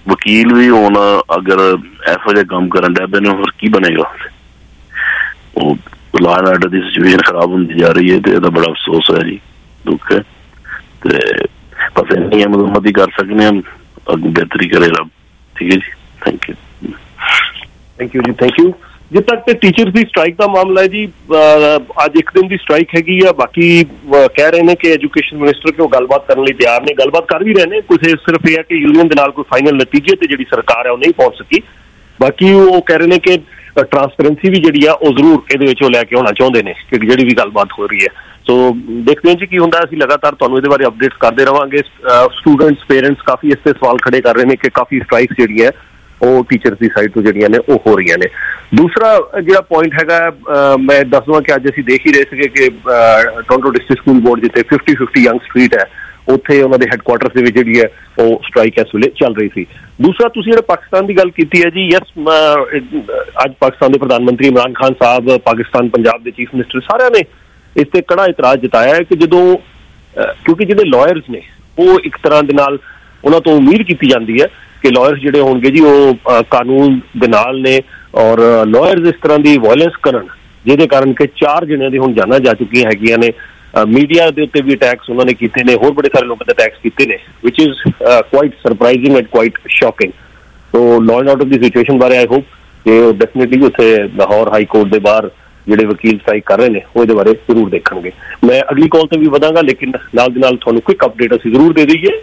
वकील भी हुण अगर इहो जिहा काम करन डै पे ने, होर की बनेगा? लॉ एंड आर्डर की सिचुएशन खराब होंदी जा रही है, तो यदा बड़ा अफसोस है जी, दुख है। तो बस इन्नी मजम्मत ही कर सकने, हम अगू बेहतरी करे रब। ठीक है जी, थैंक यू। थैंक यू जी, थैंक यू। जिस तक तो टीचर्स की स्ट्राइक का मामला है जी, अज एक दिन की स्ट्राइक हैगी आ। बाकी कह रहे हैं कि एजुकेशन मिनिस्टर के गलबात करने तैयार ने, गलबात कर भी रहे हैं। कुछ सिर्फ यह है कि यूनियन के नाल कोई फाइनल नतीजे ते जिहड़ी सरकार है वो नहीं पहुंच सकी। बाकी वो कह रहे हैं कि ट्रांसपेरेंसी भी जी जरूर ये लैके आना चाहते हैं कि जी भी गलबात हो रही है। सो देखते हैं जी की होंगे, असीं लगातार तुहानूं इहदे बारे अपडेट्स करते रहेंगे। स्टूडेंट्स पेरेंट्स काफ़ी इस सवाल खड़े कर रहे हैं कि काफ़ी स्ट्राइक्स जी है वो टीचर्स की साइड तो जी ने वो हो रही ने। दूसरा जो पॉइंट है, मैं दस दूँ कि अज असीं देख ही रहे थे कि टोरंटो डिस्ट्रिक्ट स्कूल बोर्ड जिते 50-50 यंग स्ट्रीट है, उत्थे उन्होंने हैडकुआटर्स के विच जिहड़ी है वो स्ट्राइक इस वेले चल रही थी। दूसरा तुसीं जिहड़ा पाकिस्तान की गल कीती है जी, यस अज पाकिस्तान के प्रधानमंत्री इमरान खान साहब, पाकिस्तान पंजाब के चीफ मिनिस्टर सारिਆਂ ने इस ते कड़ा इतराज जताया है कि जो क्योंकि जिहड़े लॉयर्स ने वो एक तरह दे नाल उन्हां तो उम्मीद की जाती है कि लॉयर्स जिहड़े होणगे जी वो कानून दे नाल ने, और लॉयर्स इस तरह की वायलेंस करन जिहदे कारण कि 4 जणियां दी हुण जानां जा चुकियां हैगियां ने। मीडिया के उत्ते भी अटैक्स उन्होंने किए ने, होर बड़े सारे लोगों के अटैक्स किए ने, which is quite surprising and quite shocking. तो लॉ एंड ऑर्डर की सिचुएशन बारे आई होप कि डेफिनेटली उत्थे लाहौर हाई कोर्ट के बाहर जिहड़े वकील स्ट्राइक कर रहे हैं वो बारे जरूर देखेंगे। मैं अगली कॉल से भी वधांगा, लेकिन नाल दी नाल तुहानूं क्विक अपडेट असीं जरूर दे दईए।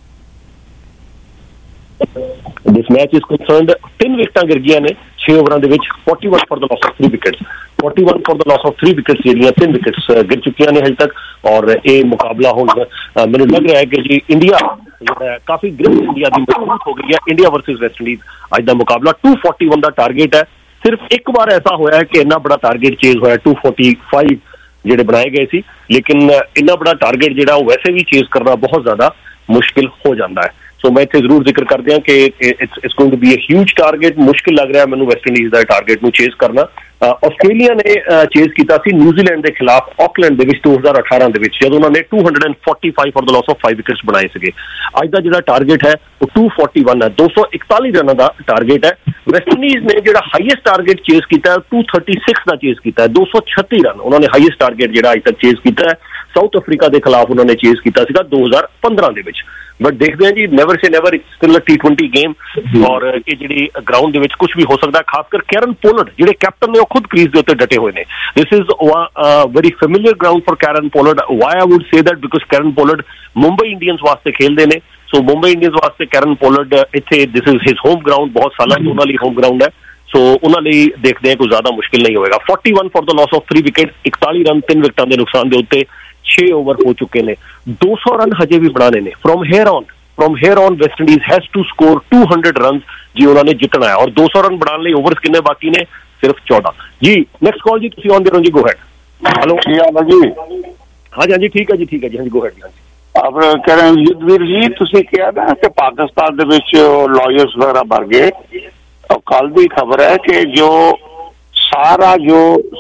दिस मैच इज कंसर्नड 3 विकेटां गिर गईयां ने 6 ओवरां दे विच, 41 for the loss of 3 wickets, 41 for the loss of 3 wickets जिहड़ियां 3 विकेट्स गिर चुकियां ने हजे तक। और ये मुकाबला हुण मैनूं लग रहा है कि जी इंडिया काफी ग्रिप इंडिया की मजबूत हो गई है। इंडिया वर्सेस वेस्ट इंडीज अज का मुकाबला 241 का टारगेट है। सिर्फ एक बार ऐसा होया है कि इन्ना बड़ा टारगेट चेज होया 245 जिहड़े बनाए गए सी, लेकिन इन्ना बड़ा टारगेट जिहड़ा वैसे भी चेज करना बहुत ज्यादा मुश्किल हो जाता है। सो मैं इत्थे जरूर जिक्र कर दियां कि it's going to be a huge target. मुश्किल लग रहा है मैनूं वेस्ट इंडीज का टारगेट नूं चेज करना। आस्ट्रेलिया ने चेज किया सी न्यूजीलैंड के खिलाफ ऑकलैंड 2018 जदों उन्होंने 245 for the loss of 5 wickets बनाए थे। अज का जो टारगेट है वो 241 है, 241 रनों का टारगेट है। वेस्ट इंडीज ने जो हाईएस्ट टारगेट चेज किया है 236 का चेज किया है, 236 रन उन्होंने हाईएस्ट टारगेट जो अज तक चेज किया है। साउथ अफ्रीका के खिलाफ उन्होंने चेज किया 2015 के। बट देखते हैं जी, never say never, still a T20 game, और ये जी ग्राउंड के कुछ भी हो सकता है। खासकर कैरन पोलर्ड जिहड़े कैप्टन ने खुद क्रीज के उत्ते डटे हुए हैं। This is very familiar ground for Kieron Pollard. Why I would say that because Kieron Pollard Mumbai Indians वास्ते खेलते हैं। सो मुंबई इंडियंस वास्ते कैरन पोलर्ड इत्थे this is his home ground, बहुत सालों से उन्होंने होम ग्राउंड है। सो उन्होंने देखते हैं कोई ज्यादा मुश्किल नहीं होगा। 41 for the loss of 3 wicket, 41 run 3 विकेटों के नुकसान के उत्ते 6 ओवर हो चुके हैं। 200 रन हजे भी बनाने ने। From here on West Indies has to score 200 run जी उन्होंने जितना है। और 200 रन बनाने ओवर्स कितने बाकी ने? सिर्फ 14 जी। नेक्स्ट कॉल जी, तुसीं ऑन दे रहो जी, गो हैड। हेलो जी, हाँ जी, हाँ जी, ठीक है जी, ठीक है जी, हाँ जी, गो हैड जी। हाँ जी, आप कह रहे हैं युद्धवीर जी, तुसीं कहा ना कि पाकिस्तान दे विच लॉयर्स वगैरह मर गए, और कल की खबर है कि जो सारा जो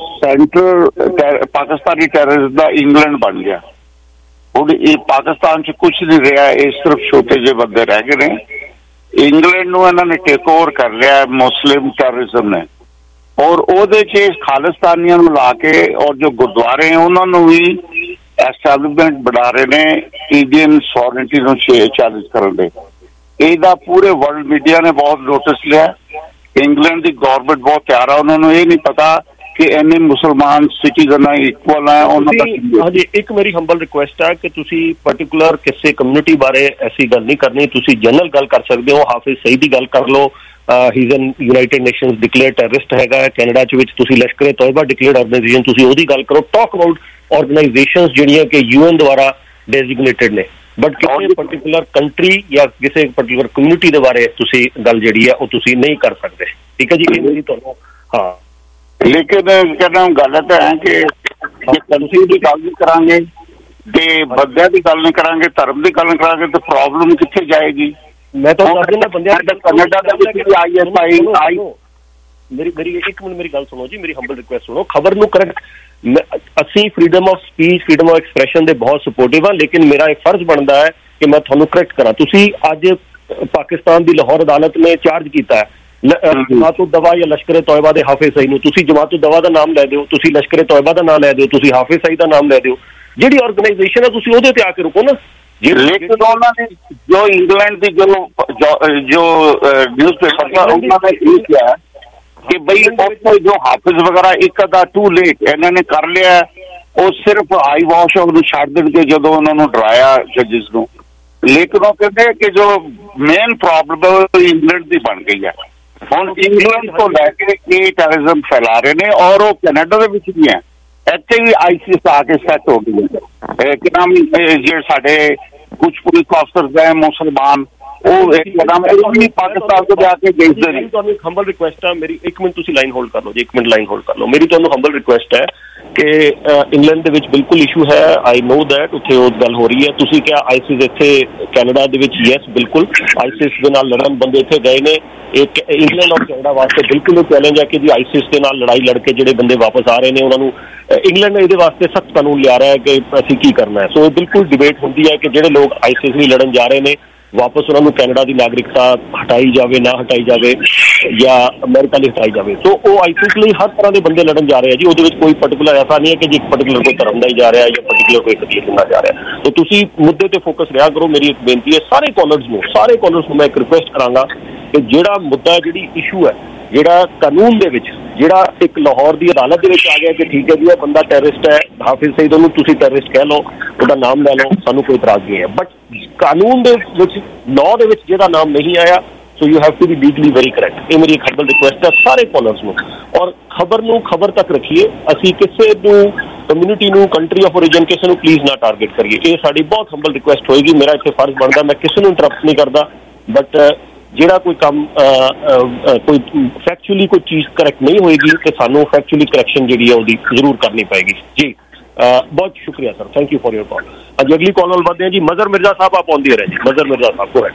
सेंटर पाकिस्तानी टेररिस्ट का इंग्लैंड बन गया। हुण पाकिस्तान च कुछ नहीं रहा, ये सिर्फ छोटे जे बंदे रह गए ने। इंग्लैंड नूं इन्हां ने टेक ओवर कर लिया मुस्लिम टेररिज्म ने, और ओहदे च खालिस्तानियां नूं ला के, और जो गुरुद्वारे हैं उन्हां नूं भी एस्टैब्लिशमेंट बना रहे ने इंडियन सॉवरेनिटी नूं चैलेंज करन दे। ਇਹਦਾ पूरे वर्ल्ड मीडिया ने बहुत नोटिस लिया। इंग्लैंड की गवर्नमेंट बहुत तैयार है, उन्होंने ये नहीं पता कि इन्ने मुसलमान सिटीजन इक्वल है। हाँ जी, एक मेरी हंबल रिक्वेस्ट है कि तुसी पर्टिकुलर किसी कम्युनिटी बारे ऐसी गल नहीं करनी, तुसी जनरल गल कर सकते हो। हाफिज सईद की गल कर लो, he is an United Nations declare terrorist हैगा। कैनेडा च लश्कर तोयबा डिक्लेयर्ड ऑर्गेनाइजेशन, तुसी ओहदी गल करो। टॉक अबाउट ऑर्गेनाइजेशंस जिहड़ियां कि यूएन द्वारा डेजिग्नेटेड ने, बट किसी पर्टिकुलर कंट्री या किसी पर्टिकुलर कम्युनिटी के बारे तुसी गल जिहड़ी है वो तुसी नहीं कर सकते। ठीक है जी, ये मेरी तुहानूं हाँ। लेकिन कहना गलत है कि कंट्री की गल नहीं करांगे ते बंदियां की गल नहीं करांगे, धर्म की गल नहीं करांगे, तो प्रॉब्लम कित्थे जाएगी? मैं तो दस देना बंदियां कनाडा दा विच आई मेरी एक मिनट मेरी गल सुनो जी, मेरी हंबल रिक्वेस्ट सुनो। खबर नूं करैक्ट, असी freedom of speech, freedom of expression दे बहुत सपोर्टिव हाँ, लेकिन मेरा एक फर्ज बनता है कि मैं तुहानूं करैक्ट करा। तुसी अज पाकिस्तान की लाहौर अदालत ने चार्ज किया है जमात उद दवा या लश्कर तोयबा के हाफिज सईद नूं, तुसीं जमात उद दवा का नाम लै दिओ, तुसीं लश्कर तोयबा का नाम लै दिओ, तुसीं हाफिज सईद का नाम लै दिओ, जिहड़ी ऑर्गेनाइजेशन है तुसीं उहदे ते आके रुको ना। लेकिन उन्होंने जो इंग्लैंड की जो न्यूज़ पेपर का उन्होंने ये किया कि भाई जो हाफिज वगैरह एक अदा टू लेट इन्होंने कर लिया है, वो सिर्फ आई वॉश और छड़ देंगे जो उन्होंने डराया जजिस को। लेकिन वो कहते कि जो मेन प्रॉब्लम है वो इंग्लैंड की बन गई है। हम इंग्लैंड को लैके ये टेररिज्म फैला रहे हैं और वो कैनेडा के भी है, ਇੱਥੇ ਵੀ ਆਈਸਿਸ ਆ ਕੇ ਸੈੱਟ ਹੋ ਗਈ ਹੈ। ਕਿ ਨਾਮ ਜਿਹੜੇ ਸਾਡੇ ਕੁਝ ਪੁਲਿਸ ਅਫਸਰ ਹੈ ਮੁਸਲਮਾਨ ਉਹ ਇੱਕਦਮ ਇਹ ਪਾਕਿਸਤਾਨ ਤੋਂ ਜਾ ਕੇ ਦੇਖਦੇ ਨੇ। ਤੁਹਾਨੂੰ ਇੱਕ ਹੰਬਲ ਰਿਕੁਐਸਟ ਹੈ ਮੇਰੀ, ਇੱਕ ਮਿੰਟ ਤੁਸੀਂ ਲਾਈਨ ਹੋਲਡ ਕਰ ਲਓ ਜੀ, ਇੱਕ ਮਿੰਟ ਲਾਈਨ ਹੋਲਡ ਕਰ ਲਓ। ਮੇਰੀ ਤੁਹਾਨੂੰ ਹੰਬਲ ਰਿਕੁਐਸਟ ਹੈ ਕਿ ਇੰਗਲੈਂਡ ਦੇ ਵਿੱਚ ਬਿਲਕੁਲ ਇਸ਼ੂ ਹੈ, ਆਈ ਨੋ ਦੈਟ ਉੱਥੇ ਉਹ ਗੱਲ ਹੋ ਰਹੀ ਹੈ। ਤੁਸੀਂ ਕਿਹਾ ਆਈਸਿਸ ਇੱਥੇ ਕੈਨੇਡਾ ਦੇ ਵਿੱਚ, ਯੈਸ ਬਿਲਕੁਲ ਆਈਸਿਸ ਦੇ ਨਾਲ ਲੜਨ ਬੰਦੇ ਇੱਥੇ ਗਏ ਨੇ। एक इंग्लैंड और कैनेडा वास्ते बिल्कुल चैलेंज है कि जी आईसिस के नाल लड़ाई लड़के जिहड़े बंदे वापस आ रहे हैं उन्होंने इंग्लैंड इहदे वास्ते सख्त कानून लिया रहा है कि असीं की करना है। सो बिल्कुल डिबेट होंदी है कि जिहड़े लोग आईसिस नहीं लड़न जा रहे हैं वापस उन्होंने कैनेडा की नागरिकता हटाई जाए, ना हटाई जाए या अमेरिका लिए हटाई जाए। तो वो आईसिस लिए हर तरह के बंदे लड़न जा रहे हैं जी, वो कोई पर्टिकुलर ऐसा नहीं है कि जी एक पर्टिकुलर कोई धर्म का ही जा रहा है या पर्टिकुलर कोई कबीले का जा रहा है। तो तुसी मुद्दे ते फोकस रहा करो। मेरी एक बेनती है सारे कॉलर्स मैं एक रिक्वेस्ट करांगा कि जिहड़ा मुद्दा जिहड़ी इशू है जिहड़ा कानून दे विच जिहड़ा एक लाहौर की अदालत दे विच आ गया कि ठीक है जी यह बंदा टेररिस्ट है, हाफिज सईद उन्होंने तुसी टेररिस्ट कह लो, उसका नाम ले लो, सानू कोई इतराज नहीं है। बट कानून दे विच लॉ दे विच जिहड़ा नाम नहीं आया so you have to be legally very correct. ये मेरी एक हंबल रिक्वेस्ट है सारे कॉलर्स नूं। और खबर तक रखिए, असी किसी कम्यूनिटी नूं, कंट्री ऑफ ओरिजिन किसी नूं प्लीज़ ना टारगेट करिए। ये साडी बहुत हंबल रिक्वेस्ट होएगी। मेरा इत्थे फर्ज बनदा, मैं किसी नूं इंटरप्ट नहीं करदा, बट ਜਿਹੜਾ कोई काम कोई फैक्चुअली कोई चीज़ करैक्ट नहीं होएगी तो सानू फैक्चुअली करैक्शन जी है जरूर करनी पएगी जी। बहुत शुक्रिया sir, thank you for your call. अज अगली कॉल वाल बढ़ते हैं जी। मजहर मिर्जा साहब आप ऑन दी रहे जी। मजहर मिर्जा साहब को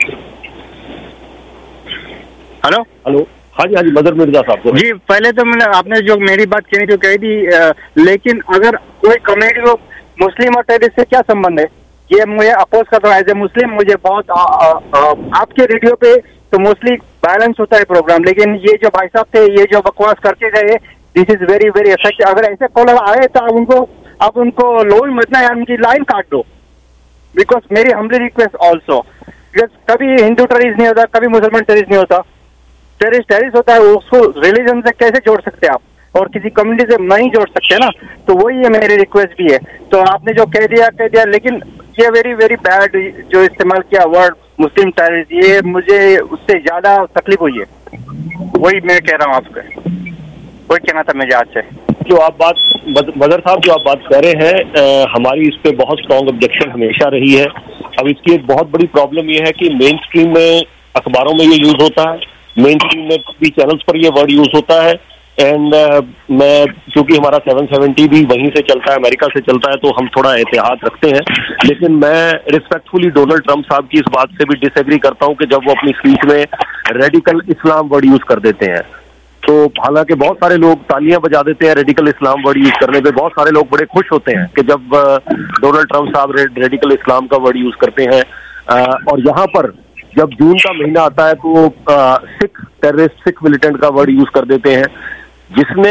हेलो हेलो। हाँ जी मजहर मिर्जा साहब को जी। पहले तो मैंने आपने जो मेरी बात कही तो कही थी, लेकिन अगर कोई कम्युनिटी को मुस्लिम और टेररिस्ट से क्या संबंध है ये मुझे अपोज करता हूँ। एज ए मुस्लिम मुझे बहुत आपके रेडियो पे तो मोस्टली बैलेंस होता है प्रोग्राम, लेकिन ये जो भाई साहब थे ये जो बकवास करके गए this is very very effective. अगर ऐसे कॉलर आए तो आप उनको लो ही मत ना यार, उनकी लाइन काट दो। बिकॉज मेरी हम्बली रिक्वेस्ट ऑल्सो, बिकॉज कभी हिंदू टेररिस्ट नहीं होता, कभी मुसलमान टेररिस्ट नहीं होता। टेररिस्ट होता है, उसको रिलीजन से कैसे जोड़ सकते आप और किसी कम्युनिटी से नहीं जोड़ सकते ना। तो वही है मेरी रिक्वेस्ट भी है। तो आपने जो कह दिया, लेकिन ये वेरी वेरी बैड जो इस्तेमाल किया वर्ड मुस्लिम टेररिस्ट, ये मुझे उससे ज्यादा तकलीफ हुई है। वही मैं कह रहा हूँ आपको, वही कहना था मुझे आज से। जो आप बात मदर साहब जो आप बात कह रहे हैं, हमारी इस पे बहुत स्ट्रॉन्ग ऑब्जेक्शन हमेशा रही है। अब इसकी एक बहुत बड़ी प्रॉब्लम ये है कि मेन स्ट्रीम में अखबारों में ये यूज होता है, मेन स्ट्रीम में भी चैनल्स पर ये वर्ड यूज होता है। एंड मैं क्योंकि हमारा 770 भी वहीं से चलता है, अमेरिका से चलता है, तो हम थोड़ा एहतियात रखते हैं। लेकिन मैं रिस्पेक्टफुली डोनाल्ड ट्रंप साहब की इस बात से भी डिसएग्री करता हूं कि जब वो अपनी स्पीच में रेडिकल इस्लाम वर्ड यूज कर देते हैं। तो हालांकि बहुत सारे लोग तालियां बजा देते हैं रेडिकल इस्लाम वर्ड यूज करने पे, बहुत सारे लोग बड़े खुश होते हैं कि जब डोनाल्ड ट्रंप साहब रेडिकल इस्लाम का वर्ड यूज करते हैं। और यहाँ पर जब जून का महीना आता है तो सिख टेररिस्ट, सिख मिलिटेंट का वर्ड यूज कर देते हैं। जिसने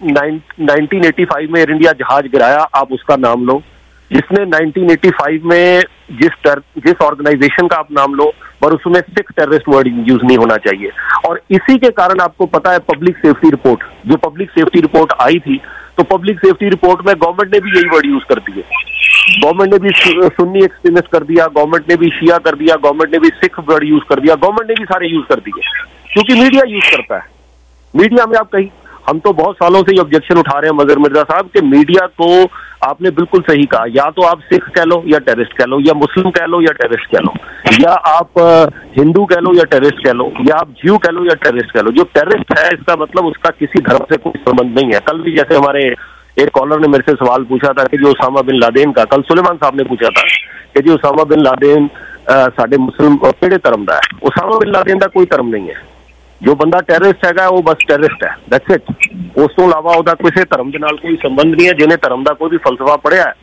1985 में एयर इंडिया जहाज गिराया आप उसका नाम लो, जिसने 1985 में जिस ऑर्गेनाइजेशन का आप नाम लो, पर उसमें सिख टेररिस्ट वर्ड यूज नहीं होना चाहिए। और इसी के कारण आपको पता है पब्लिक सेफ्टी रिपोर्ट, जो पब्लिक सेफ्टी रिपोर्ट आई थी, तो पब्लिक सेफ्टी रिपोर्ट में गवर्नमेंट ने भी यही वर्ड यूज कर दिए। गवर्नमेंट ने भी सुन्नी एक्सट्रीमिस्ट कर दिया, गवर्नमेंट ने भी शिया कर दिया, गवर्नमेंट ने भी सिख वर्ड यूज कर दिया, गवर्नमेंट ने भी सारे यूज कर दिए, क्योंकि मीडिया यूज करता है। मीडिया में आप कहीं, हम तो बहुत सालों से ये ऑब्जेक्शन उठा रहे हैं मजहर मिर्जा साहब कि मीडिया को, आपने बिल्कुल सही कहा, या तो आप सिख कह लो या टेररिस्ट कह लो, या मुस्लिम कह लो या टेररिस्ट कह लो, या आप हिंदू कह लो या टेररिस्ट कह लो, या आप ज्यू कह लो या टेररिस्ट कह लो। जो टेररिस्ट है इसका मतलब उसका किसी धर्म से कोई संबंध नहीं है। कल भी जैसे हमारे एक कॉलर ने मेरे से सवाल पूछा था कि जो उसामा बिन लादेन का, कल सुलेमान साहब ने पूछा था कि जो उसामा बिन लादेन साडे मुस्लिम केड़े धर्म का है। उसामा बिन लादेन का कोई धर्म नहीं है, जो बंदा टेररिस्ट है वो बस टेररिस्ट है, दैट्स इट। उस तो इलावा उसका किसी धर्म के नाल कोई संबंध नहीं है। जिन्हें धर्म का कोई भी फलसफा पढ़िया है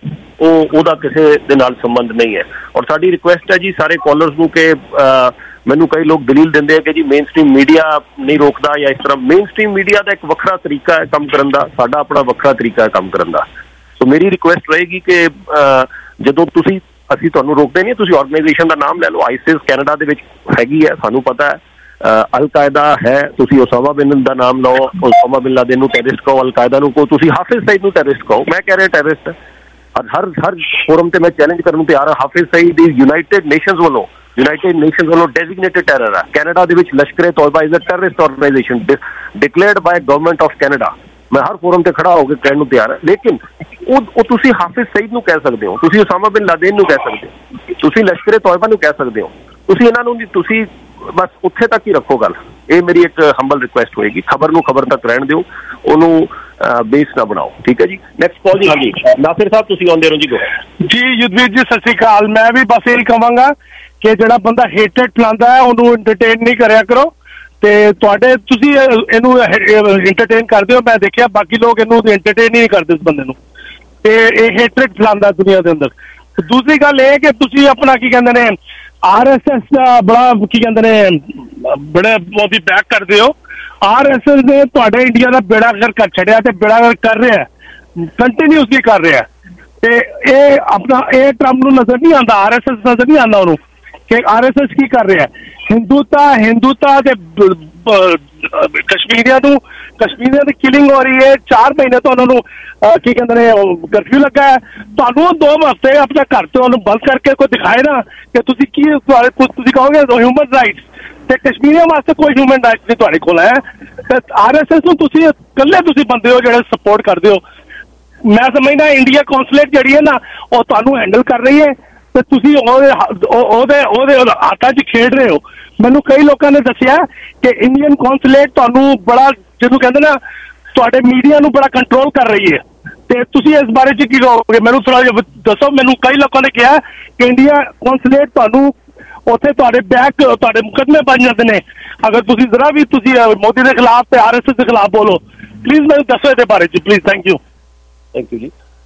ਉਹਦਾ ਕਿਸੇ ਦੇ ਨਾਲ ਸੰਬੰਧ ਨਹੀਂ ਹੈ। ਔਰ ਸਾਡੀ ਰਿਕੁਐਸਟ ਹੈ ਜੀ ਸਾਰੇ ਕਾਲਰਸ ਨੂੰ ਕਿ ਮੈਨੂੰ ਕਈ ਲੋਕ ਦਲੀਲ ਦਿੰਦੇ ਆ ਕਿ ਜੀ ਮੇਨ ਸਟ੍ਰੀਮ ਮੀਡੀਆ ਨਹੀਂ ਰੋਕਦਾ ਜਾਂ ਇਸ ਤਰ੍ਹਾਂ। ਮੇਨ ਸਟ੍ਰੀਮ ਮੀਡੀਆ ਦਾ ਇੱਕ ਵੱਖਰਾ ਤਰੀਕਾ ਹੈ ਕੰਮ ਕਰਨ ਦਾ, ਸਾਡਾ ਆਪਣਾ ਵੱਖਰਾ ਤਰੀਕਾ ਹੈ ਕੰਮ ਕਰਨ ਦਾ। ਸੋ ਮੇਰੀ ਰਿਕੁਐਸਟ ਰਹੇਗੀ ਕਿ ਜਦੋਂ ਅਸੀਂ ਤੁਹਾਨੂੰ ਰੋਕਦੇ ਨਹੀਂ, ਤੁਸੀਂ ਆਰਗੇਨਾਈਜੇਸ਼ਨ ਦਾ ਨਾਮ ਲੈ ਲਓ। ਆਈਸਿਸ ਕੈਨੇਡਾ ਦੇ ਵਿੱਚ ਹੈਗੀ ਹੈ, ਸਾਨੂੰ ਪਤਾ ਹੈ। ਅਲ-ਕਾਇਦਾ ਹੈ, ਤੁਸੀਂ ਉਸਾਮਾ ਬਿਨ ਦਾ ਨਾਮ ਲਓ, ਉਸਾਮਾ ਬਿਨ ਲਾਦਨ ਨੂੰ ਟੈਰਰਿਸਟ ਕਹੋ, ਅਲ-ਕਾਇਦਾ ਨੂੰ ਕਹੋ, ਤੁਸੀਂ ਹਾਫਿਜ਼ ਸਈਦ ਨੂੰ ਟੈਰਰਿਸਟ ਕਹੋ। ਮੈਂ ਕਹਿ ਰਿਹਾ ਟੈਰਰਿਸਟ ਹੈ। ਹਰ ਫੋਰਮ ਤੇ ਮੈਂ ਚੈਲੰਜ ਕਰਨ ਨੂੰ ਤਿਆਰ ਹਾਂ। ਹਾਫਿਜ਼ ਸਈਦ ਯੂਨਾਈਟਿਡ ਨੇਸ਼ਨਸ ਵੱਲੋਂ ਡੈਜ਼ਿਗਨੇਟਡ ਟੈਰਰ ਹੈ। ਕੈਨੇਡਾ ਦੇ ਵਿੱਚ Lashkar e Taiba is a terrorist organisation declared by government of Canada. ਮੈਂ ਹਰ ਫੋਰਮ ਤੇ ਖੜਾ ਹੋ ਕੇ ਕਹਿਣ ਨੂੰ ਤਿਆਰ ਹਾਂ। ਲੇਕਿਨ ਉਹ ਤੁਸੀਂ ਹਾਫਿਜ਼ ਸਈਦ ਨੂੰ ਕਹਿ ਸਕਦੇ ਹੋ, ਤੁਸੀਂ ਉਸਾਮਾ ਬਿਨ ਲਾਦਨ ਨੂੰ ਕਹਿ ਸਕਦੇ ਹੋ, ਤੁਸੀਂ ਲਸ਼ਕਰ-ਏ-ਤੋਇਬਾ ਨੂੰ ਕਹਿ ਸਕਦੇ ਹੋ। ਤੁਸੀਂ ਇਹਨਾਂ ਨੂੰ ਤੁਸੀਂ ਬਸ ਉੱਥੇ ਤੱਕ ਹੀ ਰੱਖੋ ਗੱਲ। ਇਹ ਮੇਰੀ ਇੱਕ ਹੰਬਲ ਰਿਕੁਐਸਟ ਹੋਏਗੀ। ਖਬਰ ਨੂੰ ਖਬਰ ਤੱਕ ਰਹਿਣ ਦਿਓ, ਉਹਨੂੰ ਬੇਸ ਨਾ ਬਣਾਓ, ਠੀਕ ਹੈ ਜੀ। ਨੈਕਸਟ ਕਾਲ ਜੀ। ਹਾਂਜੀ ਨਾਸਿਰ ਸਾਹਿਬ ਤੁਸੀਂ ਆਉਂਦੇ ਰਹੋ ਜੀ। ਯੁੱਧਵੀਰ ਜੀ ਸਤਿ ਸ਼੍ਰੀ ਅਕਾਲ। ਮੈਂ ਵੀ ਬਸ ਇਹੀ ਕਹਾਂਗਾ ਕਿ ਜਿਹੜਾ ਬੰਦਾ ਹੇਟਡ ਫੈਲਾਉਂਦਾ ਹੈ ਉਹਨੂੰ ਐਂਟਰਟੇਨ ਨਹੀਂ ਕਰਿਆ ਕਰੋ। ਤੇ ਤੁਸੀਂ ਇਹਨੂੰ ਐਂਟਰਟੇਨ ਕਰਦੇ ਹੋ, ਮੈਂ ਦੇਖਿਆ ਬਾਕੀ ਲੋਕ ਇਹਨੂੰ ਐਂਟਰਟੇਨ ਹੀ ਨਹੀਂ ਕਰਦੇ ਇਸ ਬੰਦੇ ਨੂੰ, ਤੇ ਇਹ ਹੇਟਡ ਫੈਲਾਉਂਦਾ ਦੁਨੀਆ ਦੇ ਅੰਦਰ। ਦੂਸਰੀ ਗੱਲ ਇਹ ਕਿ ਤੁਸੀਂ ਆਪਣਾ ਕੀ ਕਹਿੰਦੇ ਨੇ RSS ਦਾ ਬੜਾ ਕੀ ਕਹਿੰਦੇ ਨੇ ਬੜੇ ਉਹਦੀ ਬੈਕ ਕਰਦੇ ਹੋ। RSS ਨੇ ਤੁਹਾਡੇ ਇੰਡੀਆ ਦਾ ਬੇੜਾ ਗਰਕ ਕਰ ਛੱਡਿਆ ਤੇ ਬੇੜਾ ਗਰਕ ਕਰ ਰਿਹਾ, ਕੰਟੀਨਿਊਸਲੀ ਕਰ ਰਿਹਾ। ਤੇ ਇਹ ਆਪਣਾ ਟਰੰਪ ਨੂੰ ਨਜ਼ਰ ਨਹੀਂ ਆਉਂਦਾ, RSS ਨਜ਼ਰ ਨਹੀਂ ਆਉਂਦਾ ਉਹਨੂੰ ਕਿ RSS ਕੀ ਕਰ ਰਿਹਾ। ਹਿੰਦੂਤਾ ਤੇ ਕਸ਼ਮੀਰੀਆਂ ਦੀ ਕਿਲਿੰਗ ਹੋ ਰਹੀ ਹੈ। 4 ਮਹੀਨੇ ਤੋਂ ਉਹਨਾਂ ਨੂੰ ਕੀ ਕਹਿੰਦੇ ਨੇ ਕਰਫਿਊ ਲੱਗਾ ਹੈ। ਤੁਹਾਨੂੰ 2 ਹਫ਼ਤੇ ਆਪਣੇ ਘਰ ਤੋਂ ਉਹਨੂੰ ਬੰਦ ਕਰਕੇ ਕੋਈ ਦਿਖਾਏ ਨਾ ਕਿ ਤੁਸੀਂ ਤੁਸੀਂ ਕਹੋਗੇ ਹਿਊਮਨ ਰਾਈਟਸ, ਤੇ ਕਸ਼ਮੀਰੀਆਂ ਵਾਸਤੇ ਕੋਈ ਹਿਊਮਨ ਰਾਈਟਸ ਨਹੀਂ ਤੁਹਾਡੇ ਕੋਲ ਹੈ। ਤੇ RSS ਨੂੰ ਤੁਸੀਂ ਇਕੱਲੇ ਬੰਦੇ ਹੋ ਜਿਹੜੇ ਸਪੋਰਟ ਕਰਦੇ ਹੋ। ਮੈਂ ਸਮਝਦਾ ਇੰਡੀਆ ਕੌਂਸੂਲੇਟ ਜਿਹੜੀ ਹੈ ਨਾ ਉਹ ਤੁਹਾਨੂੰ ਹੈਂਡਲ ਕਰ ਰਹੀ ਹੈ ਤੇ ਤੁਸੀਂ ਉਹਦੇ ਹੱਥਾਂ 'ਚ ਖੇਡ ਰਹੇ ਹੋ। ਮੈਨੂੰ ਕਈ ਲੋਕਾਂ ਨੇ ਦੱਸਿਆ ਕਿ ਇੰਡੀਅਨ ਕੌਂਸੂਲੇਟ ਤੁਹਾਨੂੰ ਬੜਾ ਜਿਹਨੂੰ ਕਹਿੰਦੇ ਨਾ ਤੁਹਾਡੇ ਮੀਡੀਆ ਨੂੰ ਬੜਾ ਕੰਟਰੋਲ ਕਰ ਰਹੀ ਹੈ। ਤੇ ਤੁਸੀਂ ਇਸ ਬਾਰੇ 'ਚ ਕੀ ਕਹੋਗੇ? ਮੈਨੂੰ ਥੋੜਾ ਜਿਹਾ ਦੱਸੋ। ਮੈਨੂੰ ਕਈ ਲੋਕਾਂ ਨੇ ਕਿਹਾ ਕਿ ਇੰਡੀਆ ਕੌਂਸੂਲੇਟ ਤੁਹਾਨੂੰ ਉੱਥੇ ਤੁਹਾਡੇ ਮੁਕੱਦਮੇ ਬਣ ਜਾਂਦੇ ਨੇ ਅਗਰ ਤੁਸੀਂ ਜ਼ਰਾ ਵੀ ਤੁਸੀਂ ਮੋਦੀ ਦੇ ਖਿਲਾਫ ਤੇ RSS ਦੇ ਖਿਲਾਫ ਬੋਲੋ। ਪਲੀਜ਼ ਮੈਨੂੰ ਦੱਸੋ ਇਹਦੇ ਬਾਰੇ 'ਚ ਪਲੀਜ਼। ਥੈਂਕ ਯੂ ਜੀ।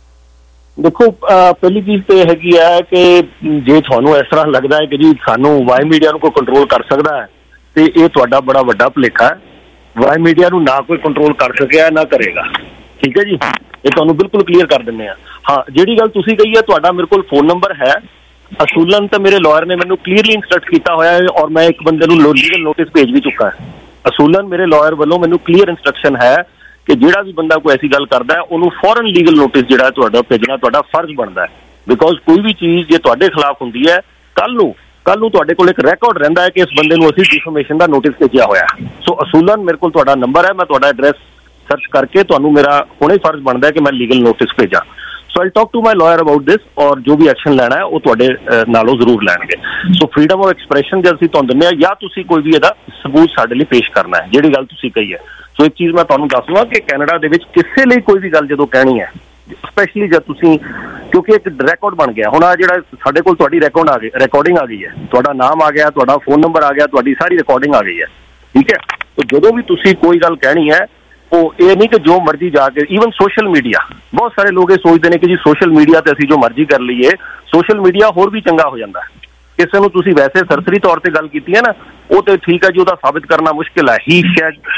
ਦੇਖੋ ਪਹਿਲੀ ਚੀਜ਼ ਤੇ ਹੈਗੀ ਹੈ ਕਿ ਜੇ ਤੁਹਾਨੂੰ ਇਸ ਤਰ੍ਹਾਂ ਲੱਗਦਾ ਹੈ ਕਿ ਜੀ ਸਾਨੂੰ ਵਾਈ ਮੀਡੀਆ ਨੂੰ ਕੋਈ ਕੰਟਰੋਲ ਕਰ ਸਕਦਾ ਹੈ ਤੇ ਇਹ ਤੁਹਾਡਾ ਬੜਾ ਵੱਡਾ ਭੁਲੇਖਾ ਹੈ। ਵਾਈ ਮੀਡੀਆ ਨੂੰ ਨਾ ਕੋਈ ਕੰਟਰੋਲ ਕਰ ਸਕਿਆ ਨਾ ਕਰੇਗਾ, ਠੀਕ ਹੈ ਜੀ। ਇਹ ਤੁਹਾਨੂੰ ਬਿਲਕੁਲ ਕਲੀਅਰ ਕਰ ਦਿੰਦੇ ਹਾਂ। ਹਾਂ ਜਿਹੜੀ ਗੱਲ ਤੁਸੀਂ ਕਹੀ ਹੈ, ਤੁਹਾਡਾ ਮੇਰੇ ਕੋਲ ਫੋਨ ਨੰਬਰ ਹੈ। ਅਸੂਲਨ ਤਾਂ ਮੇਰੇ ਲਾਇਰ ਨੇ ਮੈਨੂੰ ਕਲੀਅਰਲੀ ਇੰਸਟਰਕਟ ਕੀਤਾ ਹੋਇਆ ਹੈ ਔਰ ਮੈਂ ਇੱਕ ਬੰਦੇ ਨੂੰ ਲੀਗਲ ਨੋਟਿਸ ਭੇਜ ਵੀ ਚੁੱਕਾ ਹੈ। ਅਸੂਲਨ ਮੇਰੇ ਲਾਇਰ ਵੱਲੋਂ ਮੈਨੂੰ ਕਲੀਅਰ ਇੰਸਟਰਕਸ਼ਨ ਹੈ ਕਿ ਜਿਹੜਾ ਵੀ ਬੰਦਾ ਕੋਈ ਐਸੀ ਗੱਲ ਕਰਦਾ ਹੈ ਉਹਨੂੰ ਫੌਰਨ ਲੀਗਲ ਨੋਟਿਸ ਜਿਹੜਾ ਤੁਹਾਡਾ ਭੇਜਣਾ ਤੁਹਾਡਾ ਫਰਜ਼ ਬਣਦਾ ਹੈ। ਬਿਕੋਜ਼ ਕੋਈ ਵੀ ਚੀਜ਼ ਜੇ ਤੁਹਾਡੇ ਖਿਲਾਫ ਹੁੰਦੀ ਹੈ ਕੱਲ ਨੂੰ ਤੁਹਾਡੇ ਕੋਲ ਇੱਕ ਰੈਕਾਰਡ ਰਹਿੰਦਾ ਹੈ ਕਿ ਇਸ ਬੰਦੇ ਨੂੰ ਅਸੀਂ ਡਿਫੇਮੇਸ਼ਨ ਦਾ ਨੋਟਿਸ ਭੇਜਿਆ ਹੋਇਆ। ਸੋ ਅਸੂਲਨ ਮੇਰੇ ਕੋਲ ਤੁਹਾਡਾ ਨੰਬਰ ਹੈ, ਮੈਂ ਤੁਹਾਡਾ ਐਡਰੈਸ ਸਰਚ ਕਰਕੇ ਤੁਹਾਨੂੰ ਮੇਰਾ ਹੁਣੇ ਫਰਜ਼ ਬਣਦਾ ਹੈ ਕਿ ਮੈਂ ਲੀਗਲ ਨੋਟਿਸ ਭੇਜਾਂ। So I talk to my lawyer about this ਔਰ ਜੋ ਵੀ ਐਕਸ਼ਨ ਲੈਣਾ ਹੈ ਉਹ ਤੁਹਾਡੇ ਨਾਲੋਂ ਜ਼ਰੂਰ ਲੈਣਗੇ। ਸੋ ਫਰੀਡਮ ਆਫ ਐਕਸਪ੍ਰੈਸ਼ਨ ਜੇ ਅਸੀਂ ਤੁਹਾਨੂੰ ਦਿੰਦੇ ਹਾਂ ਜਾਂ ਤੁਸੀਂ ਕੋਈ ਵੀ ਇਹਦਾ ਸਬੂਤ ਸਾਡੇ ਲਈ ਪੇਸ਼ ਕਰਨਾ ਹੈ ਜਿਹੜੀ ਗੱਲ ਤੁਸੀਂ ਕਹੀ ਹੈ। ਸੋ ਇੱਕ ਚੀਜ਼ ਮੈਂ ਤੁਹਾਨੂੰ ਦੱਸ ਦਵਾਂ ਕਿ ਕੈਨੇਡਾ ਦੇ ਵਿੱਚ ਕਿਸੇ ਲਈ ਕੋਈ ਵੀ ਗੱਲ ਜਦੋਂ ਕਹਿਣੀ ਹੈ, ਸਪੈਸ਼ਲੀ ਜਦ ਤੁਸੀਂ ਕਿਉਂਕਿ ਇੱਕ ਰਿਕਾਰਡ ਬਣ ਗਿਆ ਹੁਣ, ਆ ਜਿਹੜਾ ਸਾਡੇ ਕੋਲ ਤੁਹਾਡੀ ਰਿਕਾਰਡਿੰਗ ਆ ਗਈ ਹੈ, ਤੁਹਾਡਾ ਨਾਮ ਆ ਗਿਆ, ਤੁਹਾਡਾ ਫੋਨ ਨੰਬਰ ਆ ਗਿਆ, ਤੁਹਾਡੀ ਸਾਰੀ ਰਿਕਾਰਡਿੰਗ ਆ ਗਈ ਹੈ, ਠੀਕ ਹੈ। ਤਾਂ ਜਦੋਂ ਵੀ ਤੁਸੀਂ ਕੋਈ ਗੱਲ ਕਹਿਣੀ ਹੈ ਉਹ ਇਹ ਨਹੀਂ ਕਿ ਜੋ ਮਰਜ਼ੀ ਜਾ ਕੇ ਈਵਨ ਸੋਸ਼ਲ ਮੀਡੀਆ, ਬਹੁਤ ਸਾਰੇ ਲੋਕ ਇਹ ਸੋਚਦੇ ਨੇ ਕਿ ਜੀ ਸੋਸ਼ਲ ਮੀਡੀਆ ਤੇ ਅਸੀਂ ਜੋ ਮਰਜ਼ੀ ਕਰ ਲਈਏ। ਸੋਸ਼ਲ ਮੀਡੀਆ ਹੋਰ ਵੀ ਚੰਗਾ ਹੋ ਜਾਂਦਾ ਹੈ। ਕਿਸੇ ਨੂੰ ਤੁਸੀਂ ਵੈਸੇ ਸਰਸਰੀ ਤੌਰ ਤੇ ਗੱਲ ਕੀਤੀ ਹੈ ਨਾ ਉਹ ਤੇ ਠੀਕ ਹੈ ਜੀ, ਉਹਦਾ ਸਾਬਿਤ ਕਰਨਾ ਮੁਸ਼ਕਿਲ ਹੈ। ਹੀ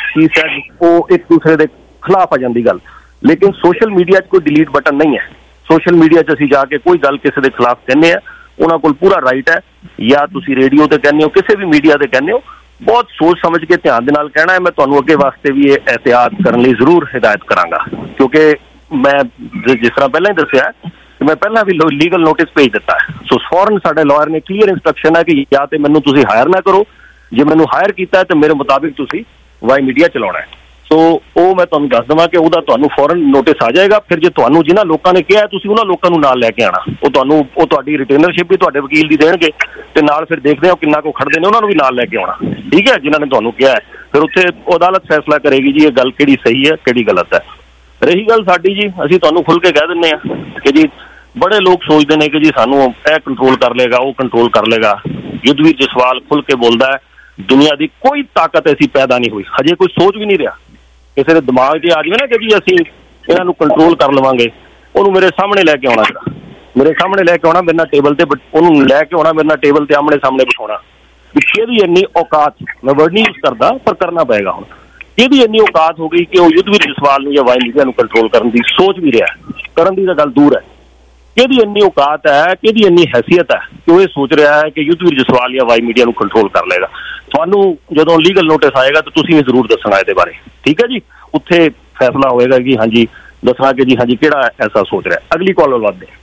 ਸੈਡ ਉਹ ਇੱਕ ਦੂਸਰੇ ਦੇ ਖਿਲਾਫ ਆ ਜਾਂਦੀ ਗੱਲ। ਲੇਕਿਨ ਸੋਸ਼ਲ ਮੀਡੀਆ 'ਚ ਕੋਈ ਡਿਲੀਟ ਬਟਨ ਨਹੀਂ ਹੈ। ਸੋਸ਼ਲ ਮੀਡੀਆ 'ਚ ਅਸੀਂ ਜਾ ਕੇ ਕੋਈ ਗੱਲ ਕਿਸੇ ਦੇ ਖਿਲਾਫ ਕਹਿੰਦੇ ਆ, ਉਹਨਾਂ ਕੋਲ ਪੂਰਾ ਰਾਈਟ ਹੈ। ਜਾਂ ਤੁਸੀਂ ਰੇਡੀਓ ਤੇ ਕਹਿੰਦੇ ਹੋ, ਕਿਸੇ ਵੀ ਮੀਡੀਆ ਤੇ ਕਹਿੰਦੇ ਹੋ, ਬਹੁਤ ਸੋਚ ਸਮਝ ਕੇ ਧਿਆਨ ਦੇ ਨਾਲ ਕਹਿਣਾ ਹੈ। ਮੈਂ ਤੁਹਾਨੂੰ ਅੱਗੇ ਵਾਸਤੇ ਵੀ ਇਹ ਇਹਤਿਆਤ ਕਰਨ ਲਈ ਜ਼ਰੂਰ ਹਿਦਾਇਤ ਕਰਾਂਗਾ ਕਿਉਂਕਿ ਮੈਂ ਜਿਸ ਤਰ੍ਹਾਂ ਪਹਿਲਾਂ ਹੀ ਦੱਸਿਆ ਮੈਂ ਪਹਿਲਾਂ ਵੀ ਲੀਗਲ ਨੋਟਿਸ ਭੇਜ ਦਿੱਤਾ ਹੈ। ਸੋ ਫੌਰਨ ਸਾਡੇ ਲਾਇਰ ਨੇ ਕਲੀਅਰ ਇੰਸਟਰਕਸ਼ਨ ਹੈ ਕਿ ਜਾਂ ਤੇ ਮੈਨੂੰ ਤੁਸੀਂ ਹਾਇਰ ਨਾ ਕਰੋ, ਜੇ ਮੈਨੂੰ ਹਾਇਰ ਕੀਤਾ ਤੇ ਮੇਰੇ ਮੁਤਾਬਿਕ ਤੁਸੀਂ ਵਾਈ ਮੀਡੀਆ ਚਲਾਉਣਾ ਹੈ। ਸੋ ਉਹ ਮੈਂ ਤੁਹਾਨੂੰ ਦੱਸ ਦੇਵਾਂ ਕਿ ਉਹਦਾ ਤੁਹਾਨੂੰ ਫੌਰਨ ਨੋਟਿਸ ਆ ਜਾਏਗਾ। ਫਿਰ ਜੇ ਤੁਹਾਨੂੰ ਜਿਨ੍ਹਾਂ ਲੋਕਾਂ ਨੇ ਕਿਹਾ ਤੁਸੀਂ ਉਹਨਾਂ ਲੋਕਾਂ ਨੂੰ ਨਾਲ ਲੈ ਕੇ ਆਉਣਾ, ਉਹ ਤੁਹਾਡੀ ਰਿਟੇਨਰਸ਼ਿਪ ਵੀ ਤੁਹਾਡੇ ਵਕੀਲ ਦੀ ਦੇਣਗੇ ਤੇ ਨਾਲ ਫਿਰ ਦੇਖਦੇ ਹੋ ਕਿੰਨਾ ਕੁ ਖੜਦੇ ਨੇ, ਉਹਨਾਂ ਨੂੰ ਵੀ ਨਾਲ ਲੈ ਕੇ ਆਉਣਾ, ਠੀਕ ਹੈ, ਜਿਨ੍ਹਾਂ ਨੇ ਤੁਹਾਨੂੰ ਕਿਹਾ ਹੈ। ਫਿਰ ਉੱਥੇ ਅਦਾਲਤ ਫੈਸਲਾ ਕਰੇਗੀ ਜੀ ਇਹ ਗੱਲ ਕਿਹੜੀ ਸਹੀ ਹੈ ਕਿਹੜੀ ਗਲਤ ਹੈ। ਰਹੀ ਗੱਲ ਸਾਡੀ ਜੀ, ਅਸੀਂ ਤੁਹਾਨੂੰ ਖੁੱਲ੍ਹ ਕੇ ਕਹਿ ਦਿੰਦੇ ਹਾਂ ਕਿ ਜੀ ਬੜੇ ਲੋਕ ਸੋਚਦੇ ਨੇ ਕਿ ਜੀ ਸਾਨੂੰ ਇਹ ਕੰਟਰੋਲ ਕਰ ਲਏਗਾ ਉਹ ਕੰਟਰੋਲ ਕਰ ਲਏਗਾ। ਯੁੱਧਵੀਰ ਜਸਵਾਲ ਖੁੱਲ੍ਹ ਕੇ ਬੋਲਦਾ ਹੈ, ਦੁਨੀਆ ਦੀ ਕੋਈ ਤਾਕਤ ਐਸੀ ਪੈਦਾ ਨਹੀਂ ਹੋਈ, ਹਜੇ ਕੋਈ ਸੋਚ ਵੀ ਨਹੀਂ ਰਿਹਾ। ਕਿਸੇ ਦੇ ਦਿਮਾਗ 'ਚ ਆ ਜਾਵੇ ਨਾ ਕਿ ਜੀ ਅਸੀਂ ਇਹਨਾਂ ਨੂੰ ਕੰਟਰੋਲ ਕਰ ਲਵਾਂਗੇ, ਉਹਨੂੰ ਮੇਰੇ ਸਾਹਮਣੇ ਲੈ ਕੇ ਆਉਣਾ ਜਰਾ। मेरे सामने लैके आना, मेरे नाल टेबल ते उन्होंने लैके आना, मेरे नाल टेबल ते आमने सामने बिठाना कि किहदी इन्नी औकात, मैं वर्ड नहीं यूज करता पर करना पेगा हुण, किहदी इन्नी औकात हो गई कि वो युद्धवीर जसवाल नूं या वाई मीडिया नूं कंट्रोल करन दी सोच भी रहा है, करन दी तां गल दूर है, किहदी इन्नी औकात है, किहदी इन्नी हैसियत है कि वो सोच रहा है कि युद्धवीर जसवाल या वाई मीडिया नूं कंट्रोल कर लेगा। तुहानूं जदों लीगल नोटिस आएगा तो तुसीं भी जरूर दसना इहदे बारे, ठीक है जी, उत्थे फैसला होएगा कि हाँ जी दसना कि जी हाँ जी किहड़ा ऐसा सोच रहा है। अगली कॉल वधदे हैं।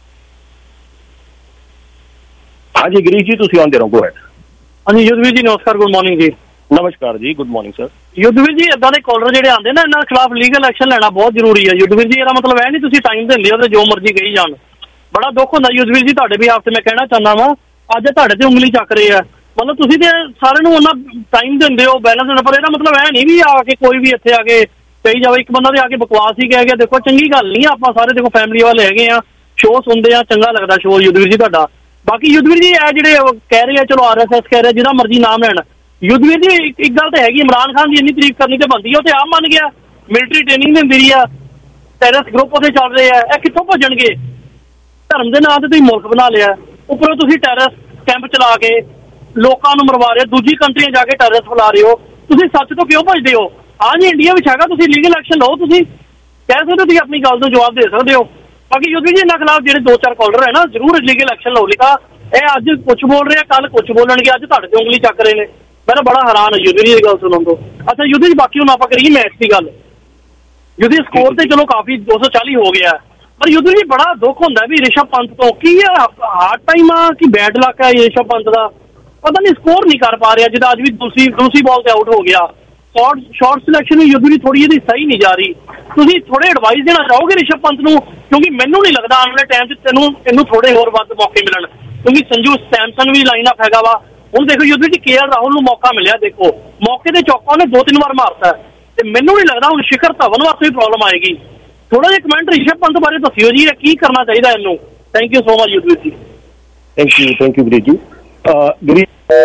हाँ जी गिरीश जी तुसीं आउंदे रहो, गो हैड। हाँ जी युद्धवीर जी नमस्कार, गुड मॉर्निंग जी। नमस्कार जी, good morning sir. Yudhvir ji इदां दे कॉलर ਜਿਹੜੇ ਆਉਂਦੇ ਨਾ ਇਹਨਾਂ ਖਿਲਾਫ ਲੀਗਲ ਐਕਸ਼ਨ ਲੈਣਾ ਬਹੁਤ ਜ਼ਰੂਰੀ ਹੈ युद्धवीर जी। ਇਹਦਾ ਮਤਲਬ ਹੈ ਨਹੀਂ ਤੁਸੀਂ ਟਾਈਮ ਦਿੰਦੇ ਹੋ ਤੇ ਜੋ ਮਰਜ਼ੀ ਕਹੀ ਜਾਣ, ਬੜਾ ਦੁੱਖ ਹੁੰਦਾ युद्धवीर जी ਤੁਹਾਡੇ ਵੀ ਆਪ ਤੇ ਮੈਂ ਕਹਿਣਾ ਚਾਹੁੰਦਾ ਵਾਂ ਅੱਜ ਤੁਹਾਡੇ ਤੇ ਉਂਗਲੀ ਚੱਕ ਰਹੇ ਆ, ਮਤਲਬ ਤੁਸੀਂ ਤੇ ਸਾਰਿਆਂ ਨੂੰ ਉਹਨਾਂ ਟਾਈਮ ਦਿੰਦੇ ਹੋ ਬੈਲੈਂਸ ਦੇਣਾ, ਪਰ ਇਹਦਾ ਮਤਲਬ ਇਹ ਨਹੀਂ ਵੀ ਆ ਕੇ ਕੋਈ ਵੀ ਇੱਥੇ ਆ ਕੇ ਕਹੀ ਜਾਵੇ। ਇੱਕ ਬੰਦਾ ਤੇ ਆ ਕੇ ਬਕਵਾਸ ਹੀ ਕਹਿ ਗਿਆ, ਦੇਖੋ ਚੰਗੀ ਗੱਲ ਨਹੀਂ, ਆਪਾਂ ਸਾਰੇ ਦੇਖੋ ਫੈਮਿਲੀ ਵਾਲੇ ਹੈਗੇ ਆ, ਸ਼ੋਅ ਸੁਣਦੇ ਆ, ਚੰਗਾ ਲੱਗਦਾ ਸ਼ੋਅ युद्धवीर जी ਤੁਹਾਡਾ। ਬਾਕੀ युद्धवीर जी ਇਹ ਜਿਹੜੇ ਕਹਿ ਰਹੇ ਆ ਚਲੋ RSS ਕਹਿ ਰਿਹਾ, ਜਿਹਦਾ ਮਰਜ਼ੀ ਨਾਮ ਲੈਣ, युद्धवीर जी एक गल तो हैगी इमरान खान की इन्नी तारीफ करनी तो बनती है, आप मान गया मिलिटरी ट्रेनिंग देंदी रही है, टेररिस्ट ग्रुप उसे चल रहे हैं, कितों भजणगे? धर्म के नाम से तुसीं मुल्क बना लिया, उपरों तुसीं टेररिस्ट कैंप चला के लोगों को मरवा रहे हो, दूजी कंट्रियां जाके टेररिस्ट फैला रहे हो, तुसीं सच तो क्यों भजदे हो? हाँ जी इंडिया में हैगा, तुसीं लीगल एक्शन लो, तुसीं कह सकते हो, तुसीं अपनी गल का जवाब दे सकते हो। बाकी युद्धवीर जी इन्हां खिलाफ जिहड़े 2-4 कॉलर है ना जरूर लीगल एक्शन लो, लिखा ये अज कुछ बोल रहे हैं कल कुछ बोलणगे, अज तुहाडे ते उंगली चक रहे हैं, मैं बड़ा हैरान है युद्धवीर जी गल सुनन तो। अच्छा युद्धवीर जी बाकी हम आप करिए मैच की गल, युद्धवीर स्कोर तो चलो काफी 240 हो गया, पर युद्धवीर जी बड़ा दुख होंदा है भी ऋषभ पंत तो की हार्ड टाइम आ कि बैड लक है ऋषभ पंत का, पता नहीं स्कोर नहीं कर पा रहा, जिदा अज भी दूसरी बॉल से आउट हो गया, शॉर्ट सिलेक्शन भी युद्धवीर जी थोड़ी जी सही नहीं जा रही, तुसीं थोड़े एडवाइस देना चाहोगे ऋषभ पंत नूं, क्योंकि मैनूं नहीं लगता आने वाले टाइम तेनों इनू थोड़े होर वध मौके मिलन, क्योंकि संजू सैमसन भी लाइनअप हैगा वा। ਹੁਣ देखो युद्धवीर जी KL राहुल ਨੂੰ मौका मिलिया, देखो मौके ते चौका ने 2-3 बार मारता है, ते मैनू नहीं लगता ਹੁਣ शिखर धवन वास्ते भी प्रॉब्लम आएगी। थोड़ा जिहा कमेंट ऋषभ पंत बारे दस्सिओ जी, की करना चाहिए इनू। Thank you so much Yudhvir ji. Thank you Girish ji. Girish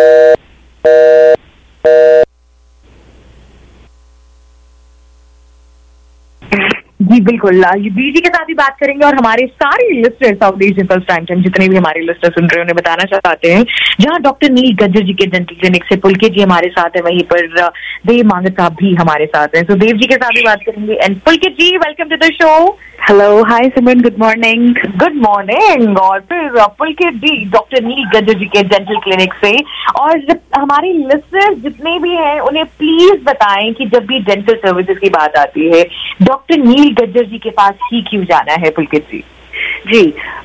ji बिल्कुल, युद्धवीर जी के साथ ही बात करेंगे और हमारे सारे listeners South Asian Pulse time time जितने भी हमारे लिस्टर्स सुन रहे हैं उन्हें बताना चाहते हैं, जहां डॉक्टर नील गज्जर जी के डेंटल क्लिनिक से पुलकित जी हमारे साथ है, वहीं पर देव मांगत साहब भी हमारे साथ हैं, तो देव जी के साथ भी बात करेंगे। And Pulkit ji welcome to the show. Hello, hi Simran, good morning. Good morning. और फिर पुलकित जी डॉक्टर नील गज्जर जी के डेंटल क्लिनिक से, और हमारे लिस्टर्स जितने भी हैं उन्हें प्लीज बताएं कि जब भी डेंटल सर्विसेज की बात आती है डॉक्टर नील गज्जर जी के पास ही क्यों जाना है? पुलकित जी जी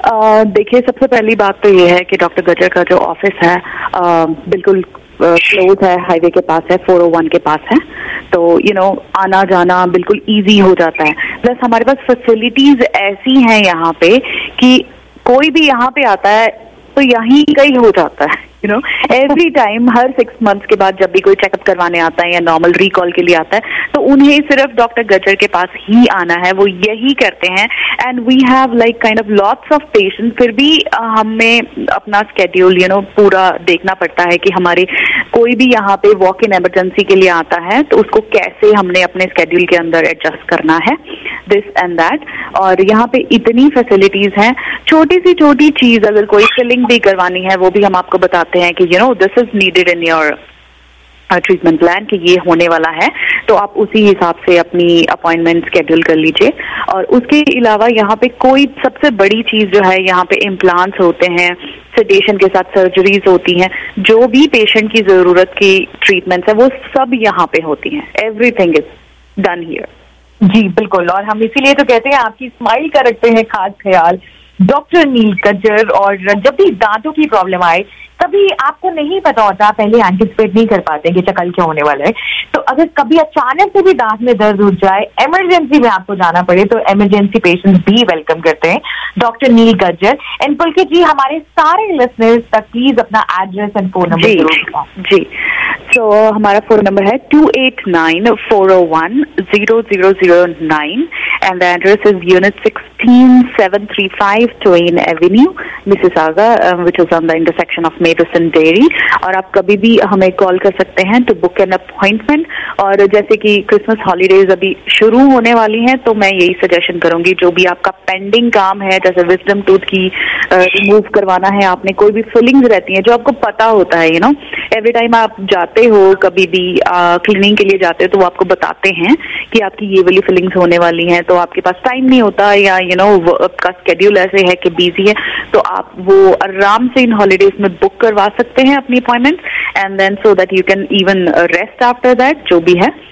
देखिए, सबसे पहली बात तो ये है कि डॉक्टर गज्जर का जो ऑफिस है बिल्कुल क्लोज है, हाईवे के पास है, 401 के पास है, तो आना जाना बिल्कुल इजी हो जाता है। प्लस हमारे पास फैसिलिटीज ऐसी हैं यहाँ पे कि कोई भी यहाँ पे आता है तो यहीं का ही हो जाता है, एवरी टाइम, हर 6 मंथ्स के बाद जब भी कोई चेकअप करवाने आता है या नॉर्मल रिकॉल के लिए आता है तो उन्हें सिर्फ डॉक्टर गज्जर के पास ही आना है, वो यही करते हैं। And we have like kind of lots of patient, फिर भी हमें अपना स्केड्यूल पूरा देखना पड़ता है कि हमारे कोई भी यहाँ पे वॉक इन इमरजेंसी के लिए आता है तो उसको कैसे हमने अपने स्केड्यूल के अंदर एडजस्ट करना है, दिस एंड दैट। और यहाँ पे इतनी फैसिलिटीज हैं, छोटी सी छोटी चीज अगर कोई फिलिंग भी करवानी है वो भी हम आपको बताते हैं कि this is needed in your treatment plan, कि ये होने वाला है, तो आप उसी हिसाब से अपनी अपॉइंटमेंट स्केड्यूल कर लीजिए। और उसके अलावा यहाँ पे कोई सबसे बड़ी चीज जो है, यहाँ पे इम्प्लांट्स होते हैं, सेडेशन के साथ सर्जरीज होती हैं, जो भी पेशेंट की जरूरत की ट्रीटमेंट्स है वो सब यहाँ पे होती हैं, एवरीथिंग इज डन हियर। जी बिल्कुल, और हम इसीलिए तो कहते हैं आपकी स्माइल का रखते हैं खास ख्याल डॉक्टर नील गज्जर। और जब भी दांतों की प्रॉब्लम आए कभी आपको नहीं पता होता, पहले एंटिसिपेट नहीं कर पाते कि कल क्या होने वाला है, तो अगर कभी अचानक से भी दांत में दर्द उठ जाए, इमरजेंसी में आपको जाना पड़े, तो इमरजेंसी पेशेंट्स भी वेलकम करते हैं डॉक्टर नील गज्जर। एंड पुलकित जी हमारे सारे लिसनर्स तक प्लीज अपना एड्रेस एंड फोन नंबर जरूर बताएं। जी, तो हमारा फोन नंबर है 2894010009 and the address is unit 16 18735 Twain Avenue, Mississauga, which is on the intersection of Mavis and Dairy. और आप कभी भी हमें कॉल कर सकते हैं टू बुक एन अपॉइंटमेंट। और जैसे कि क्रिसमस हॉलीडेज अभी शुरू होने वाली हैं, तो मैं यही सजेशन करूंगी, जो भी आपका पेंडिंग काम है, जैसे विजडम टूथ की रिमूव करवाना है आपने, कोई भी फिलिंग्स रहती हैं जो आपको पता होता है, यू नो एवरी टाइम आप जाते हो कभी भी क्लीनिंग के लिए जाते हो तो वो आपको बताते हैं कि आपकी ये वाली फिलिंग्स होने वाली हैं, तो आपके पास टाइम नहीं होता या यू नो आपका स्केड्यूल ऐसे है कि बिजी है, तो आप वो आराम से इन हॉलीडेज में बुक करवा सकते हैं अपनी appointment, and then so that you can even rest after that, जो भी है।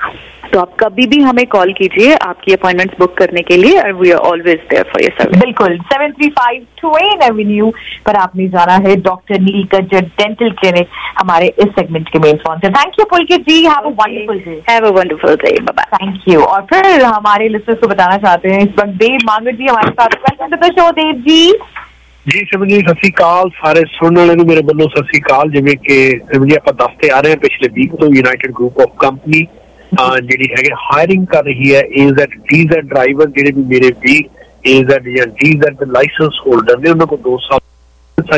तो आप कभी भी हमें कॉल कीजिए आपकी अपॉइंटमेंट्स बुक करने के लिए, और we are always there for your service. बिल्कुल, 735 ट्वेन एवेन्यू पर आपने जाना है। Doctor Neel Gajjar dental clinic हमारे इस सेगमेंट के main sponsor. Thank you Pulkit ji, have a wonderful day. Have a wonderful day, bye bye. Thank you. और फिर हमारे लिसनर्स को बताना चाहते हैं इस वक्त देव मांगट जी हमारे साथ। Welcome to the show Dev ji. जी सिमरन जी, सत श्री अकाल सारे सुनने वाले मेरे बल्लों सत श्री अकाल। जिवें कि सिमरन जी आप दसते आ रहे हैं पिछले वीक तो यूनाइटेड ग्रुप ऑफ कंपनी ਜਿਹੜੀ ਹੈਗੇ ਹਾਇਰਿੰਗ ਕਰ ਰਹੀ ਹੈ AZ DZ ਡਰਾਈਵਰ, ਜਿਹੜੇ ਵੀ ਮੇਰੇ ਵੀ AZ ਜਾਂ DZ ਲਾਇਸੈਂਸ ਹੋਲਡਰ ਨੇ, ਉਹਨਾਂ ਕੋਲ 2 ਸਾਲ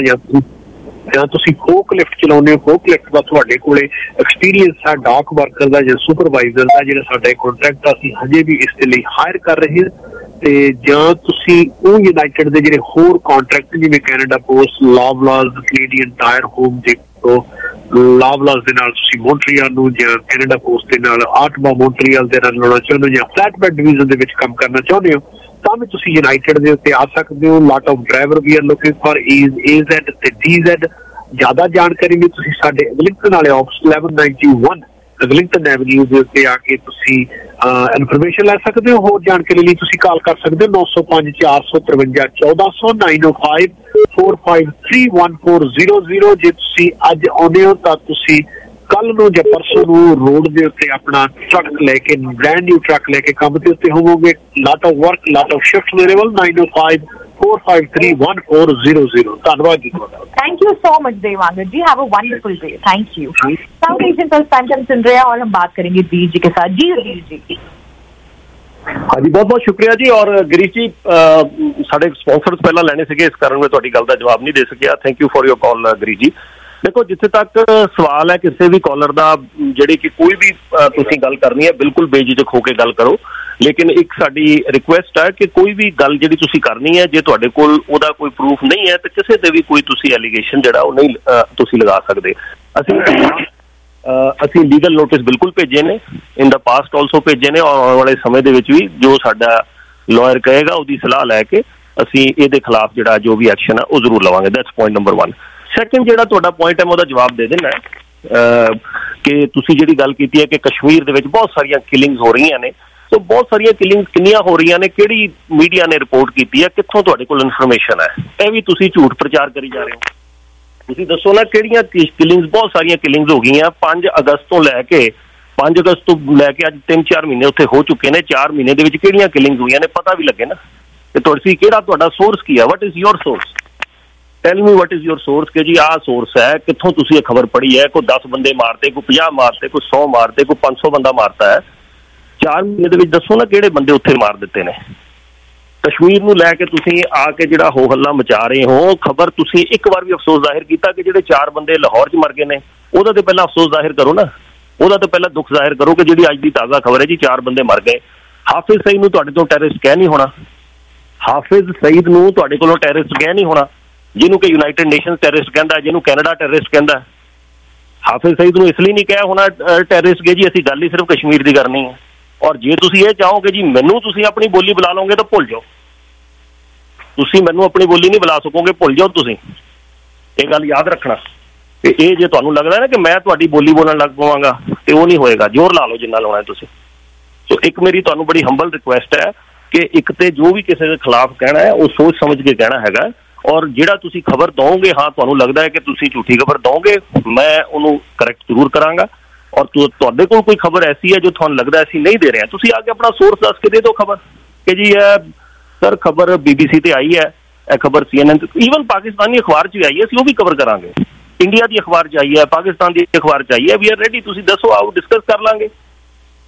ਜਾਂ ਤੁਸੀਂ ਫੋਕ ਲਿਫਟ ਚਲਾਉਂਦੇ ਹੋ, ਫੋਕ ਲਿਫਟ ਦਾ ਤੁਹਾਡੇ ਕੋਲੇ ਐਕਸਪੀਰੀਅੰਸ ਹੈ, ਡਾਕ ਵਰਕਰ ਦਾ ਜਾਂ ਸੁਪਰਵਾਈਜ਼ਰ ਦਾ, ਜਿਹੜਾ ਸਾਡਾ ਕੰਟਰੈਕਟ ਅਸੀਂ ਹਜੇ ਵੀ ਇਸ ਦੇ ਲਈ ਹਾਇਰ ਕਰ ਰਹੇ ਹਾਂ। ਤੇ ਜਾਂ ਤੁਸੀਂ ਉਹ ਯੂਨਾਈਟਿਡ ਦੇ ਜਿਹੜੇ ਹੋਰ ਕੰਟਰੈਕਟ ਜਿਵੇਂ Canada Post, Loblaws, Canadian Tire Home Depot, Loblaws ਦੇ ਨਾਲ ਤੁਸੀਂ ਮੌਂਟਰੀਅਲ ਨੂੰ ਜਾਂ ਕੈਨੇਡਾ ਪੋਸਟ ਦੇ ਨਾਲ ਆਟਮਾ ਮੌਂਟਰੀਅਲ ਦੇ ਨਾਲ ਲਾਉਣਾ ਚਾਹੁੰਦੇ ਹੋ, ਜਾਂ ਫਲੈਟਬੈਡ ਡਿਵੀਜ਼ਨ ਦੇ ਵਿੱਚ ਕੰਮ ਕਰਨਾ ਚਾਹੁੰਦੇ ਹੋ, ਤਾਂ ਵੀ ਤੁਸੀਂ ਯੂਨਾਈਟਿਡ ਦੇ ਉੱਤੇ ਆ ਸਕਦੇ ਹੋ। Lot of driver we are looking for AZ ਤੇ DZ। ਜ਼ਿਆਦਾ ਜਾਣਕਾਰੀ ਲਈ ਤੁਸੀਂ ਸਾਡੇ ਐਗਲਿੰਗਟਨ ਵਾਲੇ ਆਫਿਸ 1191 ਐਗਲਿੰਗਟਨ ਐਵਨਿਊ ਦੇ ਉੱਤੇ ਆ ਕੇ ਤੁਸੀਂ ਇਨਫੋਰਮੇਸ਼ਨ ਲੈ ਸਕਦੇ ਹੋ। ਹੋਰ ਜਾਣਕਾਰੀ ਲਈ ਤੁਸੀਂ ਕਾਲ ਕਰ ਸਕਦੇ ਹੋ 905 453 1400 905 453 1400। ਜੇ ਤੁਸੀਂ ਅੱਜ ਆਉਂਦੇ ਹੋ ਤਾਂ ਤੁਸੀਂ ਕੱਲ ਨੂੰ ਜਾਂ ਪਰਸੋਂ ਨੂੰ ਰੋਡ ਦੇ ਉੱਤੇ ਆਪਣਾ ਟਰੱਕ ਲੈ ਕੇ, ਬ੍ਰੈਂਡ ਨਿਊ ਟਰੱਕ ਲੈ ਕੇ ਕੰਮ ਦੇ ਉੱਤੇ ਹੋਵੋਗੇ। Lot of work, lot of shift available 905 453 1400। ਧੰਨਵਾਦ ਜੀ ਤੁਹਾਡਾ। Thank you so much Devmangat ji, have a wonderful day. Thank you. South Asian first time सुन रहे हैं और हम बात करेंगे वीर जी के साथ। जी वीर जी। हाँ जी, बहुत बहुत शुक्रिया जी। और गिरीश जी, साढ़े स्पॉन्सर्स पहला लेने से, इस कारण मैं तुहाडी गल दा जवाब नहीं दे सकिया। Thank you for your call Girish ji. देखो, जिथे तक सवाल है किसी भी कॉलर का, जिहड़ी कि कोई भी तुसीं गल करनी है बिल्कुल बेझिझक होकर गल करो, लेकिन एक साडी रिक्वेस्ट है कि कोई भी गल जिहड़ी तुसीं करनी है, जे तुहाडे कोल ओहदा कोई प्रूफ नहीं है तो किसी ते भी कोई तुसीं एलीगेशन जिहड़ा ओह नहीं तुसीं लगा सकदे। ਅਸੀਂ ਲੀगल नोटिस बिल्कुल भेजे ने, इन द पास्ट ऑल्सो भेजे ने, और आने वाले समय दे विच भी जो साडा लॉयर कहेगा उसकी सलाह लैके ਅਸੀਂ ਇਹਦੇ ਖਿਲਾਫ ਜਿਹੜਾ ਜੋ ਵੀ ਐਕਸ਼ਨ ਹੈ ਉਹ ਜ਼ਰੂਰ ਲਵਾਂਗੇ। That's point number 1। ਸੈਕੰਡ ਜਿਹੜਾ ਤੁਹਾਡਾ ਪੁਆਇੰਟ ਹੈ ਮੈਂ ਉਹਦਾ ਜਵਾਬ ਦੇ ਦੇਣਾ ਕਿ ਤੁਸੀਂ ਜਿਹੜੀ ਗੱਲ ਕੀਤੀ ਹੈ ਕਿ ਕਸ਼ਮੀਰ ਦੇ ਵਿੱਚ ਬਹੁਤ ਸਾਰੀਆਂ ਕਿਲਿੰਗਸ ਹੋ ਰਹੀਆਂ ਨੇ, ਸੋ ਬਹੁਤ ਸਾਰੀਆਂ ਕਿਲਿੰਗਸ ਕਿੰਨੀਆਂ ਹੋ ਰਹੀਆਂ ਨੇ, ਕਿਹੜੀ ਮੀਡੀਆ ਨੇ ਰਿਪੋਰਟ ਕੀਤੀ ਹੈ, ਕਿੱਥੋਂ ਤੁਹਾਡੇ ਕੋਲ ਇਨਫੋਰਮੇਸ਼ਨ ਹੈ, ਇਹ ਵੀ ਤੁਸੀਂ ਝੂਠ ਪ੍ਰਚਾਰ ਕਰੀ ਜਾ ਰਹੇ ਹੋ। ਤੁਸੀਂ ਦੱਸੋ ਨਾ ਕਿਹੜੀਆਂ ਕਿਲਿੰਗਸ, ਬਹੁਤ ਸਾਰੀਆਂ ਕਿਲਿੰਗਸ ਹੋ ਗਈਆਂ 5 ਅਗਸਤ ਤੋਂ ਲੈ ਕੇ 5 ਅਗਸਤ ਤੋਂ ਲੈ ਕੇ ਅੱਜ 3-4 ਮਹੀਨੇ ਉੱਥੇ ਹੋ ਚੁੱਕੇ ਨੇ। 4 ਮਹੀਨੇ ਦੇ ਵਿੱਚ ਕਿਹੜੀਆਂ ਕਿਲਿੰਗਸ ਹੋਈਆਂ ਨੇ ਪਤਾ ਵੀ ਲੱਗੇ ਨਾ। ਤੇ ਤੁਸੀਂ ਕਿਹੜਾ ਤੁਹਾਡਾ ਸੋਰਸ ਕੀ ਹੈ, what is your source, tell me what is your source ਕਿ ਜੀ ਆਹ ਸੋਰਸ ਹੈ, ਕਿੱਥੋਂ ਤੁਸੀਂ ਇਹ ਖਬਰ ਪੜ੍ਹੀ ਹੈ। ਕੋਈ 10 ਬੰਦੇ ਮਾਰਤੇ, ਕੋਈ 50 ਮਾਰਤੇ, ਕੋਈ 100 ਮਾਰਤੇ, ਕੋਈ 500 ਬੰਦਾ ਮਾਰਤਾ ਹੈ 4 ਮਹੀਨੇ ਦੇ ਵਿੱਚ। ਦੱਸੋ ਨਾ ਕਿਹੜੇ ਬੰਦੇ ਉੱਥੇ ਮਾਰ ਦਿੱਤੇ ਨੇ। ਕਸ਼ਮੀਰ ਨੂੰ ਲੈ ਕੇ ਤੁਸੀਂ ਆ ਕੇ ਜਿਹੜਾ ਹੋ ਹੱਲਾ ਮਚਾ ਰਹੇ ਹੋ, ਖਬਰ ਤੁਸੀਂ ਇੱਕ ਵਾਰ ਵੀ ਅਫਸੋਸ ਜ਼ਾਹਿਰ ਕੀਤਾ ਕਿ ਜਿਹੜੇ 4 ਬੰਦੇ ਲਾਹੌਰ 'ਚ ਮਰ ਗਏ ਨੇ, ਉਹਦਾ ਤੇ ਪਹਿਲਾਂ ਅਫਸੋਸ ਜ਼ਾਹਿਰ ਕਰੋ ਨਾ, ਉਹਦਾ ਤੇ ਪਹਿਲਾਂ ਦੁੱਖ ਜ਼ਾਹਿਰ ਕਰੋ ਕਿ ਜਿਹੜੀ ਅੱਜ ਦੀ ਤਾਜ਼ਾ ਖਬਰ ਹੈ ਜੀ 4 ਬੰਦੇ ਮਰ ਗਏ। ਹਾਫਿਜ਼ ਸਈਦ ਨੂੰ ਤੁਹਾਡੇ ਤੋਂ ਟੈਰਰਿਸਟ ਕਹਿ ਨਹੀਂ ਹੋਣਾ, ਹਾਫਿਜ਼ ਸਈਦ ਨੂੰ ਤੁਹਾਡੇ ਕੋਲੋਂ ਟੈਰਰਿਸਟ ਕਹਿ ਨਹੀਂ ਹੋਣਾ, ਜਿਹਨੂੰ ਕਿ ਯੂਨਾਈਟਿਡ ਨੇਸ਼ਨਸ ਟੈਰਰਿਸਟ ਕਹਿੰਦਾ, ਜਿਹਨੂੰ ਕੈਨੇਡਾ ਟੈਰਰਿਸਟ ਕਹਿੰਦਾ। ਹਾਫਿਜ਼ ਸਈਦ ਨੂੰ ਇਸ ਲਈ ਨਹੀਂ ਕਿਹਾ ਹੋਣਾ ਟੈਰਰਿਸਟ ਕਿ ਜੀ ਅਸੀਂ ਗੱਲ ਹੀ ਸਿਰਫ ਕਸ਼ਮੀਰ ਦੀ ਕਰਨੀ ਹੈ। ਔਰ ਜੇ ਤੁਸੀਂ ਇਹ ਚਾਹੋਗੇ ਜੀ ਮੈਨੂੰ ਤੁਸੀਂ ਆਪਣੀ ਬੋਲੀ ਬੁਲਾ ਲਓਗੇ ਤਾਂ ਭੁੱਲ ਜਾਓ, ਤੁਸੀਂ ਮੈਨੂੰ ਆਪਣੀ ਬੋਲੀ ਨਹੀਂ ਬੁਲਾ ਸਕੋਗੇ, ਭੁੱਲ ਜਾਓ ਤੁਸੀਂ। ਇਹ ਗੱਲ ਯਾਦ ਰੱਖਣਾ। ਤੇ ਇਹ ਜੇ ਤੁਹਾਨੂੰ ਲੱਗਦਾ ਨਾ ਕਿ ਮੈਂ ਤੁਹਾਡੀ ਬੋਲੀ ਬੋਲਣ ਲੱਗ ਪਵਾਂਗਾ ਤੇ ਉਹ ਨਹੀਂ ਹੋਏਗਾ, ਜ਼ੋਰ ਲਾ ਲਓ ਜਿੰਨਾ ਲਾਉਣਾ ਤੁਸੀਂ। ਸੋ ਇੱਕ ਮੇਰੀ ਤੁਹਾਨੂੰ ਬੜੀ ਹੰਬਲ ਰਿਕੁਐਸਟ ਹੈ ਕਿ ਇੱਕ ਤੇ ਜੋ ਵੀ ਕਿਸੇ ਦੇ ਖਿਲਾਫ ਕਹਿਣਾ ਹੈ ਉਹ ਸੋਚ ਸਮਝ ਕੇ ਕਹਿਣਾ ਹੈਗਾ। ਔਰ ਜਿਹੜਾ ਤੁਸੀਂ ਖਬਰ ਦਓਗੇ, ਹਾਂ ਤੁਹਾਨੂੰ ਲੱਗਦਾ ਹੈ ਕਿ ਤੁਸੀਂ ਝੂਠੀ ਖਬਰ ਦਓਗੇ, ਮੈਂ ਉਹਨੂੰ ਕਰੈਕਟ ਜ਼ਰੂਰ ਕਰਾਂਗਾ। ਔਰ ਤੁਹਾਡੇ ਕੋਲ ਕੋਈ ਖਬਰ ਐਸੀ ਹੈ ਜੋ ਤੁਹਾਨੂੰ ਲੱਗਦਾ ਅਸੀਂ ਨਹੀਂ ਦੇ ਰਹੇ ਹਾਂ, ਤੁਸੀਂ ਆ ਕੇ ਆਪਣਾ ਸੋਰਸ ਦੱਸ ਕੇ ਦੇ ਦਿਓ ਖਬਰ ਕਿ ਜੀ ਇਹ ਸਰ ਖਬਰ BBC ਤੇ ਆਈ ਹੈ, ਇਹ ਖਬਰ CNN, ਈਵਨ ਪਾਕਿਸਤਾਨੀ ਅਖਬਾਰ 'ਚ ਵੀ ਆਈ ਹੈ, ਅਸੀਂ ਉਹ ਵੀ ਕਵਰ ਕਰਾਂਗੇ। ਇੰਡੀਆ ਦੀ ਅਖਬਾਰ 'ਚ ਆਈ ਹੈ, ਪਾਕਿਸਤਾਨ ਦੀ ਅਖਬਾਰ 'ਚ ਆਈ ਹੈ, ਵੀ ਆਰ ਰੈਡੀ। ਤੁਸੀਂ ਦੱਸੋ, ਆਓ ਡਿਸਕਸ ਕਰ ਲਾਂਗੇ।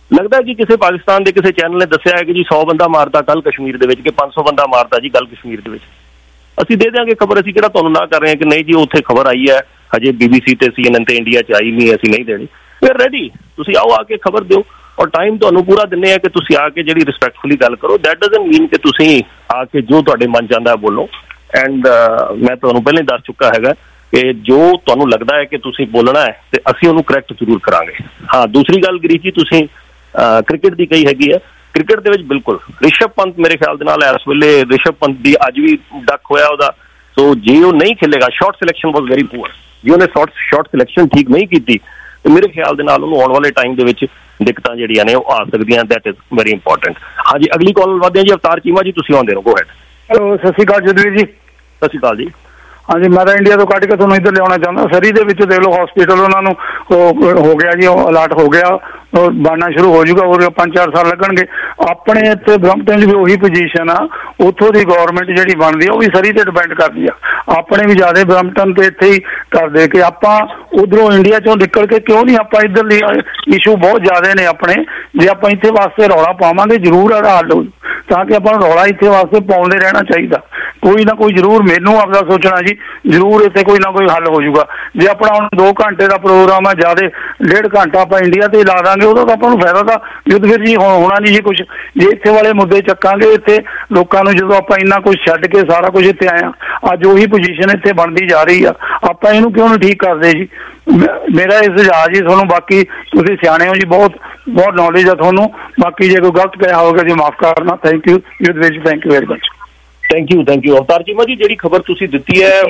ਲੱਗਦਾ ਕਿ ਕਿਸੇ ਪਾਕਿਸਤਾਨ ਦੇ ਕਿਸੇ ਚੈਨਲ ਨੇ ਦੱਸਿਆ ਹੈ ਕਿ ਜੀ 100 ਬੰਦਾ ਮਾਰਤਾ ਕੱਲ ਕਸ਼ਮੀਰ ਦੇ ਵਿੱਚ, ਕਿ 500 ਬੰਦਾ ਮਾਰਤਾ ਜੀ ਕੱਲ ਕਸ਼ਮੀਰ ਦੇ ਵਿੱਚ। ਅਸੀਂ ਦੇ ਦਿਆਂਗੇ ਖਬਰ, ਅਸੀਂ ਕਿਹੜਾ ਤੁਹਾਨੂੰ ਨਾ ਕਰ ਰਹੇ ਹਾਂ ਕਿ ਨਹੀਂ ਜੀ ਉੱਥੇ ਖਬਰ ਆਈ ਹੈ, ਹਜੇ BBC ਤੇ CNN ਤੇ ਇੰਡੀਆ 'ਚ ਆਈ ਨਹੀਂ, ਅਸੀਂ ਨਹੀਂ ਦੇਣੀ। ਵੀ ਆਰ ਰੈਡੀ, ਤੁਸੀਂ ਆਓ ਆ ਕੇ ਖਬਰ ਦਿਓ, ਔਰ ਟਾਈਮ ਤੁਹਾਨੂੰ ਪੂਰਾ ਦਿੰਦੇ ਆ ਕਿ ਤੁਸੀਂ ਆ ਕੇ ਜਿਹੜੀ ਰਿਸਪੈਕਟਫੁਲੀ ਗੱਲ ਕਰੋ। ਦੈਟ ਡਜ਼ਨਟ ਮੀਨ ਕਿ ਤੁਸੀਂ ਆ ਕੇ ਜੋ ਤੁਹਾਡੇ ਮਨ 'ਚ ਆਉਂਦਾ ਬੋਲੋ। ਐਂਡ ਮੈਂ ਤੁਹਾਨੂੰ ਪਹਿਲਾਂ ਹੀ ਦੱਸ ਚੁੱਕਾ ਹੈਗਾ ਕਿ ਜੋ ਤੁਹਾਨੂੰ ਲੱਗਦਾ ਹੈ ਕਿ ਤੁਸੀਂ ਬੋਲਣਾ ਹੈ ਤੇ ਅਸੀਂ ਉਹਨੂੰ ਕਰੈਕਟ ਜ਼ਰੂਰ ਕਰਾਂਗੇ। ਹਾਂ, ਦੂਸਰੀ ਗੱਲ ਗਿਰੀਸ਼ ਜੀ ਤੁਸੀਂ ਕ੍ਰਿਕਟ ਦੀ ਕਹੀ ਹੈਗੀ ਹੈ, ਕ੍ਰਿਕਟ ਦੇ ਵਿੱਚ ਬਿਲਕੁਲ ਰਿਸ਼ਭ ਪੰਤ ਮੇਰੇ ਖਿਆਲ ਦੇ ਨਾਲ ਇਸ ਵੇਲੇ ਰਿਸ਼ਭ ਪੰਤ ਦੀ ਅੱਜ ਵੀ ਡੱਕ ਹੋਇਆ ਉਹਦਾ। ਸੋ ਜੇ ਉਹ ਨਹੀਂ ਖੇਲੇਗਾ, short selection was very poor, ਜੇ ਉਹਨੇ ਸ਼ਾਰਟ ਸਿਲੈਕਸ਼ਨ ਠੀਕ ਨਹੀਂ ਕੀਤੀ ਤੇ ਮੇਰੇ ਖਿਆਲ ਦੇ ਨਾਲ ਉਹਨੂੰ ਆਉਣ ਵਾਲੇ ਟਾਈਮ ਦੇ ਵਿੱਚ ਦਿੱਕਤਾਂ ਜਿਹੜੀਆਂ ਨੇ ਉਹ ਆ ਸਕਦੀਆਂ। That is very important. ਹਾਂਜੀ, ਅਗਲੀ ਕਾਲ ਵਧਦੇ ਹਾਂ ਜੀ। ਅਵਤਾਰ ਚੀਮਾ ਜੀ ਤੁਸੀਂ ਆਉਂਦੇ ਰਹੋ, ਗੋ ਹੈਡ। ਹੈਲੋ, ਸਤਿ ਸ਼੍ਰੀ ਅਕਾਲ ਜਦਵੀਰ ਜੀ। ਸਤਿ ਸ਼੍ਰੀ ਅਕਾਲ ਜੀ। ਹਾਂਜੀ, ਮੈਂ ਤਾਂ ਇੰਡੀਆ ਤੋਂ ਕੱਢ ਕੇ ਤੁਹਾਨੂੰ ਇੱਧਰ ਲਿਆਉਣਾ ਚਾਹੁੰਦਾ। ਸਰੀ ਦੇ ਵਿੱਚ ਦੇਖ ਲਓ ਹਸਪੀਟਲ ਉਹਨਾਂ ਨੂੰ ਹੋ ਗਿਆ ਜੀ, ਉਹ ਅਲਾਟ ਹੋ ਗਿਆ, ਬਣਨਾ ਸ਼ੁਰੂ ਹੋ ਜਾਊਗਾ, ਹੋਰ 5-4 ਸਾਲ ਲੱਗਣਗੇ। ਆਪਣੇ ਇੱਥੇ ਬਰੰਪਟਨ 'ਚ ਵੀ ਉਹੀ ਪੋਜੀਸ਼ਨ ਆ, ਉੱਥੋਂ ਦੀ ਗੌਰਮੈਂਟ ਜਿਹੜੀ ਬਣਦੀ ਆ ਉਹ ਵੀ ਸਰੀ ਤੇ ਡਿਪੈਂਡ ਕਰਦੀ ਆ। ਆਪਣੇ ਵੀ ਜ਼ਿਆਦਾ ਬਰੰਪਟਨ ਤੇ ਇੱਥੇ ਹੀ ਕਰਦੇ ਕਿ ਆਪਾਂ ਉਧਰੋਂ ਇੰਡੀਆ 'ਚੋਂ ਨਿਕਲ ਕੇ ਕਿਉਂ ਨਹੀਂ ਆਪਾਂ ਇੱਧਰਲੀ ਇਸ਼ੂ ਬਹੁਤ ਜ਼ਿਆਦਾ ਨੇ ਆਪਣੇ। ਜੇ ਆਪਾਂ ਇੱਥੇ ਵਾਸਤੇ ਰੌਲਾ ਪਾਵਾਂਗੇ ਜ਼ਰੂਰ ਹੱਲ ਹੋ, ਤਾਂ ਕਿ ਆਪਾਂ ਨੂੰ ਰੌਲਾ ਇੱਥੇ ਵਾਸਤੇ ਪਾਉਂਦੇ ਰਹਿਣਾ ਚਾਹੀਦਾ। ਕੋਈ ਨਾ ਕੋਈ ਜ਼ਰੂਰ, ਮੈਨੂੰ ਆਪਦਾ ਸੋਚਣਾ ਜੀ, ਜ਼ਰੂਰ ਇੱਥੇ ਕੋਈ ਨਾ ਕੋਈ ਹੱਲ ਹੋ ਜਾਊਗਾ। ਜੇ ਆਪਣਾ ਹੁਣ 2 ਘੰਟੇ ਦਾ ਪ੍ਰੋਗਰਾਮ ਆ, ਜ਼ਿਆਦਾ 1.5 ਘੰਟਾ ਆਪਾਂ ਇੰਡੀਆ ਤੇ ਲਾ ਦਾਂਗੇ, ਉਹਦਾ ਤਾਂ ਆਪਾਂ ਨੂੰ ਫਾਇਦਾ ਤਾਂ ਯੁੱਧਵੀਰ ਜੀ ਹੋਣਾ ਨਹੀਂ ਜੀ ਕੁਛ। ਜੇ ਇੱਥੇ ਵਾਲੇ ਮੁੱਦੇ ਚੱਕਾਂਗੇ, ਇੱਥੇ ਲੋਕਾਂ ਨੂੰ ਜਦੋਂ ਆਪਾਂ ਇੰਨਾ ਕੁਛ ਛੱਡ ਕੇ ਸਾਰਾ ਕੁਝ ਇੱਥੇ ਆਇਆ, ਅੱਜ ਉਹੀ ਪੋਜੀਸ਼ਨ ਇੱਥੇ ਬਣਦੀ ਜਾ ਰਹੀ ਆ, ਆਪਾਂ ਇਹਨੂੰ ਕਿਉਂ ਨਹੀਂ ਠੀਕ ਕਰਦੇ ਜੀ। ਮੇਰਾ ਇਹ ਸੁਝਾਅ ਜੀ ਤੁਹਾਨੂੰ, ਬਾਕੀ ਤੁਸੀਂ ਸਿਆਣੇ ਹੋ ਜੀ, ਬਹੁਤ ਨੌਲੇਜ ਆ ਤੁਹਾਨੂੰ। ਬਾਕੀ ਜੇ ਕੋਈ ਗਲਤ ਕਿਹਾ ਹੋਵੇਗਾ ਜੀ ਮਾਫ ਕਰਨਾ। Thank you Yudhvir ji, thank you very much. Thank you Avtar Cheema ji. ਜਿਹੜੀ ਖਬਰ ਤੁਸੀਂ ਦਿੱਤੀ ਹੈ,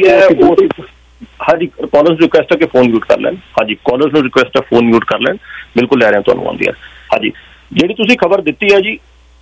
ਹਾਂਜੀ, ਕਾਲਰਸ ਨੂੰ ਰਿਕੁਐਸਟ ਹੈ ਕਿ ਫੋਨ ਮਿਊਟ ਕਰ ਲੈਣ। ਹਾਂਜੀ, ਕਾਲਰਸ ਨੂੰ ਰਿਕੁਐਸਟ ਹੈ ਫੋਨ ਮਿਊਟ ਕਰ ਲੈਣ। ਬਿਲਕੁਲ ਲੈ ਰਹੇ ਤੁਹਾਨੂੰ ਆਉਂਦੀ ਹੈ। ਹਾਂਜੀ, ਜਿਹੜੀ ਤੁਸੀਂ ਖਬਰ ਦਿੱਤੀ ਹੈ ਜੀ,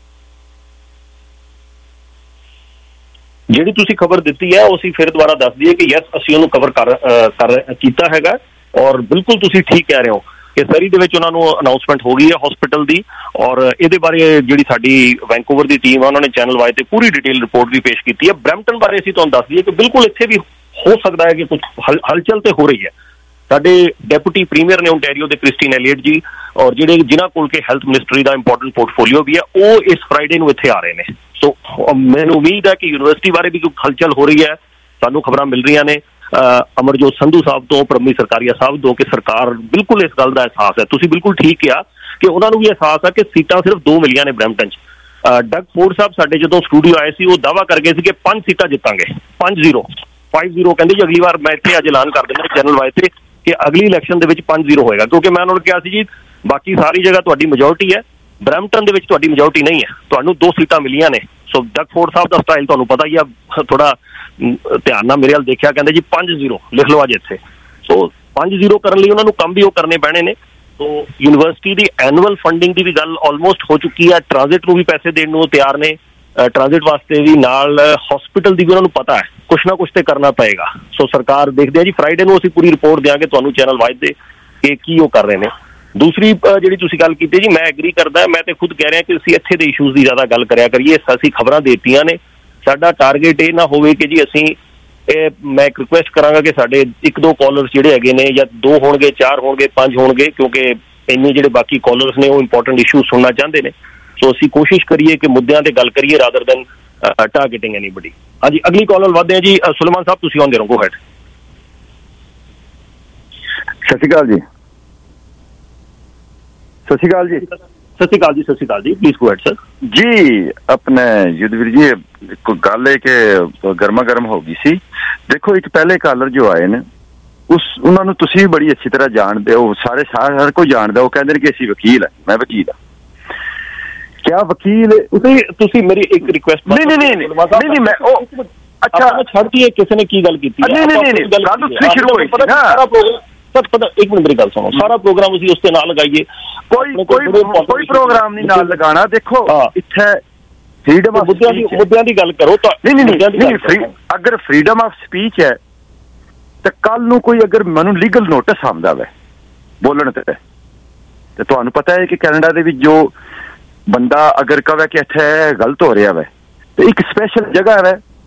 ਜਿਹੜੀ ਤੁਸੀਂ ਖਬਰ ਦਿੱਤੀ ਹੈ ਉਹ ਅਸੀਂ ਫਿਰ ਦੁਬਾਰਾ ਦੱਸ ਦਈਏ ਕਿ ਯੈਸ, ਅਸੀਂ ਉਹਨੂੰ ਕਵਰ ਕੀਤਾ ਹੈਗਾ। ਔਰ ਬਿਲਕੁਲ ਤੁਸੀਂ ਠੀਕ ਕਹਿ ਰਹੇ ਹੋ ਕਿ ਸਰੀ ਦੇ ਵਿੱਚ ਉਹਨਾਂ ਨੂੰ ਅਨਾਊਂਸਮੈਂਟ ਹੋ ਗਈ ਹੈ ਹਸਪੀਟਲ ਦੀ, ਔਰ ਇਹਦੇ ਬਾਰੇ ਜਿਹੜੀ ਸਾਡੀ ਵੈਂਕੂਵਰ ਦੀ ਟੀਮ ਆ ਉਹਨਾਂ ਨੇ ਚੈਨਲ ਵਾਈ ਤੇ ਪੂਰੀ ਡਿਟੇਲ ਰਿਪੋਰਟ ਵੀ ਪੇਸ਼ ਕੀਤੀ ਹੈ। ਬਰੈਂਪਟਨ ਬਾਰੇ ਅਸੀਂ ਤੁਹਾਨੂੰ ਦੱਸ ਦਈਏ ਕਿ ਬਿਲਕੁਲ ਇੱਥੇ ਵੀ ਹੋ ਸਕਦਾ ਹੈ ਕਿ ਕੁਝ ਹਲਚਲ ਤੇ ਹੋ ਰਹੀ ਹੈ। ਸਾਡੇ ਡੈਪੂਟੀ ਪ੍ਰੀਮੀਅਰ ਨੇ ਓਨਟਾਰੀਓ ਦੇ ਕ੍ਰਿਸਟੀਨ ਐਲੀਅਟ ਜੀ, ਔਰ ਜਿਨ੍ਹਾਂ ਕੋਲ ਕੇ ਹੈਲਥ ਮਿਨਿਸਟਰੀ ਦਾ ਇੰਪੋਰਟੈਂਟ ਪੋਰਟਫੋਲੀਓ ਵੀ ਹੈ, ਉਹ ਇਸ ਫਰਾਈਡੇ ਨੂੰ ਇੱਥੇ ਆ ਰਹੇ ਨੇ। ਸੋ ਮੈਨੂੰ ਉਮੀਦ ਹੈ ਕਿ ਯੂਨੀਵਰਸਿਟੀ ਬਾਰੇ ਵੀ ਕੋਈ ਹਲਚਲ ਹੋ ਰਹੀ ਹੈ। ਸਾਨੂੰ ਖਬਰਾਂ ਮਿਲ ਰਹੀਆਂ ਨੇ ਅਮਰਜੋਤ ਸੰਧੂ ਸਾਹਿਬ ਤੋਂ, ਪ੍ਰਮੀ ਸਰਕਾਰੀਆ ਸਾਹਿਬ ਤੋਂ, ਕਿ ਸਰਕਾਰ ਬਿਲਕੁਲ ਇਸ ਗੱਲ ਦਾ ਅਹਿਸਾਸ ਹੈ। ਤੁਸੀਂ ਬਿਲਕੁਲ ਠੀਕ ਕਿਹਾ ਕਿ ਉਹਨਾਂ ਨੂੰ ਵੀ ਅਹਿਸਾਸ ਹੈ ਕਿ ਸੀਟਾਂ ਸਿਰਫ 2 ਮਿਲੀਆਂ ਨੇ ਬਰੈਂਪਟਨ 'ਚ। ਡਗ ਫੋਰਡ ਸਾਹਿਬ ਸਾਡੇ ਜਦੋਂ ਸਟੂਡੀਓ ਆਏ ਸੀ, ਉਹ ਦਾਅਵਾ ਕਰ ਗਏ ਸੀ ਕਿ 5 ਸੀਟਾਂ ਜਿੱਤਾਂਗੇ, 5-0 ਕਹਿੰਦੇ ਜੀ। ਅਗਲੀ ਵਾਰ ਮੈਂ ਇੱਥੇ ਅੱਜ ਐਲਾਨ ਕਰ ਦਿੰਦਾ ਚੈਨਲ ਵਾਈ ਤੇ ਕਿ ਅਗਲੀ ਇਲੈਕਸ਼ਨ ਦੇ ਵਿੱਚ 5-0 ਹੋਏਗਾ, ਕਿਉਂਕਿ ਮੈਂ ਉਹਨਾਂ ਨੂੰ ਕਿਹਾ ਸੀ ਜੀ ਬਾਕੀ ਸਾਰੀ ਜਗ੍ਹਾ ਤੁਹਾਡੀ ਮੈਜੋਰਟੀ ਹੈ, ਬਰੈਂਪਟਨ ਦੇ ਵਿੱਚ ਤੁਹਾਡੀ ਮੈਜੋਰਟੀ ਨਹੀਂ ਹੈ, ਤੁਹਾਨੂੰ 2 ਸੀਟਾਂ ਮਿਲੀਆਂ ਨੇ। ਸੋ ਡਗ ਫੋਰਡ ਸਾਹਿਬ ਦਾ ਸਟਾਈਲ ਤੁਹਾਨੂੰ ਪਤਾ ਹੀ ਆ, ਥੋੜਾ ਧਿਆਨ ਨਾਲ ਮੇਰੇ ਵੱਲ ਦੇਖਿਆ, ਕਹਿੰਦੇ ਜੀ 5-0 ਲਿਖ ਲਓ ਅੱਜ ਇੱਥੇ। ਸੋ 5-0 ਕਰਨ ਲਈ ਉਹਨਾਂ ਨੂੰ ਕੰਮ ਵੀ ਉਹ ਕਰਨੇ ਪੈਣੇ ਨੇ। ਸੋ ਯੂਨੀਵਰਸਿਟੀ ਦੀ ਐਨੂਅਲ ਫੰਡਿੰਗ ਦੀ ਵੀ ਗੱਲ ਆਲਮੋਸਟ ਹੋ ਚੁੱਕੀ ਹੈ, ਟ੍ਰਾਂਜ਼ਿਟ ਨੂੰ ਵੀ ਪੈਸੇ ਦੇਣ ਨੂੰ ਤਿਆਰ ਨੇ, ਟ੍ਰਾਂਜ਼ਿਟ ਵਾਸਤੇ ਵੀ, ਨਾਲ ਹਸਪੀਟਲ ਦੀ ਵੀ ਉਹਨਾਂ ਨੂੰ ਪਤਾ ਹੈ ਕੁਛ ਨਾ ਕੁਛ ਤੇ ਕਰਨਾ ਪਏਗਾ। ਸੋ ਸਰਕਾਰ ਦੇਖਦੇ ਆ ਜੀ, ਫਰਾਈਡੇ ਨੂੰ ਅਸੀਂ ਪੂਰੀ ਰਿਪੋਰਟ ਦਿਆਂਗੇ ਤੁਹਾਨੂੰ ਚੈਨਲ ਵਾਈਜ਼ ਦੇ ਕਿ ਕੀ ਉਹ ਕਰ ਰਹੇ ਨੇ। ਦੂਸਰੀ ਜਿਹੜੀ ਤੁਸੀਂ ਗੱਲ ਕੀਤੀ ਜੀ, ਮੈਂ ਐਗਰੀ ਕਰਦਾ, ਮੈਂ ਤੇ ਖੁਦ ਕਹਿ ਰਿਹਾ ਕਿ ਅਸੀਂ ਇੱਥੇ ਦੇ ਇਸ਼ੂਜ਼ ਦੀ ਜ਼ਿਆਦਾ ਗੱਲ ਕਰਿਆ ਕਰੀਏ। ਅਸੀਂ ਖਬਰਾਂ ਦੇਤੀਆਂ ਨੇ, ਸਾਡਾ ਟਾਰਗੇਟ ਇਹ ਨਾ ਹੋਵੇ ਕਿ ਜੀ ਅਸੀਂ ਮੈਂ ਇੱਕ ਰਿਕੁਐਸਟ ਕਰਾਂਗਾ ਕਿ ਸਾਡੇ 1-2 ਕਾਲਰਸ ਜਿਹੜੇ ਹੈਗੇ ਨੇ, ਜਾਂ 2 ਹੋਣਗੇ, 4 ਹੋਣਗੇ, 5 ਹੋਣਗੇ, ਕਿਉਂਕਿ ਇੰਨੇ ਜਿਹੜੇ ਬਾਕੀ ਕਾਲਰਸ ਨੇ ਉਹ ਇੰਪੋਰਟੈਂਟ ਇਸ਼ੂ ਸੁਣਨਾ ਚਾਹੁੰਦੇ ਨੇ। ਸੋ ਅਸੀਂ ਕੋਸ਼ਿਸ਼ ਕਰੀਏ ਕਿ ਮੁੱਦਿਆਂ ਤੇ ਗੱਲ ਕਰੀਏ ਰਾਦਰ ਦੈਨ ਟਾਰਗੇਟਿੰਗ ਐਨੀਬਡੀ। ਹਾਂਜੀ, ਅਗਲੀ ਕਾਲਰ ਵਧਦੇ ਹਾਂ ਜੀ। ਸੁਲੇਮਾਨ ਸਾਹਿਬ ਤੁਸੀਂ ਆਉਂਦੇ ਰਹੋ, ਗੋ ਹੈਡ। ਸਤਿ ਸ਼੍ਰੀ ਅਕਾਲ ਜੀ। ਸਤਿ ਸ਼੍ਰੀ ਅਕਾਲ ਜੀ। ਸਤਿ ਸ਼੍ਰੀ ਅਕਾਲ ਜੀ। ਸਤਿ ਸ਼੍ਰੀ ਅਕਾਲ ਜੀ। Please go ahead sir. ਜੀ ਆਪਣੇ ਯੁੱਧਵੀਰ ਜੀ, ਕੋਈ ਗੱਲ ਹੈ ਕਿ ਗਰਮਾ ਗਰਮ ਹੋ ਗਈ ਸੀ। ਦੇਖੋ, ਇੱਕ ਪਹਿਲੇ ਕਾਲਰ ਜੋ ਆਏ ਨੇ ਉਹਨਾਂ ਨੂੰ ਤੁਸੀਂ ਵੀ ਬੜੀ ਅੱਛੀ ਤਰ੍ਹਾਂ ਜਾਣਦੇ ਹੋ, ਹਰ ਕੋਈ ਜਾਣਦਾ। ਉਹ ਕਹਿੰਦੇ ਨੇ ਕਿ ਅਸੀਂ ਵਕੀਲ ਹੈ, ਮੈਂ ਵਕੀਲ ਹਾਂ। ਕਿਆ ਵਕੀਲ ਤੁਸੀਂ ਮੇਰੀ ਇੱਕ ਰਿਕੁਐਸਟ ਨਹੀਂ ਮੈਂ ਉਹ ਅੱਛਾ ਛੱਡਦੀ ਹੈ, ਕਿਸੇ ਨੇ ਕੀ ਗੱਲ ਕੀਤੀ ਨਹੀਂ ਸ਼ੁਰੂ ਹੋਈ ਸੀ ਨਾ। ਪਤਾ, ਇੱਕ ਮਿੰਟ ਮੇਰੀ ਗੱਲ ਸੁਣੋ, ਸਾਰਾ ਪ੍ਰੋਗਰਾਮ ਅਸੀਂ ਉਸ ਤੇ ਨਾਲ ਲਗਾਈਏ। ਕੋਈ ਪ੍ਰੋਗਰਾਮ ਨਹੀਂ ਨਾਲ ਲਗਾਣਾ। ਦੇਖੋ, ਇੱਥੇ ਫਰੀडम ਆਫ ਮੁੱਦਿਆਂ ਦੀ ਗੱਲ ਕਰੋ। ਨਹੀਂ, ਅਗਰ ਫਰੀडम ਆਫ ਸਪੀਚ ਹੈ ਤਾਂ ਕੱਲ ਨੂੰ ਕੋਈ ਅਗਰ ਮੈਨੂੰ ਲੀਗਲ ਨੋਟਿਸ ਆਉਂਦਾ ਵੇ ਬੋਲਣ ਤੇ ਤੁਹਾਨੂੰ ਪਤਾ ਹੈ ਕਿ ਕੈਨੇਡਾ ਦੇ ਵਿੱਚ ਜੋ ਬੰਦਾ ਅਗਰ ਕਹੇ ਕਿ ਇੱਥੇ ਗਲਤ ਹੋ ਰਿਹਾ ਵੇ, ਤੇ ਇੱਕ ਸਪੈਸ਼ਲ ਜਗ੍ਹਾ ਹੈ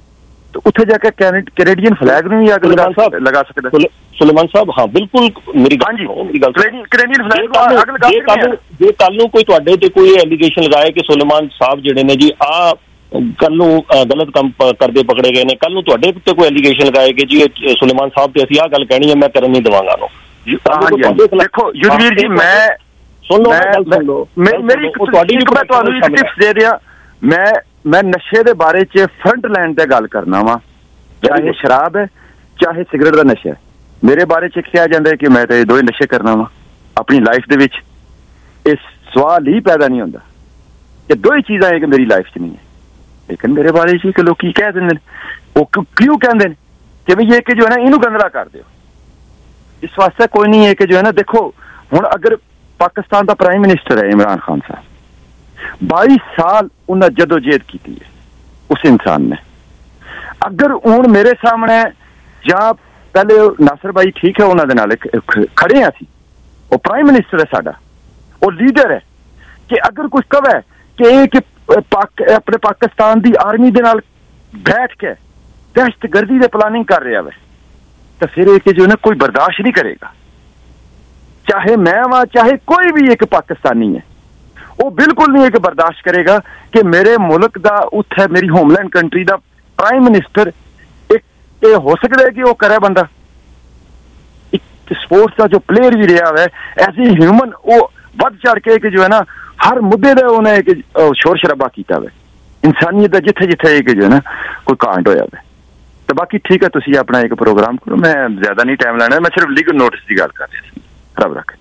तो उत्थे जाके कैनेडियन फ्लैग नूं भी अग लगा सकदा सुलेमान साहब। हाँ बिल्कुल मेरी गल कैनेडियन फ्लैग नूं अग लगा सकदा। जे कल नूं कोई तुहाडे ते कोई एलीगेशन लगाए कि सुलेमान साहब जिहड़े ने जी आ कल नूं गलत काम करदे पकड़े गए ने, कल नूं तुहाडे उत्ते कोई एलीगेशन लगाए कि जी सुलेमान साहब ते असीं आ गल कहनी है मैं करन नहीं देवांगा नो। देखो युद्धवीर जी मैं सुन लो मेरी मैं तुहानूं एक टिप्स दे दिया। मैं नशे दे बारे च फ्रंट लाइन ते गल करना वा, चाहे शराब है चाहे सिगरेट दा नशा है। मेरे बारे च कहा जाता है कि मैं तो दो नशे करना वा अपनी लाइफ दे विच। इस सवाल ही पैदा नहीं होंदा कि दो ही चीज़ां है कि मेरी लाइफ च नहीं है। लेकिन मेरे बारे च कि लोग कह देंगे वो क्यों कहते हैं कि भाई ये कि जो है ना इनू गंदला कर दो। इस वास्ते कोई नहीं है कि जो है ना देखो हुण अगर पाकिस्तान का प्राइम मिनिस्टर है इमरान खान साहब, 22 साल उन्हें जदोजहद की है उस इंसान ने। अगर हुण मेरे सामने या पहले नासिर भाई ठीक है उन्होंने नाल खड़े हैं असीं, वो प्राइम मिनिस्टर है साडा, वो लीडर है कि अगर कुछ कहे कि अपने पाकिस्तान की आर्मी दे नाल बैठ के दहशतगर्दी दे प्लानिंग कर रहा है तो फिर एक जो है ना कोई बर्दाश्त नहीं करेगा। चाहे मैं वहां चाहे कोई भी एक पाकिस्तानी है वो बिल्कुल नहीं एक बर्दाश्त करेगा कि मेरे मुल्क दा उत्थे मेरी होमलैंड कंट्री दा प्राइम मिनिस्टर एक हो सकता है कि वो करे बंदा एक स्पोर्ट्स का जो प्लेयर भी रहा है एज ए ह्यूमन वो बढ़ चढ़ के जो है ना हर मुद्दे का उन्हें एक शोर शराबा किया है इंसानियत का जिथे जिथे एक जो है ना कोई कांड होया है। तो बाकी ठीक है तुसी अपना एक प्रोग्राम करो, मैं ज्यादा नहीं टाइम लेना, मैं सिर्फ लीगल नोटिस की गल कर रहा सी। रब रखे।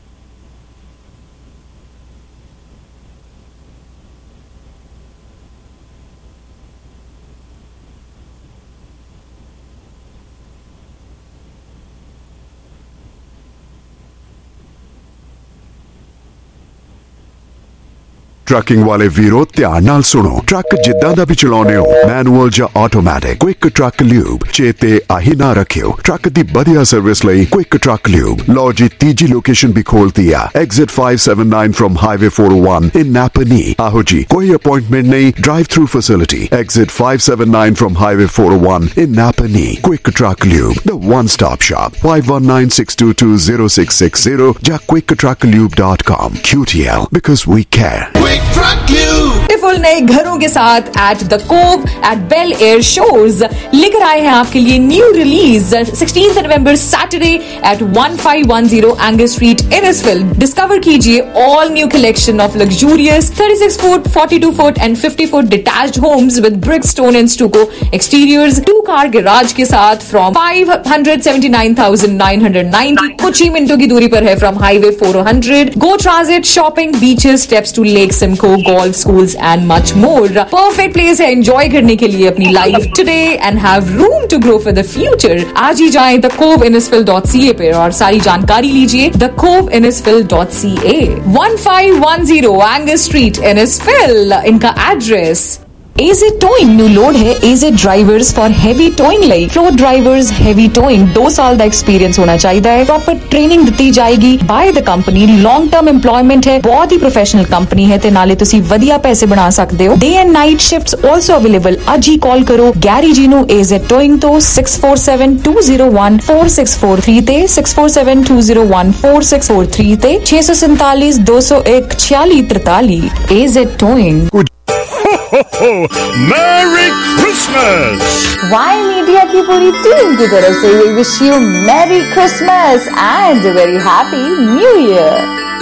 ट्रकिंग वाले वीरो ध्यान नाल सुनो, ट्रक जिद्दां दा भी चलाउने हो मैनुअल या ऑटोमैटिक, क्विक ट्रक ल्यूब चेते आही ना रखियो। ट्रक दी बढ़िया सर्विस लई क्विक ट्रक ल्यूब लो जी तीजी लोकेशन भी खोलती है exit 579 from highway 401 in Napanee. आहो जी कोई अपॉइंटमेंट नहीं, drive through facility exit 579 from highway 401 in Napanee. Quick truck lube the one stop shop 5196220660 या quicktrucklube.com। QTL because we care। Beautiful नए घरों के साथ at the Cove at Bel Air Shores लेकर आए हैं आपके लिए new release 16 November Saturday at 1510 Angus Street Innisfil. Discover कीजिए all new collection of luxurious 36 foot 42 foot and 50 foot detached homes with brick stone and stucco exteriors, 2-car garage के साथ from 579,990 कुछ ही मिनटों की दूरी पर है from highway 400। GO transit, shopping, beaches, steps to Lake Simcoe, golf, schools and much more. Perfect place है enjoy करने के लिए अपनी life today and have room to grow for the future. आज ही जाएं thecovinnisfield.ca पे और सारी जानकारी लीजिए thecovinnisfield.ca। 1510 एंगस स्ट्रीट इनिसफील्ड इनका address. AZ Towing new load है AZ drivers for heavy towing ਲਈ फ्लोर ड्राइवर्स हैवी टोइंग 2 साल ਦਾ एक्सपीरियंस होना चाहिए। प्रॉपर ट्रेनिंग ਦਿੱਤੀ ਜਾਏਗੀ ਬਾय ਦ ਕੰਪਨੀ। ਲੌਂਗ ਟਰਮ ਏਮਪਲੋਇਮੈਂਟ ਹੈ, ਬਹੁਤ ਹੀ ਪ੍ਰੋਫੈਸ਼ਨਲ ਕੰਪਨੀ ਹੈ ਤੇ ਨਾਲੇ ਤੁਸੀਂ ਵਧੀਆ ਪੈਸੇ ਬਣਾ ਸਕਦੇ ਹੋ। Day and night shifts also available. ਅੱਜ ਹੀ ਕਾਲ ਕਰੋ ਗੈਰੀ ਜੀ ਨੂੰ AZ Towing ਤੋਂ 6472014643 ਤੇ 6472014643 ਤੇ 647-201-4643 AZ Towing। Merry Christmas! Y Media की पूरी टीम की तरफ से we wish you Merry Christmas and a very happy New Year.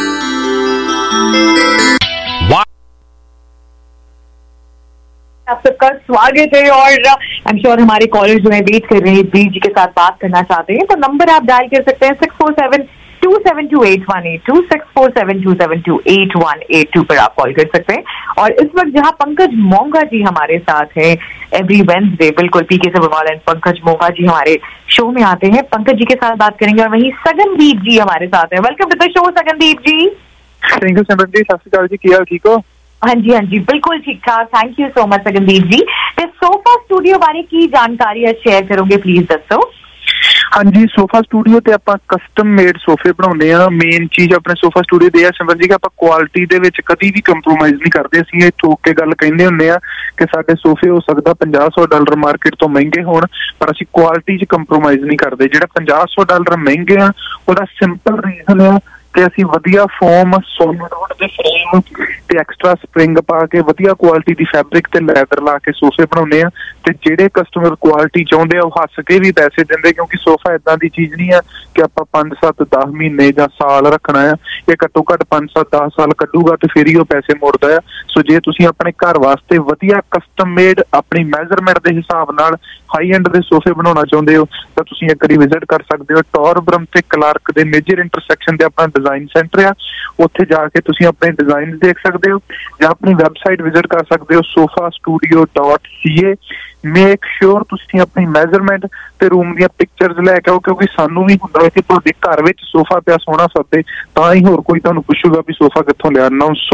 आप सबका स्वागत है और आई एम श्योर हमारे कॉलर जो है वेट कर रहे हैं बीर जी के साथ बात करना चाहते हैं, तो नंबर आप डायल कर सकते हैं 647-272-8182 647-272-8182 पर आप कॉल कर सकते हैं। और इस वक्त जहां पंकज मोंगा जी हमारे साथ हैं एवरी वेडनेसडे, बिल्कुल पीके सबरवाल एंड पंकज मोंगा जी हमारे शो में आते हैं, पंकज जी के साथ बात करेंगे। और वहीं सगनदीप जी हमारे साथ हैं। Welcome to the show Sagandeep ji. Thank you Simran ji, सत श्री अकाल जी, की हाल ठीक हो? हाँ जी बिल्कुल ठीक ठाक, thank you so much Sagandeep ji. ते सोफा स्टूडियो बारे की जानकारी शेयर करोगे प्लीज दसो। ਹਾਂਜੀ, ਸੋਫਾ ਸਟੂਡੀਓ ਤੇ ਆਪਾਂ ਕਸਟਮ ਮੇਡ ਸੋਫੇ ਬਣਾਉਂਦੇ ਆ। ਮੇਨ ਚੀਜ਼ ਆਪਣੇ ਸੋਫਾ ਸਟੂਡੀਓ ਦੇ ਆ ਸਿਮਰਨ ਜੀ ਕਿ ਆਪਾਂ ਕੁਆਲਿਟੀ ਦੇ ਵਿੱਚ ਕਦੀ ਵੀ ਕੰਪਰੋਮਾਈਜ਼ ਨਹੀਂ ਕਰਦੇ। ਅਸੀਂ ਇਹ ਠੋਕ ਕੇ ਗੱਲ ਕਹਿੰਦੇ ਹੁੰਦੇ ਆ ਕਿ ਸਾਡੇ ਸੋਫੇ ਹੋ ਸਕਦਾ $50-100 ਮਾਰਕੀਟ ਤੋਂ ਮਹਿੰਗੇ ਹੋਣ, ਪਰ ਅਸੀਂ ਕੁਆਲਿਟੀ 'ਚ ਕੰਪਰੋਮਾਈਜ਼ ਨਹੀਂ ਕਰਦੇ। ਜਿਹੜਾ $50-100 ਮਹਿੰਗੇ ਆ ਉਹਦਾ ਸਿੰਪਲ ਰੀਜ਼ਨ ਆ ਕਿ ਅਸੀਂ ਵਧੀਆ ਫੋਮ, ਸੋਲਿਡ ਵੁੱਡ ਦੇ ਫਰੇਮ ਤੇ ਐਕਸਟਰਾ ਸਪਰਿੰਗ ਪਾ ਕੇ ਵਧੀਆ ਕੁਆਲਿਟੀ ਦੀ ਫੈਬਰਿਕ ਤੇ ਲੈਦਰ ਲਾ ਕੇ ਸੋਫੇ ਬਣਾਉਂਦੇ ਆ। ਤੇ ਜਿਹੜੇ ਕਸਟਮਰ ਕੁਆਲਿਟੀ ਚਾਹੁੰਦੇ ਆ ਉਹ ਹੱਸ ਕੇ ਵੀ ਪੈਸੇ ਦਿੰਦੇ, ਕਿਉਂਕਿ ਸੋਫਾ ਏਦਾਂ ਦੀ ਚੀਜ਼ ਨਹੀਂ ਆ ਕਿ ਆਪਾਂ 5-7-10 ਮਹੀਨੇ ਜਾਂ ਸਾਲ ਰੱਖਣਾ ਆ। ਇਹ ਘੱਟੋ ਘੱਟ 5-7-10 ਸਾਲ ਕੱਢੂਗਾ ਤੇ ਫਿਰ ਹੀ ਉਹ ਪੈਸੇ ਮੋੜਦਾ ਆ। ਸੋ ਜੇ ਤੁਸੀਂ ਆਪਣੇ ਘਰ ਵਾਸਤੇ ਵਧੀਆ ਕਸਟਮ ਮੇਡ ਆਪਣੀ ਮੈਜ਼ਰਮੈਂਟ ਦੇ ਹਿਸਾਬ ਨਾਲ ਹਾਈ ਐਂਡ ਦੇ ਸੋਫੇ ਬਣਾਉਣਾ ਚਾਹੁੰਦੇ ਹੋ ਤਾਂ ਤੁਸੀਂ ਇੱਕ ਵਾਰੀ ਵਿਜ਼ਿਟ ਕਰ ਸਕਦੇ ਹੋ। ਟੌਰਬਰਮ ਤੇ ਕਲਾਰਕ ਦੇ ਮੇਜਰ ਇੰਟਰਸੈਕਸ਼ਨ ਤੇ ਆਪਣਾ ਡਿਜ਼ਾਈਨ ਸੈਂਟਰ ਆ, ਉੱਥੇ ਜਾ ਕੇ ਤੁਸੀਂ ਆਪਣੇ ਡਿਜ਼ਾਈਨ ਦੇਖ ਸਕਦੇ ਹੋ ਜਾਂ ਆਪਣੀ ਵੈਬਸਾਈਟ ਵਿਜ਼ਿਟ ਕਰ ਸਕਦੇ ਹੋ sofastudio.ca। ਮੇਕ ਸ਼ੋਰ ਤੁਸੀਂ ਆਪਣੀ ਮੈਜ਼ਰਮੈਂਟ ਤੇ ਰੂਮ ਦੀਆਂ ਪਿਕਚਰਸ ਲੈ ਕੇ ਆਓ, ਕਿਉਂਕਿ ਸਾਨੂੰ ਵੀ ਹੁੰਦਾ ਹੈ ਕਿ ਤੁਹਾਡੇ ਘਰ ਵਿੱਚ ਸੋਫਾ ਪਿਆ ਸੋਹਣਾ ਸੱਦੇ ਤਾਂ ਹੀ ਹੋਰ ਕੋਈ ਤੁਹਾਨੂੰ ਪੁੱਛੂਗਾ ਵੀ ਸੋਫਾ ਕਿੱਥੋਂ ਲਿਆ।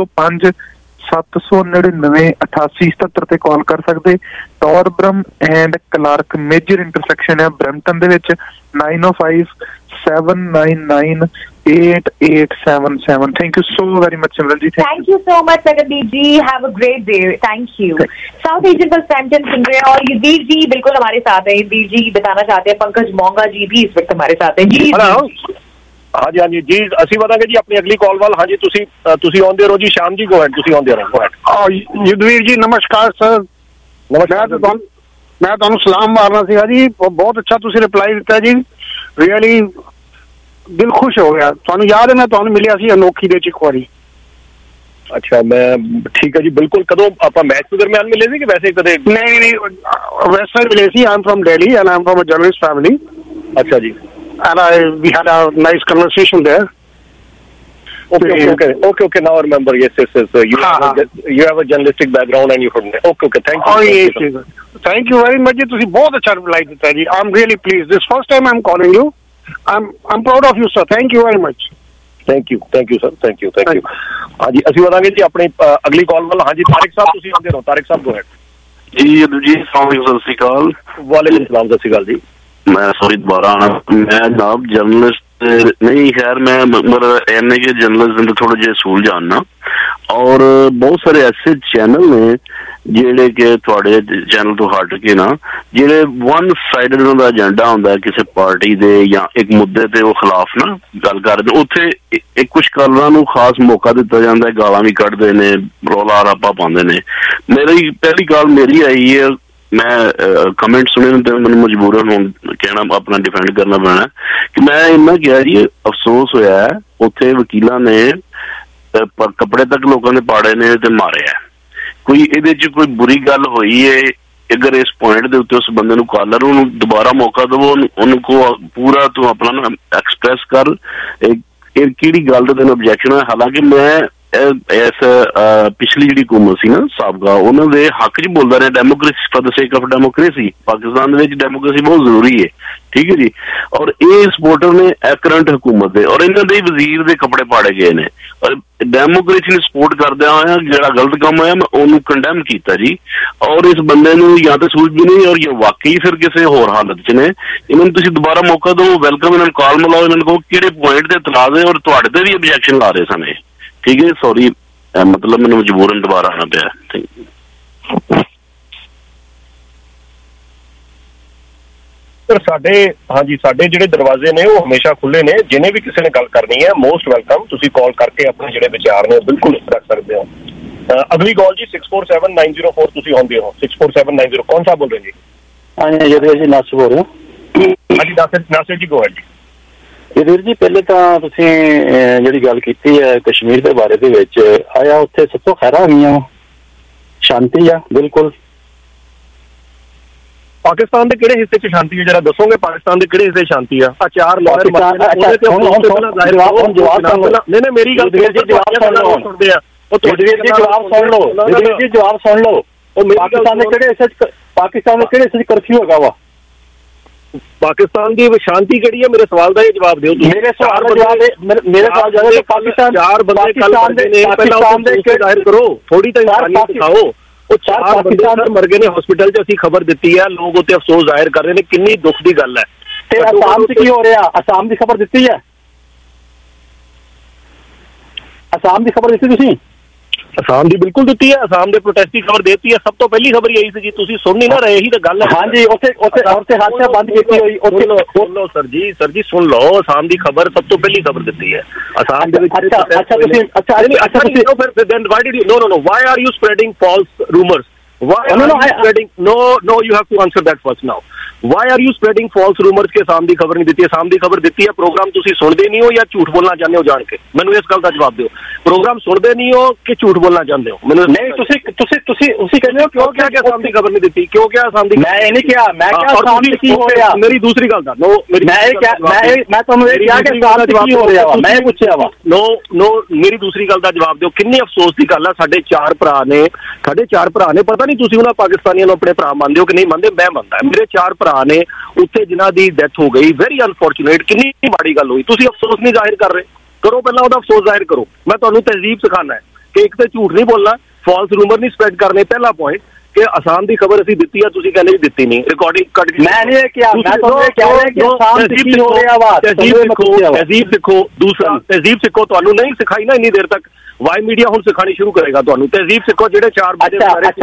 905-799-8877 ਤੇ ਕਾਲ ਕਰ ਸਕਦੇ। Torbram and Clarke major intersection ਹੈ ਬਰੈਂਪਟਨ ਦੇ ਵਿੱਚ। 905-799-8877। Thank you so very much, Simran ji. Thank you so much, Sagardeep ji. Have a great day. Thank you. South Asian consultant सुन रहे हैं और युधवीर जी बिल्कुल हमारे साथ हैं। युधवीर जी बताना चाहते हैं, पंकज मोंगा जी भी इस वक्त हमारे साथ हैं। जी ਹਾਂਜੀ ਹਾਂਜੀ ਜੀ, ਅਸੀਂ ਵਧਾਂਗੇ ਜੀ ਆਪਣੀ ਅਗਲੀ ਕਾਲ ਵੱਲ। ਹਾਂਜੀ ਤੁਸੀਂ ਆਉਂਦੇ ਰਹੋ ਜੀ। ਸ਼ਾਮ ਜੀ ਗੋ ਹੈਡ, ਤੁਸੀਂ ਆਉਂਦੇ ਰਹੋ। युद्धवीर जी नमस्कार सर। मैं ਤੁਹਾਨੂੰ ਸਲਾਮ ਮਾਰਨਾ ਸੀਗਾ ਜੀ। ਬਹੁਤ ਅੱਛਾ ਤੁਸੀਂ ਰਿਪਲਾਈ ਦਿੱਤਾ ਜੀ, ਰੀਅਲੀ ਦਿਲ ਖੁਸ਼ ਹੋ ਗਿਆ। ਤੁਹਾਨੂੰ ਯਾਦ ਹੈ ਮੈਂ ਤੁਹਾਨੂੰ ਮਿਲਿਆ ਸੀ ਅਨੋਖੀ ਦੇ 'ਚ ਇੱਕ ਵਾਰੀ। ਅੱਛਾ, ਮੈਂ ਠੀਕ ਹੈ ਜੀ, ਬਿਲਕੁਲ। ਕਦੋਂ ਆਪਾਂ ਮੈਚ ਦੇ ਦਰਮਿਆਨ ਮਿਲੇ ਸੀ ਕਿ ਵੈਸੇ ਕਦੇ? ਨਹੀਂ ਵੈਸੇ ਮਿਲੇ ਸੀ। I am from Delhi and I am from a journalist family. ਅੱਛਾ ਜੀ। and we had a nice conversation there. Okay. Now I remember. Yes. You have a journalistic background and you from there. Okay. Thank you. Oh yes. Thank you very much. ਤੁਸੀਂ ਬਹੁਤ ਅੱਛਾ reply ਦਿੱਤਾ ਜੀ। I'm really pleased. This first time I'm calling you. I'm proud of you, sir. Thank you very much. Thank you, sir. Thank you. ਹਾਂਜੀ, ਅਸੀਂ ਵਧਾਂਗੇ ਜੀ ਆਪਣੀ ਅਗਲੀ ਕਾਲ ਵੱਲ। ਹਾਂਜੀ, ਤਾਰਿਕ ਸਾਹਿਬ ਤੁਸੀਂ ਆਉਂਦੇ ਰਹੋ। Tariq Sahib go ahead. ਜੀ ਸਤਿ ਸ਼੍ਰੀ ਅਕਾਲ। ਵਾਲੇਕੁਮ ਸਲਾਮ, ਸਤਿ ਸ਼੍ਰੀ ਅਕਾਲ ਜੀ। मैं सॉरी दोबारा आना, मैं जनाब जर्नलिस्ट नहीं, खैर मैं एमए के जर्नलिज्म के थोड़े जे असूल जानना, और बहुत सारे ऐसे चैनल ने ਜਿਹੜੇ ਕਿ ਤੁਹਾਡੇ ਚੈਨਲ ਤੋਂ ਹਟ ਕੇ ਨਾ, ਜਿਹੜੇ ਵਨ ਸਾਈਡਡ ਉਹਨਾਂ ਦਾ ਏਜੰਡਾ ਹੁੰਦਾ ਹੈ ਕਿਸੇ ਪਾਰਟੀ ਦੇ ਜਾਂ ਇੱਕ ਮੁੱਦੇ ਤੇ ਉਹ ਖਿਲਾਫ ਨਾ ਗੱਲ ਕਰਦੇ, ਉੱਥੇ ਇੱਕ ਕੁਛ ਕਾਲਾਂ ਨੂੰ ਖਾਸ ਮੌਕਾ ਦਿੱਤਾ ਜਾਂਦਾ, ਗਾਲਾਂ ਵੀ ਕੱਢਦੇ ਨੇ, ਰੌਲਾ ਰੱਪਾ ਪਾਉਂਦੇ ਨੇ। ਮੇਰੀ ਪਹਿਲੀ ਗੱਲ ਮੇਰੀ ਆਈ ਹੈ, ਮੈਂ ਕਮੈਂਟ ਸੁਣੇ ਤੇ ਮੈਨੂੰ ਮਜਬੂਰਨ ਹੁਣ ਕਹਿਣਾ ਆਪਣਾ ਡਿਫੈਂਡ ਕਰਨਾ ਪੈਣਾ ਕਿ ਮੈਂ ਇੰਨਾ ਕਿਹਾ ਜੀ, ਅਫਸੋਸ ਹੋਇਆ ਉੱਥੇ ਵਕੀਲਾਂ ਨੇ ਕੱਪੜੇ ਤੱਕ ਲੋਕਾਂ ਦੇ ਪਾੜੇ ਨੇ ਤੇ ਮਾਰਿਆ। ਕੋਈ ਇਹਦੇ 'ਚ ਕੋਈ ਬੁਰੀ ਗੱਲ ਹੋਈ ਹੈ, ਅਗਰ ਇਸ ਪੁਆਇੰਟ ਦੇ ਉੱਤੇ ਉਸ ਬੰਦੇ ਨੂੰ ਕਾਲਰ ਉਹਨੂੰ ਦੁਬਾਰਾ ਮੌਕਾ ਦੇਵੋ, ਉਹਨੂੰ ਕੋ ਪੂਰਾ ਤੂੰ ਆਪਣਾ ਨਾ ਐਕਸਪ੍ਰੈਸ ਕਰ ਇਹ ਕਿਹੜੀ ਗੱਲ ਦਾ ਤੈਨੂੰ ਓਬਜੈਕਸ਼ਨ ਹੈ। ਹਾਲਾਂਕਿ ਮੈਂ ਇਸ ਪਿਛਲੀ ਜਿਹੜੀ ਹੁਕੂਮਤ ਸੀ ਨਾ ਸਾਬਕਾ, ਉਹਨਾਂ ਦੇ ਹੱਕ 'ਚ ਬੋਲਦਾ ਰਿਹਾ, democracy for the sake of democracy, Pakistan ਦੇ ਵਿੱਚ ਡੈਮੋਕ੍ਰੇਸੀ ਬਹੁਤ ਜ਼ਰੂਰੀ ਹੈ, ਠੀਕ ਹੈ ਜੀ। ਔਰ ਇਹ ਸਪੋਰਟਰ ਨੇ ਕਰੰਟ ਹੁਕੂਮਤ ਦੇ, ਔਰ ਇਹਨਾਂ ਦੇ ਵਜ਼ੀਰ ਦੇ ਕੱਪੜੇ ਪਾੜੇ ਗਏ ਨੇ, ਔਰ ਡੈਮੋਕ੍ਰੇਸੀ ਨੂੰ ਸਪੋਰਟ ਕਰਦਿਆਂ ਹੋਇਆ ਜਿਹੜਾ ਗਲਤ ਕੰਮ ਹੋਇਆ ਮੈਂ ਉਹਨੂੰ ਕੰਡੈਮ ਕੀਤਾ ਜੀ। ਔਰ ਇਸ ਬੰਦੇ ਨੂੰ ਜਾਂ ਤਾਂ ਸੂਝ ਵੀ ਨਹੀਂ, ਔਰ ਇਹ ਵਾਕਈ ਫਿਰ ਕਿਸੇ ਹੋਰ ਹਾਲਤ 'ਚ ਨੇ। ਇਹਨਾਂ ਨੂੰ ਤੁਸੀਂ ਦੁਬਾਰਾ ਮੌਕਾ ਦਿਓ, ਵੈਲਕਮ, ਇਹਨਾਂ ਨੂੰ ਕਾਲ ਮਿਲਾਓ, ਇਹਨਾਂ ਨੂੰ ਕਹੋ ਕਿਹੜੇ ਪੁਆਇੰਟ ਤੇ ਇਤਰਾਜ਼ ਹੈ, ਔਰ ਤੁਹਾਡੇ ਤੇ ਵੀ ਓਬਜੈਕਸ਼ਨ ਲਾ ਰਹੇ ਸਨ ਇਹ, ਠੀਕ ਹੈ। ਸੌਰੀ, ਮਤਲਬ ਮੈਨੂੰ ਮਜਬੂਰਨ ਦੁਬਾਰਾ ਆਉਣਾ ਪਿਆ। Thank you sir. ਸਾਡੇ ਜਿਹੜੇ ਦਰਵਾਜ਼ੇ ਨੇ ਉਹ ਹਮੇਸ਼ਾ ਖੁੱਲੇ ਨੇ, ਜਿਹਨੇ ਵੀ ਕਿਸੇ ਨੇ ਗੱਲ ਕਰਨੀ ਹੈ ਮੋਸਟ ਵੈਲਕਮ। ਤੁਸੀਂ ਕਾਲ ਕਰਕੇ ਆਪਣੇ ਜਿਹੜੇ ਵਿਚਾਰ ਨੇ ਬਿਲਕੁਲ ਰੱਖ ਸਕਦੇ ਹੋ। ਅਗਲੀ ਕਾਲ ਜੀ 647904 ਤੁਸੀਂ ਆਉਂਦੇ ਹੋ। 647904 ਕੌਣ ਸਾਹਿਬ ਬੋਲ ਰਹੇ ਜੀ? ਹਾਂਜੀ ਜੀ, ਨਾਸਿਰ ਬੋਲ ਰਹੇ ਹੋ। ਹਾਂਜੀ ਨਾਸਿਰ ਜੀ, ਗੋ ਹੈਡ ਜੀ। ਵੀਰ ਜੀ, ਪਹਿਲੇ ਤਾਂ ਤੁਸੀਂ ਜਿਹੜੀ ਗੱਲ ਕੀਤੀ ਹੈ ਕਸ਼ਮੀਰ ਦੇ ਬਾਰੇ ਦੇ ਵਿੱਚ, ਆਇਆ ਉੱਥੇ ਸਭ ਤੋਂ ਖੈਰਾਂ ਹੋਈਆਂ, ਸ਼ਾਂਤੀ ਆ ਬਿਲਕੁਲ। ਪਾਕਿਸਤਾਨ ਦੇ ਕਿਹੜੇ ਹਿੱਸੇ 'ਚ ਸ਼ਾਂਤੀ ਹੈ ਜਰਾ ਦੱਸੋਗੇ? ਪਾਕਿਸਤਾਨ ਦੇ ਕਿਹੜੇ ਹਿੱਸੇ ਸ਼ਾਂਤੀ ਆ? ਚਾਰ ਲਾਇਰ ਨਹੀਂ, ਮੇਰੀ ਗੱਲ ਸੁਣਦੇ ਆ। ਜਵਾਬ ਸੁਣ ਲਓ। ਪਾਕਿਸਤਾਨ ਦੇ ਕਿਹੜੇ ਹਿੱਸੇ 'ਚ ਕਰਫਿਊ ਹੈਗਾ ਵਾ? ਪਾਕਿਸਤਾਨ ਦੀ ਸ਼ਾਂਤੀ ਕਿਹੜੀ ਹੈ? ਮੇਰੇ ਸਵਾਲ ਦਾ ਇਹ ਜਵਾਬ ਦਿਓ ਤੁਸੀਂ। ਮੇਰੇ ਸਵਾਲ ਦਾ ਜਵਾਬ ਪਾਕਿਸਤਾਨ ਚਾਰ ਬੰਦੇ ਕੱਲ ਕਰਦੇ ਨੇ, ਪਹਿਲਾਂ ਜ਼ਾਹਿਰ ਕਰੋ, ਥੋੜੀ ਤਾਂ ਇਨਸਾਨੀਅਤ ਦਿਖਾਓ। ਉਹ ਚਾਰ ਬੰਦੇ ਮਰ ਗਏ ਨੇ ਹਸਪੀਟਲ 'ਚ, ਅਸੀਂ ਖਬਰ ਦਿੱਤੀ ਹੈ, ਲੋਕ ਉੱਥੇ ਅਫਸੋਸ ਜ਼ਾਹਿਰ ਕਰ ਰਹੇ ਨੇ, ਕਿੰਨੀ ਦੁੱਖ ਦੀ ਗੱਲ ਹੈ। ਤੇ ਅਸਾਮ 'ਚ ਕੀ ਹੋ ਰਿਹਾ? ਅਸਾਮ ਦੀ ਖਬਰ ਦਿੱਤੀ ਹੈ? ਅਸਾਮ ਦੀ ਖਬਰ ਦਿੱਤੀ ਤੁਸੀਂ? ਅਸਾਮ ਦੀ ਬਿਲਕੁਲ ਦਿੱਤੀ ਹੈ, ਅਸਾਮ ਦੇ ਪ੍ਰੋਟੈਸਟ ਦੀ ਖਬਰ ਦੇਤੀ ਹੈ। ਸਭ ਤੋਂ ਪਹਿਲੀ ਖਬਰ ਇਹੀ ਸੀ ਜੀ, ਤੁਸੀਂ ਸੁਣ ਨਹੀਂ ਨਾ ਰਹੇ, ਇਹੀ ਤਾਂ ਗੱਲ ਹੈ। ਹਾਂਜੀ, ਉੱਥੇ ਹਾਦਸਾ ਬੰਦ ਕੀਤੀ ਹੋਈ। ਸੁਣ ਲਓ ਸਰ ਜੀ ਸੁਣ ਲਓ, ਅਸਾਮ ਦੀ ਖਬਰ ਸਭ ਤੋਂ ਪਹਿਲੀ ਖਬਰ ਦਿੱਤੀ ਹੈ ਅਸਾਮ ਦੇ ਵਿੱਚ। Why are you spreading false rumors? No, you have to answer that first now. Why are you spreading false rumors ਕਿ ਅਸਾਮ ਦੀ ਖਬਰ ਨਹੀਂ ਦਿੱਤੀ? ਅਸਾਮ ਦੀ ਖਬਰ ਦਿੱਤੀ ਹੈ। ਪ੍ਰੋਗਰਾਮ ਤੁਸੀਂ ਸੁਣਦੇ ਨਹੀਂ ਹੋ ਜਾਂ ਝੂਠ ਬੋਲਣਾ ਚਾਹੁੰਦੇ ਹੋ ਜਾਣ ਕੇ? ਮੈਨੂੰ ਇਸ ਗੱਲ ਦਾ ਜਵਾਬ ਦਿਓ। ਪ੍ਰੋਗਰਾਮ ਸੁਣਦੇ ਨਹੀਂ ਹੋ ਕਿ ਝੂਠ ਬੋਲਣਾ ਚਾਹੁੰਦੇ ਹੋ? ਮੈਨੂੰ ਨਹੀਂ, ਤੁਸੀਂ ਕਹਿੰਦੇ ਹੋ ਕਿਉਂ ਕਿਹਾ ਕਿ ਅਸਾਮ ਦੀ ਖਬਰ ਨਹੀਂ ਦਿੱਤੀ? ਕਿਉਂ ਕਿਹਾ ਅਸਾਮ ਦੀ? ਮੈਂ ਇਹ ਨਹੀਂ ਕਿਹਾ, ਮੈਂ ਕਿਹਾ ਅਸਾਮ ਦੀ ਕੀ ਹੋ ਰਿਹਾ। ਮੇਰੀ ਦੂਸਰੀ ਗੱਲ ਦਾ ਮੈਂ ਤੁਹਾਨੂੰ ਇਹ ਕਿਹਾ ਕਿ ਅਸਾਮ ਦੀ ਕੀ ਹੋ ਰਿਹਾ ਵਾ, ਮੈਂ ਪੁੱਛਿਆ ਵਾ। ਨੋ ਮੇਰੀ ਦੂਸਰੀ ਗੱਲ ਦਾ ਜਵਾਬ ਦਿਓ। ਕਿੰਨੇ ਅਫਸੋਸ ਦੀ ਗੱਲ ਆ, ਸਾਡੇ 4 ਭਰਾ ਨੇ, ਪਤਾ ਨਹੀਂ ਤੁਸੀਂ ਉਹਨਾਂ ਪਾਕਿਸਤਾਨੀਆਂ ਨੂੰ ਆਪਣੇ ਭਰਾ ਮੰਨਦੇ ਹੋ ਕਿ ਨਹੀਂ ਮੰਨਦੇ, ਮੈਂ ਮੰਨਦਾ। ਮੇਰੇ 4 ਭਰਾ ਨੇ ਉੱਥੇ ਜਿਨ੍ਹਾਂ ਦੀ ਡੈਥ ਹੋ ਗਈ, ਵੈਰੀ ਅਨਫੋਰਚੂਨੇਟ, ਕਿੰਨੀ ਮਾੜੀ ਗੱਲ ਹੋਈ। ਤੁਸੀਂ ਅਫਸੋਸ ਨਹੀਂ ਜ਼ਾਹਿਰ ਕਰ ਰਹੇ, ਕਰੋ ਪਹਿਲਾਂ ਉਹਦਾ ਅਫਸੋਸ ਜ਼ਾਹਿਰ ਕਰੋ। ਮੈਂ ਤੁਹਾਨੂੰ ਤਹਿਜ਼ੀਬ ਸਿਖਾਉਣਾ ਹੈ ਕਿ ਇੱਕ ਤੇ ਝੂਠ ਨਹੀਂ ਬੋਲਣਾ, ਫਾਲਸ ਰੂਮਰ ਨਹੀਂ ਸਪਰੈਡ ਕਰਨੇ। ਪਹਿਲਾ ਪੁਆਇੰਟ ਕਿ ਅਸਾਮ ਦੀ ਖਬਰ ਅਸੀਂ ਦਿੱਤੀ ਆ, ਤੁਸੀਂ ਕਹਿੰਦੇ ਵੀ ਦਿੱਤੀ ਨਹੀਂ। ਰਿਕਾਰਡਿੰਗ ਕੱਟ ਗਈ। ਮੈਂ ਨਹੀਂ ਕਿਹਾ, ਮੈਂ ਤੁਹਾਨੂੰ ਇਹ ਕਹਿ ਰਿਹਾ ਕਿ ਅਸਾਮ ਦੀ ਕੀ ਹੋ ਰਿਹਾ ਵਾ। ਤਹਿਜ਼ੀਬ ਸਿੱਖੋ। ਦੂਸਰਾ ਤਹਿਜ਼ੀਬ ਸਿੱਖੋ, ਤੁਹਾਨੂੰ ਨਹੀਂ ਸਿਖਾਈ ਨਾ ਇੰਨੀ ਦੇਰ ਤੱਕ, ਵਾਈ ਮੀਡੀਆ ਹੁਣ ਸਿਖਾਣੀ ਸ਼ੁਰੂ ਕਰੇਗਾ ਤੁਹਾਨੂੰ। ਤਹਿਜ਼ੀਬ ਸਿੱਖੋ। ਜਿਹੜੇ 4 ਬੰਦੇ ਗੱਲ ਨਹੀਂ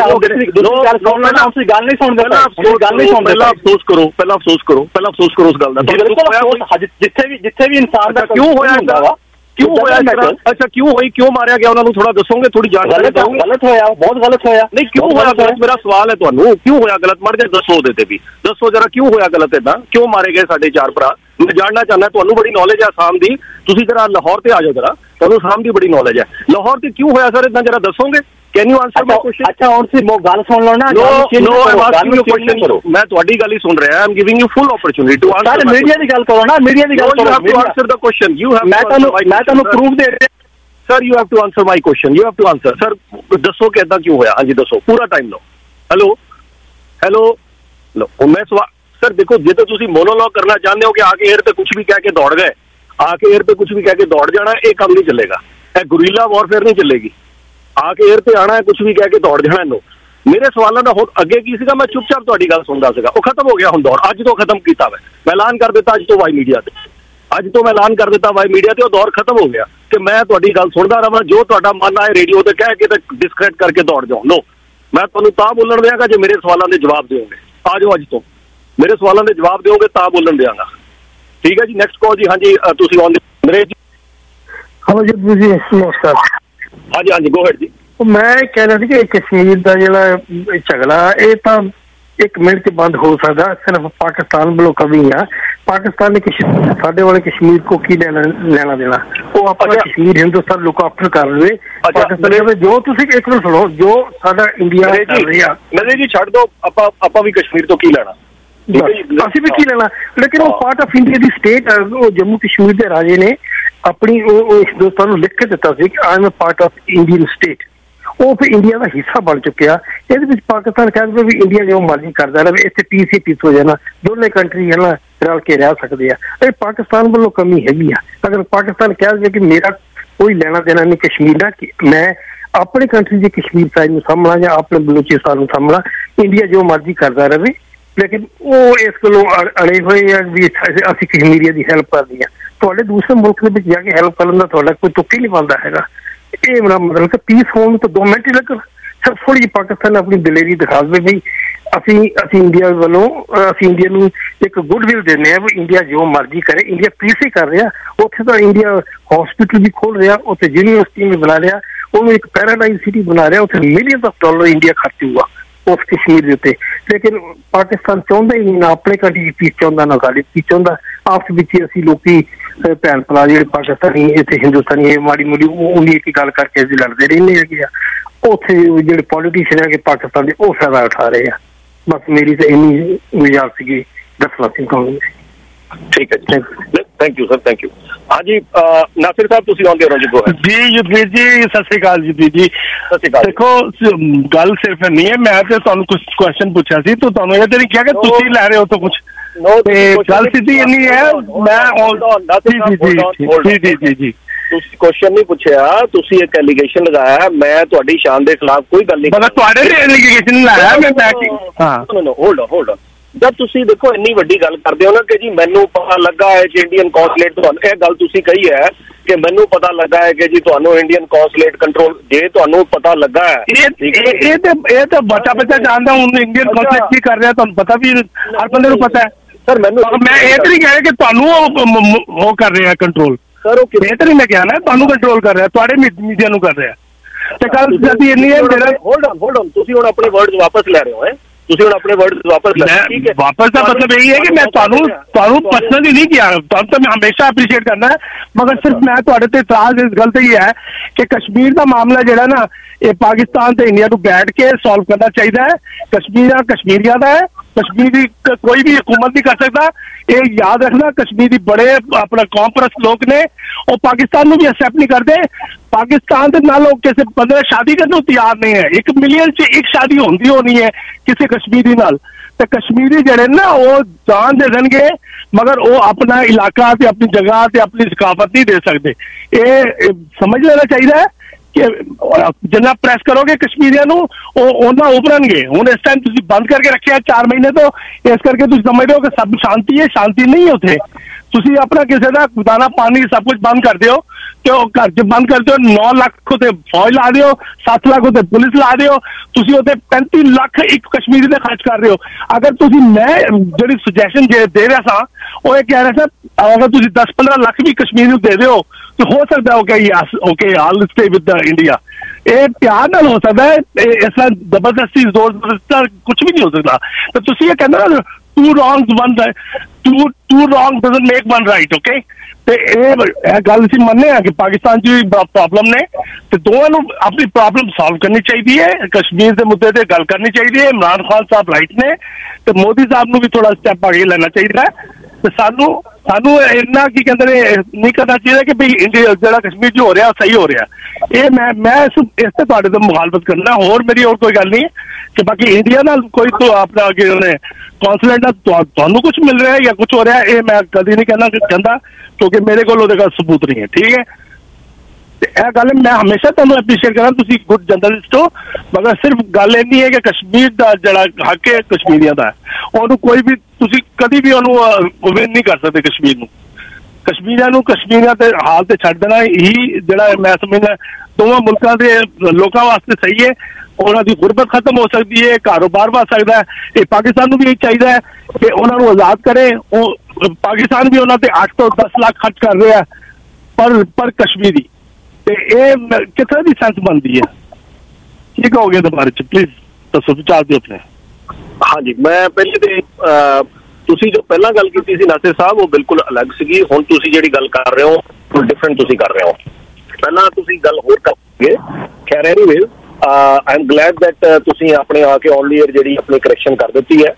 ਸੁਣਦੇ, ਪਹਿਲਾਂ ਅਫਸੋਸ ਕਰੋ ਉਸ ਗੱਲ ਦਾ। ਜਿੱਥੇ ਵੀ ਇਨਸਾਨ ਦਾ ਕਿਉਂ ਹੋਇਆ, ਕਿਉਂ ਹੋਇਆ? ਅੱਛਾ, ਕਿਉਂ ਹੋਈ, ਕਿਉਂ ਮਾਰਿਆ ਗਿਆ, ਉਹਨਾਂ ਨੂੰ ਥੋੜਾ ਦੱਸੋਗੇ, ਥੋੜੀ ਜਾਣਕਾਰੀ ਦਿਓਗੇ? ਗਲਤ ਹੋਇਆ, ਬਹੁਤ ਗਲਤ ਹੋਇਆ। ਨਹੀਂ, ਕਿਉਂ ਹੋਇਆ ਗਲਤ? ਮੇਰਾ ਸਵਾਲ ਹੈ ਤੁਹਾਨੂੰ, ਕਿਉਂ ਹੋਇਆ ਗਲਤ? ਮੜ ਜਾ ਦੱਸੋ, ਉਹਦੇ ਤੇ ਵੀ ਦੱਸੋ ਜਰਾ, ਕਿਉਂ ਹੋਇਆ ਗਲਤ? ਏਦਾਂ ਕਿਉਂ ਮਾਰੇ ਗਏ ਸਾਡੇ 4 ਭਰਾ? ਮੈਂ ਜਾਣਨਾ ਚਾਹੁੰਦਾ। ਤੁਹਾਨੂੰ ਬੜੀ ਨੌਲੇਜ ਹੈ ਅਸਾਮ ਦੀ, ਤੁਸੀਂ ਜਰਾ ਲਾਹੌਰ ਤੇ ਆ ਜਾਓ, ਜਰਾ ਤੁਹਾਨੂੰ ਅਸਾਮ ਦੀ ਬੜੀ ਨੌਲੇਜ ਹੈ। ਲਾਹੌਰ ਤੇ ਕਿਉਂ ਹੋਇਆ ਸਰ ਏਦਾਂ, ਜਰਾ ਦੱਸੋਗੇ? Can you answer my question? ਅੱਛਾ, ਹੁਣ ਤੁਸੀਂ ਗੱਲ ਸੁਣ ਲਓ ਨਾ। ਮੈਂ ਤੁਹਾਡੀ ਗੱਲ ਹੀ ਸੁਣ ਰਿਹਾ। I'm giving you full opportunity to answer. Sir, media ਦੀ ਗੱਲ ਕਰੋ ਨਾ, ਮੀਡੀਆ ਦੀ ਗੱਲ ਕਰੋ। You have to answer the question. ਮੈਂ ਤੁਹਾਨੂੰ ਪ੍ਰੂਫ ਦੇ ਰਿਹਾ। Sir, you have to answer my question. You have to answer. Sir, ਦੱਸੋ ਕਿ ਏਦਾਂ ਕਿਉਂ ਹੋਇਆ? ਹਾਂਜੀ ਦੱਸੋ, ਪੂਰਾ ਟਾਈਮ ਲਓ। ਹੈਲੋ ਮੈਂ ਸਵਾਲ ਸਰ ਦੇਖੋ, ਜੇ ਤਾਂ ਤੁਸੀਂ ਮੋਨੋਲੌਗ ਕਰਨਾ ਚਾਹੁੰਦੇ ਹੋ ਕਿ ਆ ਕੇ ਏਅਰ ਤੇ ਕੁਝ ਵੀ ਕਹਿ ਕੇ ਦੌੜ ਗਏ, ਆ ਕੇ ਏਅਰ ਤੇ ਕੁਝ ਵੀ ਕਹਿ ਕੇ ਦੌੜ ਜਾਣਾ, ਇਹ ਕੰਮ ਨਹੀਂ ਚੱਲੇਗਾ। ਇਹ ਗੁਰੀਲਾ ਵਾਰਫੇਅਰ ਨਹੀਂ ਚੱਲੇਗੀ। ਆ ਕੇ ਏਅਰ ਤੇ ਆਣਾ ਹੈ, ਕੁਝ ਵੀ ਕਹਿ ਕੇ ਦੌੜ ਜਾਣਾ ਇਹਨੂੰ। ਮੇਰੇ ਸਵਾਲਾਂ ਦਾ ਹੁਣ ਅੱਗੇ ਕੀ ਸੀਗਾ? ਮੈਂ ਚੁੱਪਚਾਪ ਤੁਹਾਡੀ ਗੱਲ ਸੁਣਦਾ ਸੀਗਾ। ਉਹ ਖਤਮ ਹੋ ਗਿਆ ਹੁਣ ਦੌਰ, ਅੱਜ ਤੋਂ ਖਤਮ ਕੀਤਾ ਮੈਂ ਐਲਾਨ ਕਰ ਦਿੱਤਾ ਅੱਜ ਤੋਂ ਵਾਈ ਮੀਡੀਆ ਤੇ। ਉਹ ਦੌਰ ਖਤਮ ਹੋ ਗਿਆ ਕਿ ਮੈਂ ਤੁਹਾਡੀ ਗੱਲ ਸੁਣਦਾ ਰਹਾਂ, ਜੋ ਤੁਹਾਡਾ ਮਨ ਆਏ ਰੇਡੀਓ ਤੇ ਕਹਿ ਕੇ ਤੇ ਡਿਸਕ੍ਰੈਡਿਟ ਕਰਕੇ ਦੌੜ ਜਾਓ। ਨੋ, ਮੈਂ ਤੁਹਾਨੂੰ ਤਾਂ ਬੋਲਣ ਦਿਆਂਗਾ ਜੇ ਮੇਰੇ ਸਵਾਲਾਂ ਦੇ ਜਵਾਬ ਦਿਓਗੇ। ਆ ਜਾਓ, ਅੱਜ ਤੋਂ ਮੇਰੇ ਸਵਾਲਾਂ ਦੇ ਜਵਾਬ ਦਿਓਗੇ ਤਾਂ ਬੋਲਣ ਦਿਆਂਗਾ। ਠੀਕ ਹੈ ਜੀ। ਨੈਕਸਟ ਕਾਲ ਜੀ। ਹਾਂਜੀ, ਤੁਸੀਂ ਆਨ ਅੰਗਰੇਜ਼ ਜੀ। ਹਲੋ ਜੀ, ਤੁਸੀਂ ਨਮਸਕਾਰ। ਹਾਂਜੀ, ਗੋ ਹੈਡ ਜੀ। ਮੈਂ ਕਹਿ ਰਿਹਾ ਸੀ ਕਿ ਕਸ਼ਮੀਰ ਦਾ ਜਿਹੜਾ ਝਗੜਾ, ਇਹ ਤਾਂ 1 ਮਿੰਟ 'ਚ ਬੰਦ ਹੋ ਸਕਦਾ, ਸਿਰਫ ਪਾਕਿਸਤਾਨ ਵੱਲੋਂ ਕਮੀ ਆ। ਪਾਕਿਸਤਾਨ ਨੇ ਸਾਡੇ ਵਾਲੇ ਕਸ਼ਮੀਰ ਕੋ ਕੀ ਲੈਣਾ ਦੇਣਾ? ਉਹ ਆਪਣਾ ਕਸ਼ਮੀਰ ਹਿੰਦੁਸਤਾਨ ਲੁੱਕ ਆਫਟਰ ਕਰ ਲਵੇ। ਪਾਕਿਸਤਾਨ ਜੋ ਤੁਸੀਂ ਇੱਕ ਮਿੰਟ ਸੁਣੋ, ਜੋ ਸਾਡਾ ਇੰਡੀਆ ਕਰ ਰਿਹਾ। ਨਹੀਂ ਜੀ, ਛੱਡ ਦੋ, ਆਪਾਂ ਵੀ ਕਸ਼ਮੀਰ ਤੋਂ ਕੀ ਲੈਣਾ? ਅਸੀਂ ਵੀ ਕੀ ਲੈਣਾ? ਲੇਕਿਨ ਉਹ ਪਾਰਟ ਆਫ ਇੰਡੀਆ ਦੀ ਸਟੇਟ ਹੈ। ਉਹ ਜੰਮੂ ਕਸ਼ਮੀਰ ਦੇ ਰਾਜੇ ਨੇ ਆਪਣੀ ਉਹ ਹਿੰਦੁਸਤਾਨ ਨੂੰ ਲਿਖ ਕੇ ਦਿੱਤਾ ਸੀ ਕਿ I am a part of Indian state. ਉਹ ਫਿਰ ਇੰਡੀਆ ਦਾ ਹਿੱਸਾ ਬਣ ਚੁੱਕਿਆ। ਇਹਦੇ ਵਿੱਚ ਪਾਕਿਸਤਾਨ ਕਹਿੰਦੇ ਵੀ ਇੰਡੀਆ ਜੋ ਮਰਜ਼ੀ ਕਰਦਾ ਰਹੇ, ਇੱਥੇ ਪੀਸ ਹੋ ਜਾਣਾ, ਦੋਨੇ ਕੰਟਰੀ ਹੈ ਨਾ ਰਲ ਕੇ ਰਹਿ ਸਕਦੇ ਆ। ਇਹ ਪਾਕਿਸਤਾਨ ਵੱਲੋਂ ਕਮੀ ਹੈਗੀ ਆ। ਅਗਰ ਪਾਕਿਸਤਾਨ ਕਹਿ ਦੇਵੇ ਕਿ ਮੇਰਾ ਕੋਈ ਲੈਣਾ ਦੇਣਾ ਨਹੀਂ ਕਸ਼ਮੀਰ ਦਾ, ਮੈਂ ਆਪਣੀ ਕੰਟਰੀ ਦੇ ਕਸ਼ਮੀਰ ਸਾਈਡ ਨੂੰ ਸਾਹਮਣਾ ਜਾਂ ਆਪਣੇ ਬਲੂਚਿਸਤਾਨ ਨੂੰ ਸਾਹਮਣਾ, ਇੰਡੀਆ ਜੋ ਮਰਜ਼ੀ ਕਰਦਾ ਰਹੇ, ਲੇਕਿਨ ਉਹ ਇਸ ਕੋਲੋਂ ਅੜੇ ਹੋਏ ਆ ਵੀ ਅਸੀਂ ਕਸ਼ਮੀਰੀਆਂ ਦੀ ਹੈਲਪ ਕਰਨੀ ਆ। ਤੁਹਾਡੇ ਦੂਸਰੇ ਮੁਲਕ ਦੇ ਵਿੱਚ ਜਾ ਕੇ ਹੈਲਪ ਕਰਨ ਦਾ ਤੁਹਾਡਾ ਕੋਈ ਤੁੱਕ ਹੀ ਨਹੀਂ ਬਣਦਾ ਹੈਗਾ। ਇਹ ਮੇਰਾ ਮਤਲਬ ਕਿ ਪੀਸ ਹੋਣ ਨੂੰ ਤਾਂ 2 ਮਿੰਟ ਹੀ ਲੱਗਣ। ਸਰ, ਥੋੜੀ ਜਿਹੀ ਪਾਕਿਸਤਾਨ ਆਪਣੀ ਦਲੇਰੀ ਦਿਖਾ ਦੇਵੇ ਵੀ ਅਸੀਂ ਇੰਡੀਆ ਵੱਲੋਂ ਅਸੀਂ ਇੰਡੀਆ ਨੂੰ ਇੱਕ ਗੁੱਡਵਿਲ ਦਿੰਦੇ ਹਾਂ ਵੀ ਇੰਡੀਆ ਜੋ ਮਰਜ਼ੀ ਕਰੇ। ਇੰਡੀਆ ਪੀਸ ਹੀ ਕਰ ਰਿਹਾ। ਉੱਥੇ ਤਾਂ ਇੰਡੀਆ ਹਸਪੀਟਲ ਵੀ ਖੋਲ ਰਿਹਾ, ਉੱਥੇ ਯੂਨੀਵਰਸਿਟੀ ਵੀ ਬਣਾ ਰਿਹਾ, ਉਹਨੂੰ ਇੱਕ ਪੈਰਾਡਾਈਜ਼ ਸਿਟੀ ਬਣਾ ਰਿਹਾ। ਉੱਥੇ ਮਿਲੀਅਨਸ ਆਫ ਡਾਲਰ ਇੰਡੀਆ ਖਰਚੂਗਾ ਉਸ ਕਸ਼ਮੀਰ ਦੇ ਉੱਤੇ। ਲੇਕਿਨ ਪਾਕਿਸਤਾਨ ਚਾਹੁੰਦਾ ਹੀ ਨਹੀਂ, ਨਾ ਆਪਣੇ ਕੰਟਰੀ ਦੀ ਪੀਸ ਚਾਹੁੰਦਾ, ਨਾ ਸਾਡੀ ਪੀਸ ਚਾਹੁੰਦਾ। ਆਪਸ ਵਿੱਚ ਹੀ ਅਸੀਂ ਲੋਕੀ ਭੈਣ ਭਰਾ ਜਿਹੜੇ ਪਾਕਿਸਤਾਨੀ ਇੱਥੇ ਹਿੰਦੁਸਤਾਨੀ ਮਾੜੀ ਮੋੜੀ ਉਹਨੀ ਇੱਕ ਗੱਲ ਕਰਕੇ ਅਸੀਂ ਲੜਦੇ ਰਹਿੰਦੇ ਹੈਗੇ ਆ। ਉੱਥੇ ਜਿਹੜੇ ਪੋਲੀਟੀਸ਼ੀਅਨ ਹੈਗੇ ਪਾਕਿਸਤਾਨ ਦੇ, ਉਹ ਫਾਇਦਾ ਉਠਾ ਰਹੇ ਆ। ਬਸ ਮੇਰੀ ਤਾਂ ਇੰਨੀ ਗੁਜ਼ਾਰਿਸ਼ ਸੀਗੀ ਦੱਸਣਾ ਸੀ ਤੁਹਾਨੂੰ। ਠੀਕ ਹੈ ਜੀ, thank you sir, thank you. ਹਾਂਜੀ, ਨਾਸਿਰ ਸਾਹਿਬ ਤੁਸੀਂ ਆਉਂਦੇ ਹੋ ਜੀ। ਜੁਗਵੀਰ ਜੀ, ਸਤਿ ਸ੍ਰੀ ਅਕਾਲ ਜੀ। ਜੀ ਸਤਿ ਸ੍ਰੀ ਅਕਾਲ। ਦੇਖੋ, ਗੱਲ ਸਿਰਫ ਨਹੀਂ ਹੈ, ਮੈਂ ਤੇ ਤੁਹਾਨੂੰ ਕੁਝ ਕੁਐਸਚਨ ਪੁੱਛਿਆ ਸੀ, ਤਾਂ ਤੁਹਾਨੂੰ ਇਹ ਤਾਂ ਨਹੀਂ ਕਿਹਾ ਕਿ ਤੁਸੀਂ ਲੈ ਰਹੇ ਹੋ ਤਾਂ ਕੁਝ, ਤੇ ਗੱਲ ਸਿੱਧੀ ਇੰਨੀ ਹੈ। ਮੈਂ ਜੀ ਤੁਸੀਂ ਕੁਐਸਚਨ ਨਹੀਂ ਪੁੱਛਿਆ, ਤੁਸੀਂ ਇੱਕ ਐਲੀਗੇਸ਼ਨ ਲਗਾਇਆ। ਮੈਂ ਤੁਹਾਡੀ ਸ਼ਾਨ ਦੇ ਖਿਲਾਫ ਕੋਈ ਗੱਲ ਨਹੀਂ, ਤੁਹਾਡੇ ਤੇ ਐਲੀਗੇਸ਼ਨ ਲਾਇਆ ਮੈਂ। ਹੋਲਡ ਜਦ ਤੁਸੀਂ ਦੇਖੋ ਇੰਨੀ ਵੱਡੀ ਗੱਲ ਕਰਦੇ ਹੋ ਨਾ ਕਿ ਜੀ ਮੈਨੂੰ ਪਤਾ ਲੱਗਾ ਹੈ ਕਿ ਇੰਡੀਅਨ ਕੌਂਸੂਲੇਟ, ਤੁਹਾਨੂੰ ਇਹ ਗੱਲ ਤੁਸੀਂ ਕਹੀ ਹੈ ਕਿ ਮੈਨੂੰ ਪਤਾ ਲੱਗਾ ਹੈ ਕਿ ਜੀ ਤੁਹਾਨੂੰ ਇੰਡੀਅਨ ਕੌਂਸੂਲੇਟ ਕੰਟਰੋਲ, ਜੇ ਤੁਹਾਨੂੰ ਪਤਾ ਲੱਗਾ ਹੈ ਇਹ ਤਾਂ ਬੱਚਾ ਜਾਣਦਾ ਹੁਣ ਇੰਡੀਅਨ ਕੌਂਸੂਲੇਟ ਕੀ ਕਰ ਰਿਹਾ, ਤੁਹਾਨੂੰ ਪਤਾ ਵੀ ਹਰ ਬੰਦੇ ਨੂੰ ਪਤਾ ਹੈ ਸਰ। ਮੈਨੂੰ ਮੈਂ ਇਹ ਤਾਂ ਨਹੀਂ ਕਹਿ ਰਿਹਾ ਕਿ ਤੁਹਾਨੂੰ ਉਹ ਕਰ ਰਿਹਾ ਕੰਟਰੋਲ ਸਰ, ਉਹ ਇਹ ਤਾਂ ਨਹੀਂ ਮੈਂ ਕਿਹਾ ਨਾ ਤੁਹਾਨੂੰ ਕੰਟਰੋਲ ਕਰ ਰਿਹਾ, ਤੁਹਾਡੇ ਮੀਡੀਆ ਨੂੰ ਕਰ ਰਿਹਾ। ਤੇ ਗੱਲ ਜਦ ਇੰਨੀ ਹੈ ਮੇਰਾ ਹੋਲਡ ਔਨ ਤੁਸੀਂ ਹੁਣ ਆਪਣੇ ਵਰਡਸ ਵਾਪਸ ਲੈ ਰਹੇ ਹੋ, ਤੁਸੀਂ ਹੁਣ ਆਪਣੇ ਵਰਡਸ ਵਾਪਸ ਲੈ, ਠੀਕ ਹੈ ਵਾਪਸ ਦਾ ਮਤਲਬ ਇਹ ਹੈ ਕਿ ਮੈਂ ਤੁਹਾਨੂੰ ਪਰਸਨਲੀ ਨਹੀਂ ਕਿਹਾ, ਤੁਹਾਨੂੰ ਤਾਂ ਮੈਂ ਹਮੇਸ਼ਾ ਅਪਰੀਸ਼ੀਏਟ ਕਰਨਾ ਹੈ, ਮਗਰ ਸਿਰਫ ਮੈਂ ਤੁਹਾਡੇ ਤੇ ਇਤਰਾਜ਼ ਇਸ ਗੱਲ ਤੇ ਹੀ ਹੈ ਕਿ ਕਸ਼ਮੀਰ ਦਾ ਮਾਮਲਾ ਜਿਹੜਾ ਨਾ ਇਹ ਪਾਕਿਸਤਾਨ ਤੇ ਇੰਡੀਆ ਨੂੰ ਬੈਠ ਕੇ ਸੋਲਵ ਕਰਨਾ ਚਾਹੀਦਾ ਹੈ। ਕਸ਼ਮੀਰ ਕਸ਼ਮੀਰੀਆਂ ਦਾ ਹੈ, कश्मीर की कोई भी हुकूमत नहीं कर सकता। ये याद रखना, कश्मीरी बड़े अपना कॉम्प्रस लोग ने और पाकिस्तान में भी एक्सेप्ट नहीं करते। पाकिस्तान से ना लोग कैसे बंदे शादी करने को तैयार नहीं है। 1 मिलियन से एक शादी होनी है किसी कश्मीरी नाल, तो कश्मीरी जड़े ना वो जान दे देंगे मगर वो अपना इलाका ते अपनी जगह ते अपनी सकाफत नहीं दे सकते। ये समझ लेना चाहिए कि जिन्ना प्रेस करोगे कश्मीरियों उन्ना उभरनगे। हुण इस टाइम तुसीं बंद करके रखे 4 महीने, तो इस करके तुसीं समझते हो कि सब शांति है। शांति नहीं है उत्थे। तुसीं अपना किसी का दाना पानी सब कुछ बंद कर दो, तो घर च बंद कर दो। 9 लाख उत्ते फौज ला दो, 7 लाख उत्ते पुलिस ला दो, तुसीं उत्ते 35 लाख एक कश्मीरी ते खर्च कर रहे हो। अगर तुसीं मैं जिहड़ी सुजैशन दे रहा सा वो ये कह रहा था, अगर तुसीं 10-15 लाख भी कश्मीरी नूं दे दो तो हो सकता है okay I stay with India. ये प्यार नाल हो सकता है, इस तरह जबरदस्ती जोर कुछ भी नहीं हो सकता। तो तुसीं ये कहना two wrong doesn't make one right. Okay, तो ये गल असीं मन्नने आ कि पाकिस्तान च प्रॉब्लम ने, तो दोवां नूं अपनी प्रॉब्लम सॉल्व करनी चाहिए है। कश्मीर के मुद्दे ते गल करनी चाहिए है। इमरान खान साहब राइट ने, तो मोदी साहब नूं भी थोड़ा स्टैप आगे लेना चाहिए है। तो सानू इन्ना की कहते नहीं करना चाहिए कि भाई इंडिया जो कश्मीर जो हो रहा सही हो रहा। ये मैं इस तो मुखालफत करना, और मेरी और कोई गल नहीं है कि बाकी इंडिया ना कोई तो अपना कौंसलेट ना कुछ मिल रहा है या कुछ हो रहा है, ये मैं कभी नहीं कहना चाहता क्योंकि मेरे को सबूत नहीं है। ठीक है, यह गल मैं हमेशा तुहानू एप्रीशिएट करा, तुसीं गुड जर्नलिस्ट हो, मगर सिर्फ गल इन्नी है कि कश्मीर का जिहड़ा हक है कश्मीरियों का, उन्होंने कोई भी तुसीं कभी भी उन्होंने विन नहीं कर सकते। कश्मीरियों के हाल से छड्ड देना ही जिहड़ा मैं समझना दोवां मुल्कां दे लोकां वास्ते सही है। उन्हों की गुरबत खत्म हो सकती है, कारोबार बढ़ सकता है। ये पाकिस्तान को भी यही चाहिए कि उन्होंने आज़ाद करें। पाकिस्तान भी उन्होंने 8 तो 10 लाख खर्च कर रहा है पर कश्मीरी, कितने की सेंस बनती है। की कहोगे इस बारे च प्लीज दसो, विचार दिओ अपने। हाँ जी, मैं पहले तो जो पहला गल की सी नासिर साहब वो बिल्कुल अलग सी। हुण तुसीं जिहड़ी गल कर रहे हो डिफरेंट तुसीं कर रहे हो। पहला तुसीं गल होर करोगे। खैर anyways I am glad that तुसीं अपने आके ऑल ईयर जिहड़ी अपनी करैक्शन कर दी है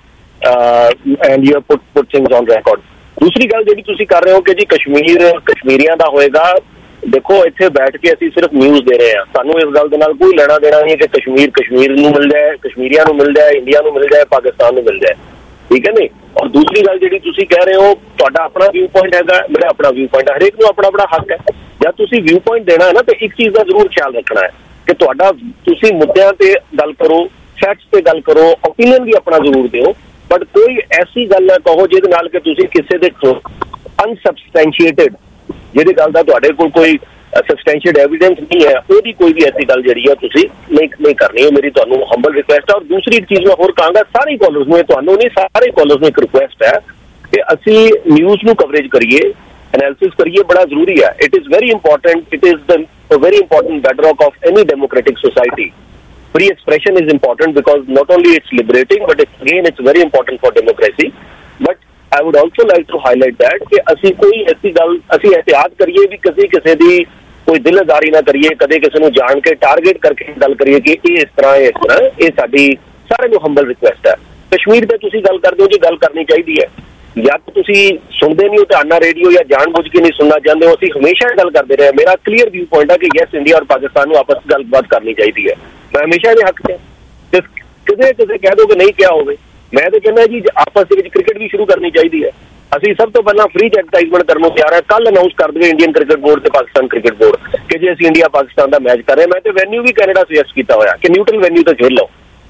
and you have put things on record. दूसरी गल जिहड़ी तुसीं कर रहे हो कि जी कश्मीरियां दा होएगा। देखो इत्थे बैठ के असीं सिर्फ न्यूज़ दे रहे हैं, सानू इस गल दे नाल कोई लेना देना नहीं कि कश्मीर नूं मिल जाए, कश्मीरियां नूं मिल जाए, इंडिया नूं मिल जाए, पाकिस्तान नूं मिल जाए। ठीक है नहीं। और दूसरी गल जिहड़ी तुसीं कह रहे हो, तुहाडा अपना व्यू पॉइंट हैगा, मेरा अपना व्यू पॉइंट है, हरेक नूं अपना अपना हक है। जब तुसीं व्यू पॉइंट देना है ना, तो एक चीज़ का जरूर ख्याल रखना है कि तुहाडा तुसीं मुद्दों ते गल करो, फैक्ट्स ते गल करो, ओपीनियन भी अपना जरूर दिओ, बट कोई ऐसी गल ना कहो जिहदे नाल कि तुसीं किसी दे अनसबसटैंशिएटेड जिहदी गल दा तुहाडे कोई सबसटैंशिएट एविडेंस नहीं है, वो कोई भी ऐसी गल जिहड़ी है तुसीं नहीं करनी है। मेरी तुहानू हंबल रिक्वेस्ट है। और दूसरी चीज़ मैं होर कहांगा, सारे कॉलर्स नूं, तुहानू नहीं सारे कॉलर्स नूं एक रिक्वेस्ट है कि असीं न्यूज़ नूं कवरेज करिए, एनालिसिस करिए, बड़ा जरूरी है। It is very important, it is the very important bedrock of any democratic society. Free expression is important because not only it's liberating but it's very important for democracy. But I would also like to highlight that कि असी कोई ऐसी गल असी एहतियात करिए भी किसी दी कोई दिलदारी ना करिए, कदे किसी नूं जान के टारगेट करके गल करिए कि ये इस तरह ये साडी सारे नूं हंबल रिक्वेस्ट है। कश्मीर ते तुसीं गल करदे हो जी, गल करनी चाहिए है। या तो तुसीं सुनते नहीं हो ध्यान रेडियो या जानबूझ के नहीं सुनना चाहते हो। असीं हमेशा गल करते रहे। मेरा क्लीयर व्यू पॉइंट है कि यस इंडिया और पाकिस्तान नूं आपस गलबात करनी चाहिए है। मैं हमेशा ये हक से किसे कह दो कि नहीं क्या होवे। मैं तो कहना जी आपस में क्रिकेट भी शुरू करनी चाहिए है। असीं सब तो पहला फ्री एडवर्टाइजमेंट करने तैयार है। कल अनाउंस कर देवे इंडियन क्रिकेट बोर्ड ते पाकिस्तान क्रिकेट बोर्ड कि जे असीं इंडिया पाकिस्तान का मैच कर रहे हैं। मैं तो वेन्यू भी कैनेडा सुजैस्ट किया होया कि न्यूट्रल वेन्यू तो खेल लो।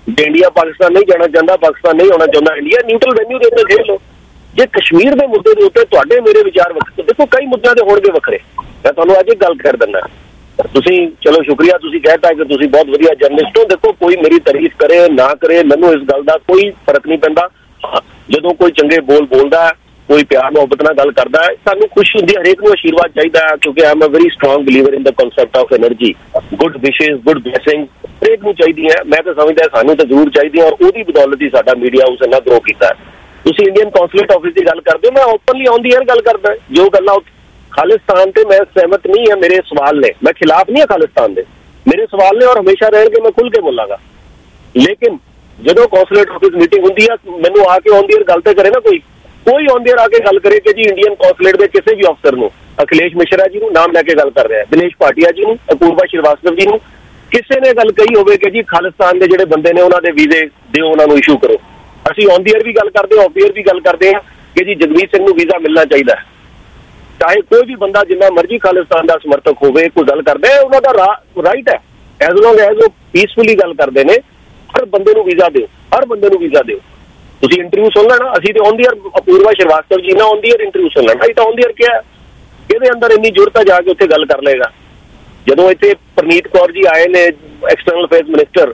ਜੇ ਇੰਡੀਆ ਪਾਕਿਸਤਾਨ ਨਹੀਂ ਜਾਣਾ ਚਾਹੁੰਦਾ, ਪਾਕਿਸਤਾਨ ਨਹੀਂ ਆਉਣਾ ਚਾਹੁੰਦਾ, ਇੰਡੀਆ ਨਿਊਟਰਲ ਵੈਨਿਊ ਦੇ ਉੱਤੇ ਖੇਡ ਲਓ। ਜੇ ਕਸ਼ਮੀਰ ਦੇ ਮੁੱਦੇ ਦੇ ਉੱਤੇ ਤੁਹਾਡੇ ਮੇਰੇ ਵਿਚਾਰ ਵੱਖਰੇ, ਦੇਖੋ ਕਈ ਮੁੱਦਿਆਂ ਦੇ ਹੋਣਗੇ ਵੱਖਰੇ। ਮੈਂ ਤੁਹਾਨੂੰ ਅੱਜ ਇੱਕ ਗੱਲ ਕਰ ਦਿੰਦਾ, ਤੁਸੀਂ ਚਲੋ ਸ਼ੁਕਰੀਆ, ਤੁਸੀਂ ਕਹਿਤਾ ਕਿ ਤੁਸੀਂ ਬਹੁਤ ਵਧੀਆ ਜਰਨਲਿਸਟ ਹੋ। ਦੇਖੋ ਕੋਈ ਮੇਰੀ ਤਾਰੀਫ ਕਰੇ ਨਾ ਕਰੇ, ਮੈਨੂੰ ਇਸ ਗੱਲ ਦਾ ਕੋਈ ਫਰਕ ਨਹੀਂ ਪੈਂਦਾ। ਜਦੋਂ ਕੋਈ ਚੰਗੇ ਬੋਲ ਬੋਲਦਾ, ਕੋਈ ਪਿਆਰ ਮੁਹੱਬਤ ਨਾਲ ਗੱਲ ਕਰਦਾ ਹੈ, ਸਾਨੂੰ ਖੁਸ਼ੀ ਹੁੰਦੀ ਹੈ। ਹਰੇਕ ਨੂੰ ਆਸ਼ੀਰਵਾਦ ਚਾਹੀਦਾ ਹੈ, ਕਿਉਂਕਿ I am a very strong believer in the concept of energy. Good wishes, good blessing ਹਰੇਕ ਨੂੰ ਚਾਹੀਦੀ ਹੈ। ਮੈਂ ਤਾਂ ਸਮਝਦਾ ਸਾਨੂੰ ਤਾਂ ਜ਼ਰੂਰ ਚਾਹੀਦੀ ਹੈ, ਔਰ ਉਹਦੀ ਬਦੌਲਤ ਹੀ ਸਾਡਾ ਮੀਡੀਆ ਹਾਊਸ ਇੰਨਾ ਗਰੋ ਕੀਤਾ ਹੈ। ਤੁਸੀਂ ਇੰਡੀਅਨ ਕੌਂਸੂਲੇਟ ਆਫਿਸ ਦੀ ਗੱਲ ਕਰਦੇ ਹੋ, ਮੈਂ ਓਪਨਲੀ ਆਨ ਦੀ ਏਅਰ ਗੱਲ ਕਰਦਾ। ਜੋ ਗੱਲਾਂ ਖਾਲਿਸਤਾਨ ਤੇ ਮੈਂ ਸਹਿਮਤ ਨਹੀਂ ਹੈ, ਮੇਰੇ ਸਵਾਲ ਨੇ, ਮੈਂ ਖਿਲਾਫ ਨਹੀਂ ਹੈ ਖਾਲਿਸਤਾਨ ਦੇ, ਮੇਰੇ ਸਵਾਲ ਨੇ ਔਰ ਹਮੇਸ਼ਾ ਰਹਿਣਗੇ, ਮੈਂ ਖੁੱਲ ਕੇ ਬੋਲਾਂਗਾ। ਲੇਕਿਨ ਜਦੋਂ ਕੌਂਸੂਲੇਟ ਆਫਿਸ ਮੀਟਿੰਗ ਹੁੰਦੀ ਹੈ, ਮੈਨੂੰ ਆ ਕੇ ਆਨ ਦੀ ਏਅਰ ਗੱਲ ਤੇ ਕਰੇ ਨਾ ਕੋਈ ਆਨ ਦੀ ਏਅਰ ਆ ਕੇ ਗੱਲ ਕਰੇ ਕਿ ਜੀ ਇੰਡੀਅਨ ਕੌਂਸੂਲੇਟ ਦੇ ਕਿਸੇ ਵੀ ਅਫਸਰ ਨੂੰ, ਅਖਿਲੇਸ਼ ਮਿਸ਼ਰਾ ਜੀ ਨੂੰ ਨਾਮ ਲੈ ਕੇ ਗੱਲ ਕਰ ਰਿਹਾ, ਦਿਨੇਸ਼ ਭਾਟੀਆ ਜੀ ਨੂੰ, ਅਪੂਰਵਾ ਸ਼੍ਰੀਵਾਸਤਵ ਜੀ ਨੂੰ, ਕਿਸੇ ਨੇ ਗੱਲ ਕਹੀ ਹੋਵੇ ਕਿ ਜੀ ਖਾਲਿਸਤਾਨ ਦੇ ਜਿਹੜੇ ਬੰਦੇ ਨੇ ਉਹਨਾਂ ਦੇ ਵੀਜ਼ੇ ਦਿਓ, ਉਹਨਾਂ ਨੂੰ ਇਸ਼ੂ ਕਰੋ। ਅਸੀਂ ਔਨ ਦੀ ਏਅਰ ਵੀ ਗੱਲ ਕਰਦੇ ਹਾਂ, ਆਫ ਦੀ ਏਅਰ ਵੀ ਗੱਲ ਕਰਦੇ ਹਾਂ ਕਿ ਜੀ ਜਗਮੀਤ ਸਿੰਘ ਨੂੰ ਵੀਜ਼ਾ ਮਿਲਣਾ ਚਾਹੀਦਾ ਹੈ। ਚਾਹੇ ਕੋਈ ਵੀ ਬੰਦਾ ਜਿੰਨਾ ਮਰਜ਼ੀ ਖਾਲਿਸਤਾਨ ਦਾ ਸਮਰਥਕ ਹੋਵੇ, ਕੋਈ ਗੱਲ ਕਰਦਾ ਹੈ, ਉਹਨਾਂ ਦਾ ਰਾਈਟ ਹੈ, ਐਜ਼ ਲੌਂਗ ਐਜ਼ ਉਹ ਪੀਸਫੁਲੀ ਗੱਲ ਕਰਦੇ ਨੇ। ਹਰ ਬੰਦੇ ਨੂੰ ਵੀਜ਼ਾ ਦਿਓ, ਹਰ ਬੰਦੇ ਨੂੰ ਵੀਜ਼ਾ ਦਿਓ। ਤੁਸੀਂ ਇੰਟਰਵਿਊ ਸੁਣ ਲੈਣਾ, ਅਸੀਂ ਤੇ on the air Apoorva Shrivastava ji ਨਾਲ ਔਨ ਦੀ ਏਅਰ ਇੰਟਰਵਿਊ ਸੁਣ ਲੈਣਾ। ਅਸੀਂ ਤਾਂ ਔਨ ਦੀ ਏਅਰ ਕਿਹਾ, ਇਹਦੇ ਅੰਦਰ ਇੰਨੀ ਜ਼ਰੂਰਤ ਜਾ ਕੇ ਉੱਥੇ ਗੱਲ ਕਰ ਲਏਗਾ। ਜਦੋਂ ਇੱਥੇ ਪ੍ਰਨੀਤ ਕੌਰ ਜੀ ਆਏ ਨੇ, ਐਕਸਟਰਨਲ ਅਫੇਅਰਸ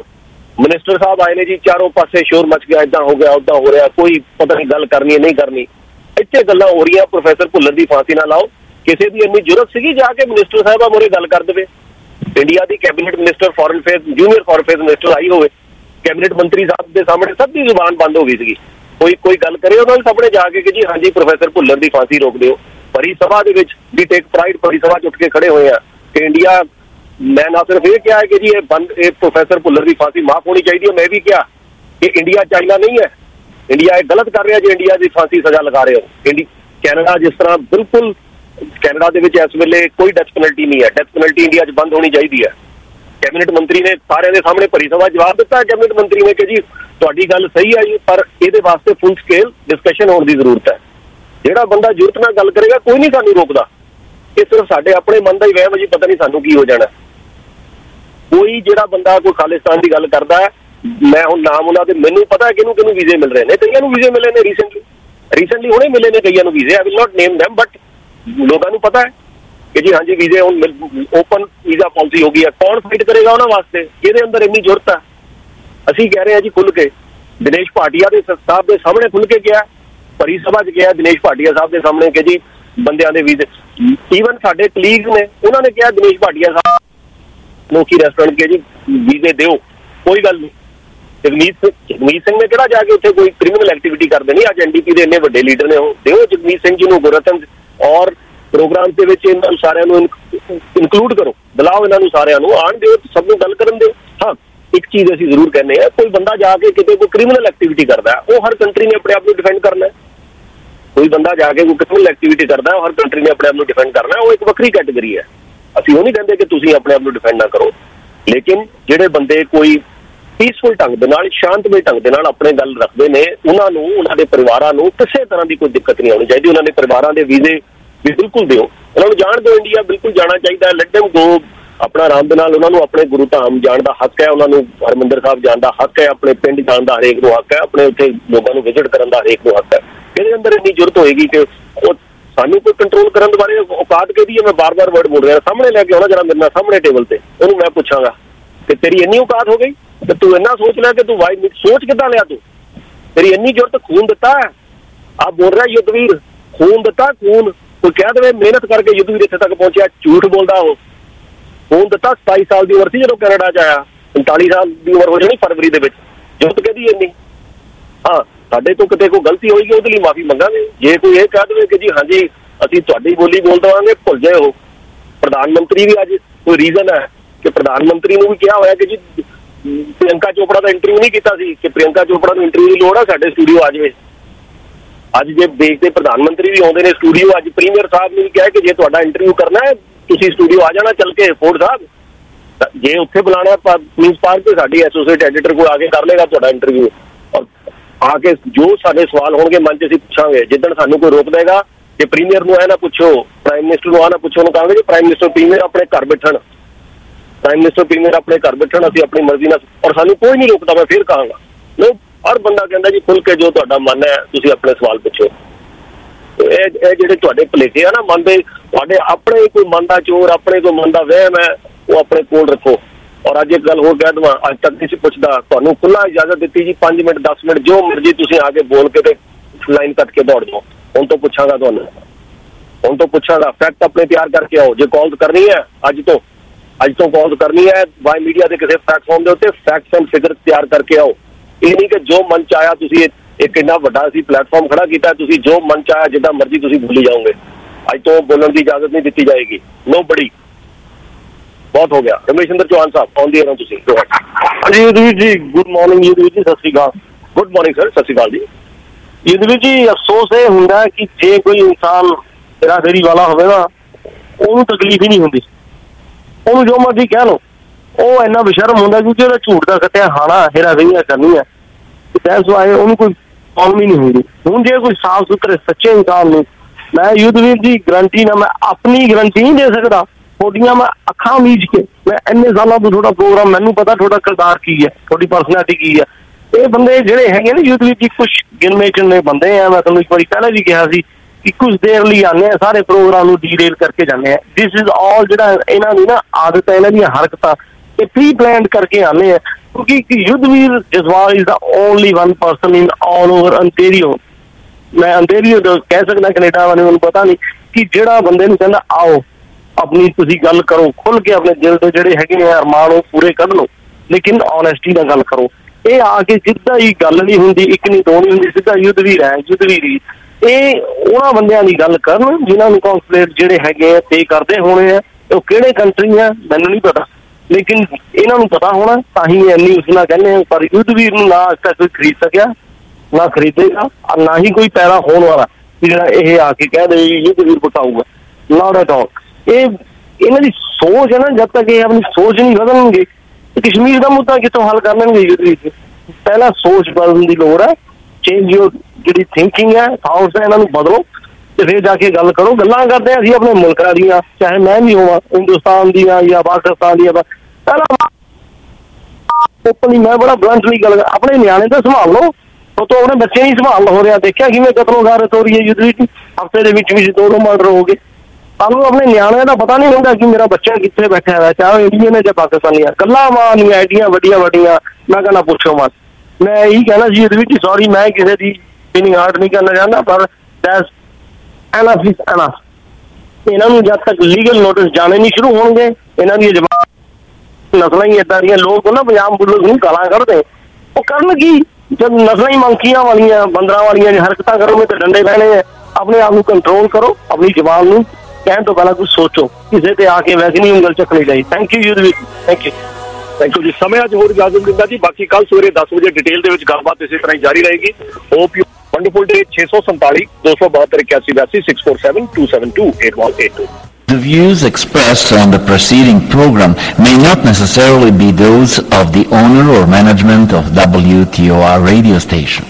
ਮਿਨਿਸਟਰ ਸਾਹਿਬ ਆਏ ਨੇ ਜੀ, ਚਾਰੋਂ ਪਾਸੇ ਸ਼ੋਰ ਮਚ ਗਿਆ, ਏਦਾਂ ਹੋ ਗਿਆ, ਉੱਦਾਂ ਹੋ ਰਿਹਾ, ਕੋਈ ਪਤਾ ਨਹੀਂ ਗੱਲ ਕਰਨੀ ਹੈ ਨਹੀਂ ਕਰਨੀ। ਇੱਥੇ ਗੱਲਾਂ ਹੋ ਰਹੀਆਂ, ਪ੍ਰੋਫੈਸਰ ਭੁੱਲਰ ਦੀ ਫਾਂਸੀ ਨਾ ਲਾਓ। ਕਿਸੇ ਦੀ ਇੰਨੀ ਜ਼ਰੂਰਤ ਸੀਗੀ ਜਾ ਕੇ ਮਿਨਿਸਟਰ ਸਾਹਿਬਾਂ ਮੋਰੇ ਗੱਲ ਕਰ ਦੇਵੇ? ਇੰਡੀਆ ਦੀ cabinet minister foreign affairs, junior foreign affairs minister ਆਈ ਹੋਵੇ, ਕੈਬਨਿਟ ਮੰਤਰੀ ਸਾਹਿਬ ਦੇ ਸਾਹਮਣੇ ਸਭ ਦੀ ਜ਼ੁਬਾਨ ਬੰਦ ਹੋ ਗਈ ਸੀਗੀ। ਕੋਈ ਗੱਲ ਕਰੇ ਉਹਨਾਂ ਦੇ ਸਾਹਮਣੇ ਜਾ ਕੇ ਕਿ ਜੀ ਹਾਂਜੀ ਪ੍ਰੋਫੈਸਰ ਭੁੱਲਰ ਦੀ ਫਾਂਸੀ ਰੋਕ ਦਿਓ। ਭਰੀ ਸਭਾ ਦੇ ਵਿੱਚ ਵੀ ਟੇਕ ਪ੍ਰਾਈਡ, ਭਰੀ ਸਭਾ 'ਚ ਉੱਠ ਕੇ ਖੜੇ ਹੋਏ ਆ ਕਿ ਇੰਡੀਆ, ਮੈਂ ਨਾ ਸਿਰਫ ਇਹ ਕਿਹਾ ਹੈ ਕਿ ਜੀ ਇਹ ਪ੍ਰੋਫੈਸਰ ਭੁੱਲਰ ਦੀ ਫਾਂਸੀ ਮਾਫ ਹੋਣੀ ਚਾਹੀਦੀ ਹੈ, ਮੈਂ ਵੀ ਕਿਹਾ ਕਿ ਇੰਡੀਆ ਚਾਈਨਾ ਨਹੀਂ ਹੈ, ਇੰਡੀਆ ਇਹ ਗਲਤ ਕਰ ਰਿਹਾ ਜੇ ਇੰਡੀਆ ਦੀ ਫਾਂਸੀ ਸਜ਼ਾ ਲਗਾ ਰਹੇ ਹੋ। ਕੈਨੇਡਾ ਜਿਸ ਤਰ੍ਹਾਂ, ਬਿਲਕੁਲ ਕੈਨੇਡਾ ਦੇ ਵਿੱਚ ਇਸ ਵੇਲੇ ਕੋਈ ਡੈਥ ਪੈਨਲਟੀ ਨਹੀਂ ਹੈ, ਡੈਥ ਪੈਨਲਟੀ ਇੰਡੀਆ 'ਚ ਬੰਦ ਹੋਣੀ ਚਾਹੀਦੀ ਹੈ। ਕੈਬਨਿਟ ਮੰਤਰੀ ਨੇ ਸਾਰਿਆਂ ਦੇ ਸਾਹਮਣੇ ਭਰੀ ਸਭਾ ਜਵਾਬ ਦਿੱਤਾ, ਕੈਬਨਿਟ ਮੰਤਰੀ ਨੇ ਕਿ ਜੀ ਤੁਹਾਡੀ ਗੱਲ ਸਹੀ ਹੈ ਜੀ, ਪਰ ਇਹਦੇ ਵਾਸਤੇ ਫੁੱਲ ਸਕੇਲ ਡਿਸਕਸ਼ਨ ਹੋਣ ਦੀ ਜ਼ਰੂਰਤ ਹੈ। ਜਿਹੜਾ ਬੰਦਾ ਜ਼ਰੂਰਤ ਨਾਲ ਗੱਲ ਕਰੇਗਾ ਕੋਈ ਨਹੀਂ ਸਾਨੂੰ ਰੋਕਦਾ। ਇਹ ਸਿਰਫ ਸਾਡੇ ਆਪਣੇ ਮਨ ਦਾ ਹੀ ਵਹਿਮ ਹੈ ਜੀ, ਪਤਾ ਨਹੀਂ ਸਾਨੂੰ ਕੀ ਹੋ ਜਾਣਾ। ਕੋਈ ਜਿਹੜਾ ਬੰਦਾ ਕੋਈ ਖਾਲਿਸਤਾਨ ਦੀ ਗੱਲ ਕਰਦਾ ਹੈ, ਮੈਂ ਹੁਣ ਨਾਮ ਉਹਨਾਂ ਦੇ, ਮੈਨੂੰ ਪਤਾ ਹੈ ਕਿਹਨੂੰ ਵੀਜ਼ੇ ਮਿਲ ਰਹੇ ਨੇ। ਕਈਆਂ ਨੂੰ ਵੀਜ਼ੇ ਮਿਲੇ ਨੇ ਰੀਸੈਂਟਲੀ ਹੁਣੇ ਮਿਲੇ ਨੇ ਕਈਆਂ ਨੂੰ ਵੀਜ਼ੇ। I will not name them, but ਲੋਕਾਂ ਨੂੰ ਪਤਾ ਹੈ ਕਿ ਜੀ ਹਾਂਜੀ ਵੀਜ਼ੇ ਹੁਣ ਓਪਨ ਵੀਜ਼ਾ ਪਾਲਿਸੀ ਹੋ ਗਈ ਹੈ। ਕੌਣ ਫਾਈਟ ਕਰੇਗਾ ਉਹਨਾਂ ਵਾਸਤੇ? ਇਹਦੇ ਅੰਦਰ ਇੰਨੀ ਜ਼ਰੂਰਤ ਹੈ। ਅਸੀਂ ਕਹਿ ਰਹੇ ਹਾਂ ਜੀ ਖੁੱਲ ਕੇ, ਦਿਨੇਸ਼ ਭਾਟੀਆ ਦੇ ਸਾਹਿਬ ਦੇ ਸਾਹਮਣੇ ਖੁੱਲ ਕੇ ਕਿਹਾ, ਭਰੀ ਸਭਾ 'ਚ ਕਿਹਾ ਦਿਨੇਸ਼ ਭਾਟੀਆ ਸਾਹਿਬ ਦੇ ਸਾਹਮਣੇ ਕਿ ਜੀ ਬੰਦਿਆਂ ਦੇ ਵੀਜ਼ੇ, ਈਵਨ ਸਾਡੇ ਕਲੀਗ ਨੇ ਉਹਨਾਂ ਨੇ ਕਿਹਾ ਦਿਨੇਸ਼ ਭਾਟੀਆ ਸਾਹਿਬ ਲੋਕੀ ਰੈਸਟੋਰੈਂਟ ਕੇ ਜੀ ਵੀਜ਼ੇ ਦਿਓ, ਕੋਈ ਗੱਲ ਨਹੀਂ। ਜਗਮੀਤ ਸਿੰਘ ਨੇ ਕਿਹੜਾ ਜਾ ਕੇ ਉੱਥੇ ਕੋਈ ਕ੍ਰਿਮੀਨਲ ਐਕਟੀਵਿਟੀ ਕਰਦੇ ਨਹੀਂ। ਅੱਜ ਐਨਡੀਪੀ ਦੇ ਇੰਨੇ ਵੱਡੇ ਲੀਡਰ ਨੇ, ਉਹ ਦਿਓ ਜਗਮੀਤ ਸਿੰਘ ਜੀ ਨੂੰ, ਗੁਰਰਤਨ ਔਰ ਪ੍ਰੋਗਰਾਮ ਦੇ ਵਿੱਚ ਇਹਨਾਂ ਨੂੰ ਸਾਰਿਆਂ ਨੂੰ ਇਨਕਲੂਡ ਕਰੋ, ਬੁਲਾਓ ਇਹਨਾਂ ਨੂੰ ਸਾਰਿਆਂ ਨੂੰ, ਆਣ ਦਿਓ, ਸਭ ਨੂੰ ਗੱਲ ਕਰਨ ਦਿਓ। ਹਾਂ ਇੱਕ ਚੀਜ਼ ਅਸੀਂ ਜ਼ਰੂਰ ਕਹਿੰਦੇ ਹਾਂ, ਕੋਈ ਬੰਦਾ ਜਾ ਕੇ ਕਿਤੇ ਕੋਈ ਕ੍ਰਿਮੀਨਲ ਐਕਟੀਵਿਟੀ ਕਰਦਾ ਹੈ, ਉਹ ਹਰ ਕੰਟਰੀ ਨੇ ਆਪਣੇ ਆਪ ਨੂੰ ਡਿਫੈਂਡ ਕਰਨਾ ਹੈ। ਕੋਈ ਬੰਦਾ ਜਾ ਕੇ ਕੋਈ ਕ੍ਰਿਮੀਨਲ ਐਕਟੀਵਿਟੀ ਕਰਦਾ, ਉਹ ਹਰ ਕੰਟਰੀ ਨੇ ਆਪਣੇ ਆਪ ਨੂੰ ਡਿਫੈਂਡ ਕਰਨਾ, ਉਹ ਇੱਕ ਵੱਖਰੀ ਕੈਟੇਗਰੀ ਹੈ। ਅਸੀਂ ਉਹ ਨਹੀਂ ਕਹਿੰਦੇ ਕਿ ਤੁਸੀਂ ਆਪਣੇ ਆਪ ਨੂੰ ਡਿਫੈਂਡ ਨਾ ਕਰੋ, ਲੇਕਿਨ ਜਿਹੜੇ ਬੰਦੇ ਕੋਈ ਪੀਸਫੁਲ ਢੰਗ ਦੇ ਨਾਲ, ਸ਼ਾਂਤਮਈ ਢੰਗ ਦੇ ਨਾਲ ਆਪਣੇ ਗੱਲ ਰੱਖਦੇ ਨੇ, ਉਹਨਾਂ ਨੂੰ, ਉਹਨਾਂ ਦੇ ਪਰਿਵਾਰਾਂ ਨੂੰ ਕਿਸੇ ਤਰ੍ਹਾਂ ਦੀ ਕੋਈ ਦਿੱਕਤ ਨਹੀਂ ਆਉਣੀ ਚਾਹੀਦੀ। ਉਹਨਾਂ ਦੇ ਪਰਿਵਾਰਾਂ ਦੇ ਵੀਜ਼ੇ ਵੀ ਬਿਲਕੁਲ ਦਿਓ, ਉਹਨਾਂ ਨੂੰ ਜਾਣ ਦਿਓ, ਇੰਡੀਆ ਬਿਲਕੁਲ ਜਾਣਾ ਚਾਹੀਦਾ। ਲੈਟ them go, ਆਪਣਾ ਆਰਾਮ ਦੇ ਨਾਲ, ਉਹਨਾਂ ਨੂੰ ਆਪਣੇ ਗੁਰੂ ਧਾਮ ਜਾਣ ਦਾ ਹੱਕ ਹੈ, ਉਹਨਾਂ ਨੂੰ ਹਰਿਮੰਦਰ ਸਾਹਿਬ ਜਾਣ ਦਾ ਹੱਕ ਹੈ, ਆਪਣੇ ਪਿੰਡ ਜਾਣ ਦਾ ਹਰੇਕ ਨੂੰ ਹੱਕ ਹੈ, ਆਪਣੇ ਉੱਥੇ ਲੋਕਾਂ ਨੂੰ ਵਿਜ਼ਿਟ ਕਰਨ ਦਾ ਹਰੇਕ ਨੂੰ ਹੱਕ ਹੈ। ਇਹਦੇ ਅੰਦਰ ਇੰਨੀ ਜ਼ਰੂਰਤ ਹੋਏਗੀ ਕਿ ਉਹ ਸਾਨੂੰ ਕੋਈ ਕੰਟਰੋਲ ਕਰਨ ਬਾਰੇ ਔਕਾਤ ਕਿਹਦੀ ਹੈ? ਮੈਂ ਬਾਰ-ਬਾਰ ਵਰਡ ਬੋਲ ਰਿਹਾ, ਸਾਹਮਣੇ ਲੈ ਕੇ ਆਉਣਾ ਜਰਾ ਮੇਰੇ ਨਾਲ ਸਾਹਮਣੇ ਟੇਬਲ ਤੇ, ਉਹਨੂੰ ਮੈਂ ਪੁੱਛਾਂਗਾ ਕਿ ਤੇਰੀ ਇੰਨੀ ਔਕਾਤ ਹੋ ਗਈ ਤੇ ਤੂੰ ਇੰਨਾ ਸੋਚ ਲਿਆ ਕਿ ਤੂੰ ਸੋਚ ਕਿੱਦਾਂ ਲਿਆ? ਤੂੰ ਤੇਰੀ ਇੰਨੀ ਜ਼ਰੂਰਤ, ਖੂਨ ਦਿੱਤਾ ਹੈ, ਆਪ ਬੋਲ ਰਿਹਾ ਯੁੱਧਵੀਰ, ਖੂਨ ਦਿੱਤਾ, ਖੂਨ। ਕੋਈ ਕਹਿ ਦੇਵੇ ਮਿਹਨਤ ਕਰਕੇ ਯੁੱਧਵੀਰ ਇੱਥੇ ਤੱਕ ਪਹੁੰਚਿਆ, ਝੂਠ ਬੋਲਦਾ ਉਹ। ਖੂਨ ਦਿੱਤਾ, 27 ਸਾਲ ਦੀ ਉਮਰ ਸੀ ਜਦੋਂ ਕੈਨੇਡਾ 'ਚ ਆਇਆ, 39 ਸਾਲ ਦੀ ਉਮਰ ਹੋ ਜਾਣੀ ਫਰਵਰੀ ਦੇ ਵਿੱਚ। ਜ਼ਰੂਰਤ ਕਿਹਦੀ ਇੰਨੀ? ਹਾਂ ਸਾਡੇ ਤੋਂ ਕਿਤੇ ਕੋਈ ਗਲਤੀ ਹੋਏਗੀ ਉਹਦੇ ਲਈ ਮਾਫੀ ਮੰਗਾਂਗੇ। ਜੇ ਕੋਈ ਇਹ ਕਹਿ ਦੇਵੇ ਕਿ ਜੀ ਹਾਂਜੀ ਅਸੀਂ ਤੁਹਾਡੀ ਬੋਲੀ ਬੋਲ ਦੇਵਾਂਗੇ, ਭੁੱਲ ਜਾਏ ਉਹ। ਪ੍ਰਧਾਨ ਮੰਤਰੀ ਵੀ ਅੱਜ ਕੋਈ ਰੀਜ਼ਨ ਹੈ ਕਿ ਪ੍ਰਧਾਨ ਮੰਤਰੀ ਨੂੰ ਵੀ ਕਿਹਾ ਹੋਇਆ ਕਿ ਜੀ ਪ੍ਰਿਯੰਕਾ ਚੋਪੜਾ ਦਾ ਇੰਟਰਵਿਊ ਨਹੀਂ ਕੀਤਾ ਸੀ, ਕਿ ਪ੍ਰਿਯੰਕਾ ਚੋਪੜਾ ਨੂੰ ਇੰਟਰਵਿਊ ਦੀ ਲੋੜ ਆ, ਸਾਡੇ ਸਟੂਡੀਓ ਆ ਜਾਵੇ। ਅੱਜ ਜੇ ਦੇਖਦੇ ਪ੍ਰਧਾਨ ਮੰਤਰੀ ਵੀ ਆਉਂਦੇ ਨੇ ਸਟੂਡੀਓ, ਅੱਜ ਪ੍ਰੀਮੀਅਰ ਸਾਹਿਬ ਨੇ ਵੀ ਕਿਹਾ ਕਿ ਜੇ ਤੁਹਾਡਾ ਇੰਟਰਵਿਊ ਕਰਨਾ ਹੈ ਤੁਸੀਂ ਸਟੂਡੀਓ ਆ ਜਾਣਾ ਚੱਲ ਕੇ ਫੋਰਡ ਸਾਹਿਬ। ਜੇ ਉੱਥੇ ਬੁਲਾਣਾ ਪੁਲਿਸ ਪਾਰਕ ਤੇ ਸਾਡੀ ਐਸੋਸੀਏਟ ਐਡੀਟਰ ਕੋਲ ਆ ਕੇ ਕਰ ਲੇਗਾ ਤੁਹਾਡਾ ਇੰਟਰਵਿਊ, ਔਰ ਆ ਕੇ ਜੋ ਸਾਡੇ ਸਵਾਲ ਹੋਣਗੇ ਮਨ 'ਚ ਅਸੀਂ ਪੁੱਛਾਂਗੇ। ਜਿੱਦਣ ਸਾਨੂੰ ਕੋਈ ਰੋਕ ਦੇਗਾ ਕਿ ਪ੍ਰੀਮੀਅਰ ਨੂੰ ਇਹ ਨਾ ਪੁੱਛੋ, ਪ੍ਰਾਈਮ ਮਿਨਿਸਟਰ ਨੂੰ ਆ ਨਾ ਪੁੱਛੋ, ਉਹਨੂੰ ਕਹਾਂਗੇ ਜੀ ਪ੍ਰਾਈਮ ਮਿਨਿਸਟਰ ਪ੍ਰੀਮੀਅਰ ਆਪਣੇ ਘਰ ਬੈਠਣ, ਪ੍ਰਾਈਮ ਮਿਨਿਸਟਰ ਪ੍ਰੀਮੀਅਰ ਆਪਣੇ ਘਰ ਬੈਠਣ, ਅਸੀਂ ਆਪਣੀ ਮਰਜ਼ੀ ਨਾਲ, ਔਰ ਸਾਨੂੰ ਕੋਈ ਨਹੀਂ ਰੋਕਦਾ। ਮੈਂ ਫਿਰ ਕਹਾਂਗਾ ਲੋ, ਹਰ ਬੰਦਾ ਕਹਿੰਦਾ ਜੀ ਖੁੱਲ ਕੇ ਜੋ ਤੁਹਾਡਾ ਮਨ ਹੈ ਤੁਸੀਂ ਆਪਣੇ ਸਵਾਲ ਪੁੱਛੋ। ਇਹ ਜਿਹੜੇ ਤੁਹਾਡੇ ਭੁਲੇਖੇ ਆ ਨਾ ਮਨ ਦੇ, ਤੁਹਾਡੇ ਆਪਣੇ ਕੋਈ ਮਨ ਦਾ ਚੋਰ, ਆਪਣੇ ਕੋਈ ਮਨ ਦਾ ਵਹਿਮ ਹੈ, ਉਹ ਆਪਣੇ ਕੋਲ ਰੱਖੋ। ਔਰ ਅੱਜ ਇੱਕ ਗੱਲ ਹੋਰ ਕਹਿ ਦੇਵਾਂ, ਅੱਜ ਤੱਕ ਨਹੀਂ ਸੀ ਪੁੱਛਦਾ, ਤੁਹਾਨੂੰ ਖੁੱਲਾ ਇਜਾਜ਼ਤ ਦਿੱਤੀ ਜੀ 5 ਮਿੰਟ 10 ਮਿੰਟ ਜੋ ਮਰਜ਼ੀ ਤੁਸੀਂ ਆ ਕੇ ਬੋਲ ਕੇ ਤੇ ਲਾਈਨ ਕੱਟ ਕੇ ਦੌੜ ਜਾਓ। ਹੁਣ ਤੋਂ ਪੁੱਛਾਂਗਾ ਤੁਹਾਨੂੰ, ਹੁਣ ਤੋਂ ਪੁੱਛਾਂਗਾ, ਫੈਕਟ ਆਪਣੇ ਤਿਆਰ ਕਰਕੇ ਆਓ। ਜੇ ਕਾਲ ਕਰਨੀ ਹੈ ਅੱਜ ਤੋਂ ਕਾਲ ਕਰਨੀ ਹੈ ਬਾਈ ਮੀਡੀਆ ਦੇ ਕਿਸੇ ਪਲੇਟਫਾਰਮ ਦੇ ਉੱਤੇ, ਫੈਕਟਸ ਐਂਡ ਫਿਗਰ ਤਿਆਰ ਕਰਕੇ ਆਓ। ਇਹ ਨਹੀਂ ਕਿ ਜੋ ਮਨ ਚ ਆਇਆ, ਤੁਸੀਂ ਇੱਕ ਇੰਨਾ ਵੱਡਾ ਅਸੀਂ ਪਲੇਟਫਾਰਮ ਖੜਾ ਕੀਤਾ, ਤੁਸੀਂ ਜੋ ਮਨ ਚ ਆਇਆ ਜਿੱਦਾਂ ਮਰਜ਼ੀ ਤੁਸੀਂ ਬੋਲੀ ਜਾਓਗੇ। ਅੱਜ ਤੋਂ ਬੋਲਣ ਦੀ ਇਜਾਜ਼ਤ ਨਹੀਂ ਦਿੱਤੀ ਜਾਏਗੀ। ਨੋ ਬੜੀ, ਬਹੁਤ ਹੋ ਗਿਆ। ਰਮੇਸ਼ਿੰਦਰ ਚੌਹਾਨ ਸਾਹਿਬ ਆਉਂਦੀ ਰਹੋ ਤੁਸੀਂ। ਹਾਂਜੀ ਯੁੱਧਵੀਰ ਜੀ, ਗੁੱਡ ਮਾਰਨਿੰਗ। ਯੁੱਧਵੀਰ ਜੀ ਸਤਿ ਸ਼੍ਰੀ ਅਕਾਲ। ਗੁੱਡ ਮਾਰਨਿੰਗ ਸਰ, ਸਤਿ ਸ਼੍ਰੀ ਅਕਾਲ ਜੀ। ਯੁੱਧਵੀਰ ਜੀ, ਅਫਸੋਸ ਇਹ ਹੁੰਦਾ ਕਿ ਜੇ ਕੋਈ ਇਨਸਾਨ ਹੇਰਾਫੇਰੀ ਵਾਲਾ ਹੋਵੇ ਨਾ, ਉਹਨੂੰ ਤਕਲੀਫ ਹੀ ਨਹੀਂ ਹੁੰਦੀ। ਉਹਨੂੰ ਜੋ ਮਰਜ਼ੀ ਕਹਿ ਲਓ, ਉਹ ਇੰਨਾ ਬੇਸ਼ਰਮ ਹੁੰਦਾ ਕਿਉਂਕਿ ਉਹਦਾ ਝੂਠ ਦਾ ਕੱਟਿਆ ਖਾਣਾ, ਹੇਰਾਫੇਰੀਆਂ ਕਰਨੀਆਂ, ਦੈਟਸ ਵਾਈ ਉਹਨੂੰ ਕੋਈ ਪ੍ਰੋਬਲਮ ਹੀ ਨਹੀਂ ਹੁੰਦੀ। ਹੁਣ ਜੇ ਕੋਈ ਸਾਫ਼ ਸੁਥਰੇ ਸੱਚੇ ਇਨਸਾਨ ਨੂੰ, ਮੈਂ ਯੁੱਧਵੀਰ ਜੀ ਗਰੰਟੀ ਨਾ, ਮੈਂ ਆਪਣੀ ਗਰੰਟੀ ਨਹੀਂ ਦੇ ਸਕਦਾ, ਤੁਹਾਡੀਆਂ ਮੈਂ ਅੱਖਾਂ ਮੀਚ ਕੇ, ਮੈਂ ਇੰਨੇ ਸਾਲਾਂ ਤੋਂ ਤੁਹਾਡਾ ਪ੍ਰੋਗਰਾਮ, ਮੈਨੂੰ ਪਤਾ ਤੁਹਾਡਾ ਕਿਰਦਾਰ ਕੀ ਹੈ, ਤੁਹਾਡੀ ਪਰਸਨੈਲਿਟੀ ਕੀ ਹੈ। ਇਹ ਬੰਦੇ ਜਿਹੜੇ ਹੈਗੇ ਨੇ ਯੁੱਧਵੀਰ ਜੀ, ਕੁਛ ਗਿਣਵੇਂ ਚੁਣਵੇਂ ਬੰਦੇ ਆ। ਮੈਂ ਤੁਹਾਨੂੰ ਇੱਕ ਵਾਰੀ ਪਹਿਲਾਂ ਵੀ ਕਿਹਾ ਸੀ ਕਿ ਕੁਝ ਦੇਰ ਲਈ ਆਉਂਦੇ ਆ, ਸਾਰੇ ਪ੍ਰੋਗਰਾਮ ਨੂੰ ਡੀਰੇਲ ਕਰਕੇ ਜਾਂਦੇ ਆ। ਦਿਸ ਇਜ਼ ਆਲ, ਜਿਹੜਾ ਇਹਨਾਂ ਦੀ ਨਾ ਆਦਤ ਹੈ, ਇਹਨਾਂ ਦੀਆਂ ਹਰਕਤਾਂ ਇਹ ਪ੍ਰੀ ਪਲਾਨਡ ਕਰਕੇ ਆਉਂਦੇ ਆ। ਕਿਉਂਕਿ Yudhvir Jaswal is the only one person in all over Ontario. ਮੈਂ ਅੰਟੇਰੀਓ ਕਹਿ ਸਕਦਾ, ਕੈਨੇਡਾ ਵਾਲੇ ਮੈਨੂੰ ਪਤਾ ਨਹੀਂ, ਕਿ ਜਿਹੜਾ ਬੰਦੇ ਨੂੰ ਕਹਿੰਦਾ ਆਓ ਆਪਣੀ ਤੁਸੀਂ ਗੱਲ ਕਰੋ, ਖੁੱਲ ਕੇ ਆਪਣੇ ਦਿਲ ਦੇ ਜਿਹੜੇ ਹੈਗੇ ਨੇ ਅਰਮਾਨ ਉਹ ਪੂਰੇ ਕੱਢ ਲਓ, ਲੇਕਿਨ ਓਨੈਸਟੀ ਨਾਲ ਗੱਲ ਕਰੋ। ਇਹ ਆ ਕੇ ਜਿੱਦਾਂ ਹੀ ਗੱਲ ਨਹੀਂ ਹੁੰਦੀ, ਇੱਕ ਨਹੀਂ ਦੋ ਨਹੀਂ ਹੁੰਦੀ, ਸਿੱਧਾ ਯੁੱਧਵੀਰ ਹੈ ਯੁੱਧਵੀਰ ਹੀ। ਇਹ ਉਹਨਾਂ ਬੰਦਿਆਂ ਦੀ ਗੱਲ ਕਰਨ ਜਿਨ੍ਹਾਂ ਨੂੰ ਕੌਂਸਲੇਟ ਜਿਹੜੇ ਹੈਗੇ ਆ ਪੇ ਕਰਦੇ ਹੋਣੇ ਆ। ਉਹ ਕਿਹੜੇ ਕੰਟਰੀ ਆ ਮੈਨੂੰ ਨਹੀਂ ਪਤਾ, ਲੇਕਿਨ ਇਹਨਾਂ ਨੂੰ ਪਤਾ ਹੋਣਾ, ਤਾਂ ਹੀ ਇੰਨੀ ਉਸ ਨਾਲ ਕਹਿੰਦੇ ਆ। ਪਰ ਯੁੱਧਵੀਰ ਨੂੰ ਨਾ ਅੱਜ ਤੱਕ ਕੋਈ ਖਰੀਦ ਸਕਿਆ, ਨਾ ਖਰੀਦੇਗਾ, ਨਾ ਹੀ ਕੋਈ ਪੈਦਾ ਹੋਣ ਵਾਲਾ ਜਿਹੜਾ ਇਹ ਆ ਕੇ ਕਹਿ ਦੇ ਯੁੱਧਵੀਰ ਬਤਾਊਗਾ। Not at all. ਇਹ ਇਹਨਾਂ ਦੀ ਸੋਚ ਹੈ ਨਾ, ਜਦ ਤੱਕ ਇਹ ਆਪਣੀ ਸੋਚ ਨਹੀਂ ਬਦਲਣਗੇ, ਕਸ਼ਮੀਰ ਦਾ ਮੁੱਦਾ ਕਿੱਥੋਂ ਹੱਲ ਕਰ ਲੈਣਗੇ ਯੁੱਧਵੀਰ। ਪਹਿਲਾਂ ਸੋਚ ਬਦਲਣ ਦੀ ਲੋੜ ਹੈ। ਚੇਂਜ ਯੋਰ ਜਿਹੜੀ ਥਿੰਕਿੰਗ ਹੈ, ਥਾਟਸ ਹੈ, ਇਹਨਾਂ ਨੂੰ ਬਦਲੋ ਤੇ ਫਿਰ ਜਾ ਕੇ ਗੱਲ ਕਰੋ। ਗੱਲਾਂ ਕਰਦੇ ਹਾਂ ਅਸੀਂ ਆਪਣੇ ਮੁਲਕਾਂ ਦੀਆਂ, ਚਾਹੇ ਮੈਂ ਵੀ ਹੋਵਾਂ ਹਿੰਦੁਸਤਾਨ ਦੀਆਂ ਜਾਂ ਪਾਕਿਸਤਾਨ ਦੀਆਂ। ਪਹਿਲਾਂ ਓਪਨਲੀ ਮੈਂ ਬੜਾ ਬਲੰਟਲੀ ਗੱਲ, ਆਪਣੇ ਨਿਆਣੇ ਤਾਂ ਸੰਭਾਲ ਲਓ, ਉਹ ਤੋਂ ਆਪਣੇ ਬੱਚੇ ਨਹੀਂ ਸੰਭਾਲ ਹੋ ਰਿਹਾ। ਦੇਖਿਆ ਕਿਵੇਂ ਕਤਲੋਗਾਰਤ ਹੋ ਰਹੀ ਹੈ ਯੁੱਧ। ਹਫ਼ਤੇ ਦੇ ਵਿੱਚ 2 ਮਰਡਰ ਹੋ ਗਏ। ਸਾਨੂੰ ਆਪਣੇ ਨਿਆਣਿਆਂ ਦਾ ਪਤਾ ਨਹੀਂ ਹੁੰਦਾ ਕਿ ਮੇਰਾ ਬੱਚਾ ਕਿੱਥੇ ਬੈਠਾ ਹੋਇਆ, ਚਾਹੇ ਇੰਡੀਅਨ ਹੈ ਜਾਂ ਪਾਕਿਸਤਾਨੀ ਹੈ। ਗੱਲਾਂ ਮਾਰਨੀਆਂ ਐਡੀਆਂ ਵੱਡੀਆਂ ਮੈਂ ਕਹਿੰਦਾ ਪੁੱਛੋ ਮਤ। ਮੈਂ ਇਹੀ ਕਹਿਣਾ ਸੀ ਇਹਦੇ ਵਿੱਚ, ਸੌਰੀ ਮੈਂ ਕਿਸੇ ਦੀ ਫੀਲਿੰਗ ਹਰਟ ਨਹੀਂ ਕਰਨਾ ਚਾਹੁੰਦਾ, ਪਰ ਦੈਟਸ ਐਨਫ ਇਜ਼ ਐਨਫ। ਇਹਨਾਂ ਨੂੰ ਜਦ ਤੱਕ ਲੀਗਲ ਨੋਟਿਸ ਜਾਣੇ ਨਹੀਂ ਸ਼ੁਰੂ ਹੋਣਗੇ, ਇਹਨਾਂ ਦੀ ਜਵਾਬ ਨਸਲਾਂ ਹੀ ਏਦਾਂ ਦੀਆਂ, ਲੋਕ ਨਾ ਪੰਜਾਬ ਪੁਲਿਸ ਨੂੰ ਗਾਲਾਂ ਕੱਢਦੇ, ਉਹ ਕਰਨ ਕੀ ਜਦ ਨਸਲਾਂ ਹੀ ਮੰਕੀਆਂ ਵਾਲੀਆਂ, ਬੰਦਰਾਂ ਵਾਲੀਆਂ ਹਰਕਤਾਂ ਕਰੋਗੇ ਤਾਂ ਡੰਡੇ ਪੈਣੇ ਆ। ਆਪਣੇ ਆਪ ਨੂੰ ਕੰਟਰੋਲ ਕਰੋ, ਆਪਣੀ ਜ਼ਬਾਨ ਨੂੰ ਕਹਿਣ ਤੋਂ ਪਹਿਲਾਂ ਕੁਝ ਸੋਚੋ, ਕਿਸੇ ਤੇ ਆ ਕੇ ਵੈਸੇ ਨਹੀਂ ਉਂਗਲ ਚੱਕਣੀ ਚਾਹੀਦੀ। Thank you Yudhvir, thank you ji. ਸਮੇਂ ਅੱਜ ਹੋਰ ਇਜਾਜ਼ਤ ਦਿੰਦਾ ਜੀ, ਬਾਕੀ ਕੱਲ ਸਵੇਰੇ 10 ਵਜੇ ਡਿਟੇਲ ਦੇ ਵਿੱਚ ਗੱਲਬਾਤ ਇਸੇ ਤਰ੍ਹਾਂ ਹੀ ਜਾਰੀ ਰਹੇਗੀ। Hope you wonderful day. 647 272 8182 647 272 8182। The views expressed on the preceding program may not necessarily be those of the owner or management of WTOR radio station.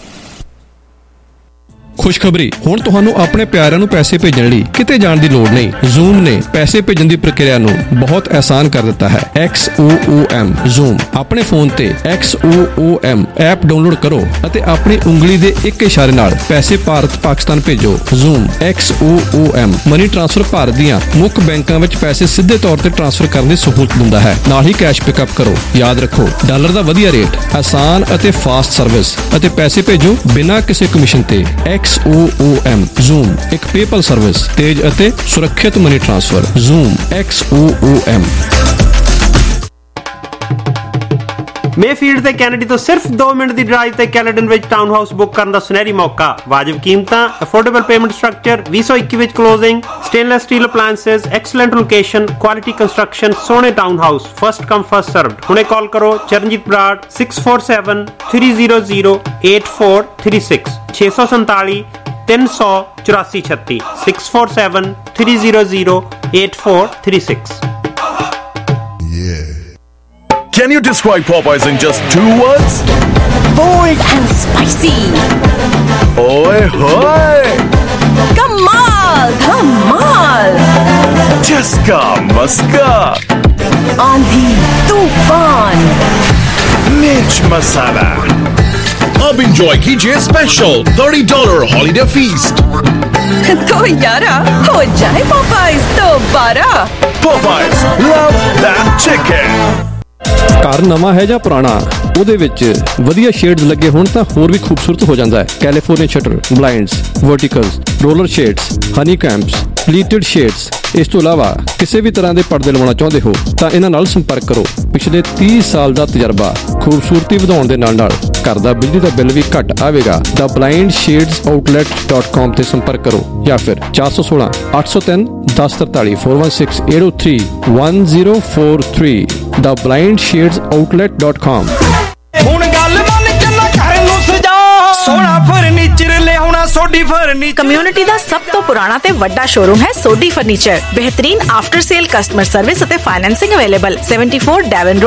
ਖੁਸ਼ਖਬਰੀ, ਹੁਣ ਤੁਹਾਨੂੰ ਆਪਣੇ ਪਿਆਰਿਆਂ ਨੂੰ ਪੈਸੇ ਭੇਜਣ ਲਈ ਕਿਤੇ ਜਾਣ ਦੀ ਲੋੜ ਨਹੀਂ। Zoom ਨੇ ਪੈਸੇ ਭੇਜਣ ਦੀ ਪ੍ਰਕਿਰਿਆ ਨੂੰ ਬਹੁਤ ਆਸਾਨ ਕਰ ਦਿੱਤਾ ਹੈ। XOOM Zoom ਆਪਣੇ ਫੋਨ ਤੇ XOOM ਐਪ ਡਾਊਨਲੋਡ ਕਰੋ ਅਤੇ ਆਪਣੀ ਉਂਗਲੀ ਦੇ ਇੱਕ ਇਸ਼ਾਰੇ ਨਾਲ ਪੈਸੇ ਭਾਰਤ ਪਾਕਿਸਤਾਨ ਭੇਜੋ। Zoom XOOM money transfer Bharat ਦੀਆਂ ਮੁੱਖ ਬੈਂਕਾਂ ਵਿੱਚ ਪੈਸੇ ਸਿੱਧੇ ਤੌਰ ਤੇ ਟ੍ਰਾਂਸਫਰ ਕਰਨ ਦੀ ਸਹੂਲਤ ਦਿੰਦਾ ਹੈ। ਨਾਲ ਹੀ ਕੈਸ਼ ਪਿਕਅਪ ਕਰੋ। ਯਾਦ ਰੱਖੋ, ਡਾਲਰ ਦਾ ਵਧੀਆ ਰੇਟ, ਆਸਾਨ ਅਤੇ ਫਾਸਟ ਸਰਵਿਸ ਅਤੇ ਪੈਸੇ ਭੇਜੋ ਬਿਨਾਂ ਕਿਸੇ ਕਮਿਸ਼ਨ ਤੇ। XOOM Zoom ਇੱਕ ਪੇਪਲ ਸਰਵਿਸ, ਤੇਜ਼ ਅਤੇ ਸੁਰੱਖਿਅਤ money transfer. Zoom XOOM। Mayfield ਤੇ ਕੈਨੇਡੀ ਤੋਂ ਸਿਰਫ 2 ਮਿੰਟ ਦੀ ਡਰਾਈਵ ਤੇ ਕੈਲੇਡਨ ਵਿੱਚ ਟਾਊਨ ਹਾਊਸ ਬੁੱਕ ਕਰਨ ਦਾ ਸੁਨਹਿਰੀ ਮੌਕਾ। ਵਾਜਬ ਕੀਮਤਾਂ, ਅਫੋਰਡੇਬਲ ਪੇਮੈਂਟ ਸਟਰਕਚਰ, 2021 ਵਿੱਚ closing, stainless steel appliances, excellent location, quality construction, ਸੋਹਣੇ town house, first come first served. ਹੁਣੇ ਕਾਲ ਕਰੋ Charanjit Brar 647 300 8436 647 300 8436 647 300 8436। Can you describe Popeyes in just 2 words? Bold and spicy. Oi hoy! Kamal, Dhamal. Chaska Maska. आंधी तूफान मिर्च मसाला। अब enjoy कीजिए special $30 holiday feast. तो यारा हो जाए पॉपाइज दोबारा। Popeyes, love that chicken। ਘਰ ਨਵਾਂ ਹੈ ਜਾਂ ਪੁਰਾਣਾ, ਉਹਦੇ ਵਿੱਚ ਵਧੀਆ ਸ਼ੇਡਸ ਲੱਗੇ ਹੋਣ ਤਾਂ ਹੋਰ ਵੀ ਖੂਬਸੂਰਤ ਹੋ ਜਾਂਦਾ ਹੈ। California shutter, blinds, verticals, roller shades, honeycombs, pleated shades. ਇਸ ਤੋਂ ਇਲਾਵਾ ਕਿਸੇ ਵੀ ਤਰ੍ਹਾਂ ਦੇ ਪਰਦੇ ਲਵਾਉਣਾ ਚਾਹੁੰਦੇ ਹੋ ਤਾਂ ਇਹਨਾਂ ਨਾਲ ਸੰਪਰਕ ਕਰੋ। ਪਿਛਲੇ 30 ਸਾਲ ਦਾ ਤਜਰਬਾ, ਖੂਬਸੂਰਤੀ ਵਧਾਉਣ ਦੇ ਨਾਲ ਘਰ ਦਾ ਬਿਜਲੀ ਦਾ ਬਿੱਲ ਵੀ ਘੱਟ ਆਵੇਗਾ। ਦਾ blindshadesOutlet.com ਤੇ ਸੰਪਰਕ ਕਰੋ ਜਾਂ ਫਿਰ 416 803 1043 416 803 1043 ਦਾ blindshadesOutlet.com। ਹੁਣ ਗੱਲ ਮੰਨ ਚੱਲਾ ਘਰ ਨੂੰ ਸਜਾ ਸੋਹਣਾ ਫਰਨੀਚਰ ਲਿਆਉਣਾ ਸੋਡੀ ਫਰਨੀਚਰ। ਕਮਿਊਨਿਟੀ ਦਾ ਸਭ ਤੋਂ ਪੁਰਾਣਾ ਤੇ ਵੱਡਾ ਸ਼ੋਰੂਮ ਹੈ ਸੋਡੀ ਫਰਨੀਚਰ। ਬਿਹਤਰੀਨ ਆਫਟਰ ਸੇਲ ਕਸਟਮਰ ਸਰਵਿਸ ਅਤੇ ਫਾਈਨੈਂਸਿੰਗ ਅਵੇਲੇਬਲ। 74 ਡੈਵਨ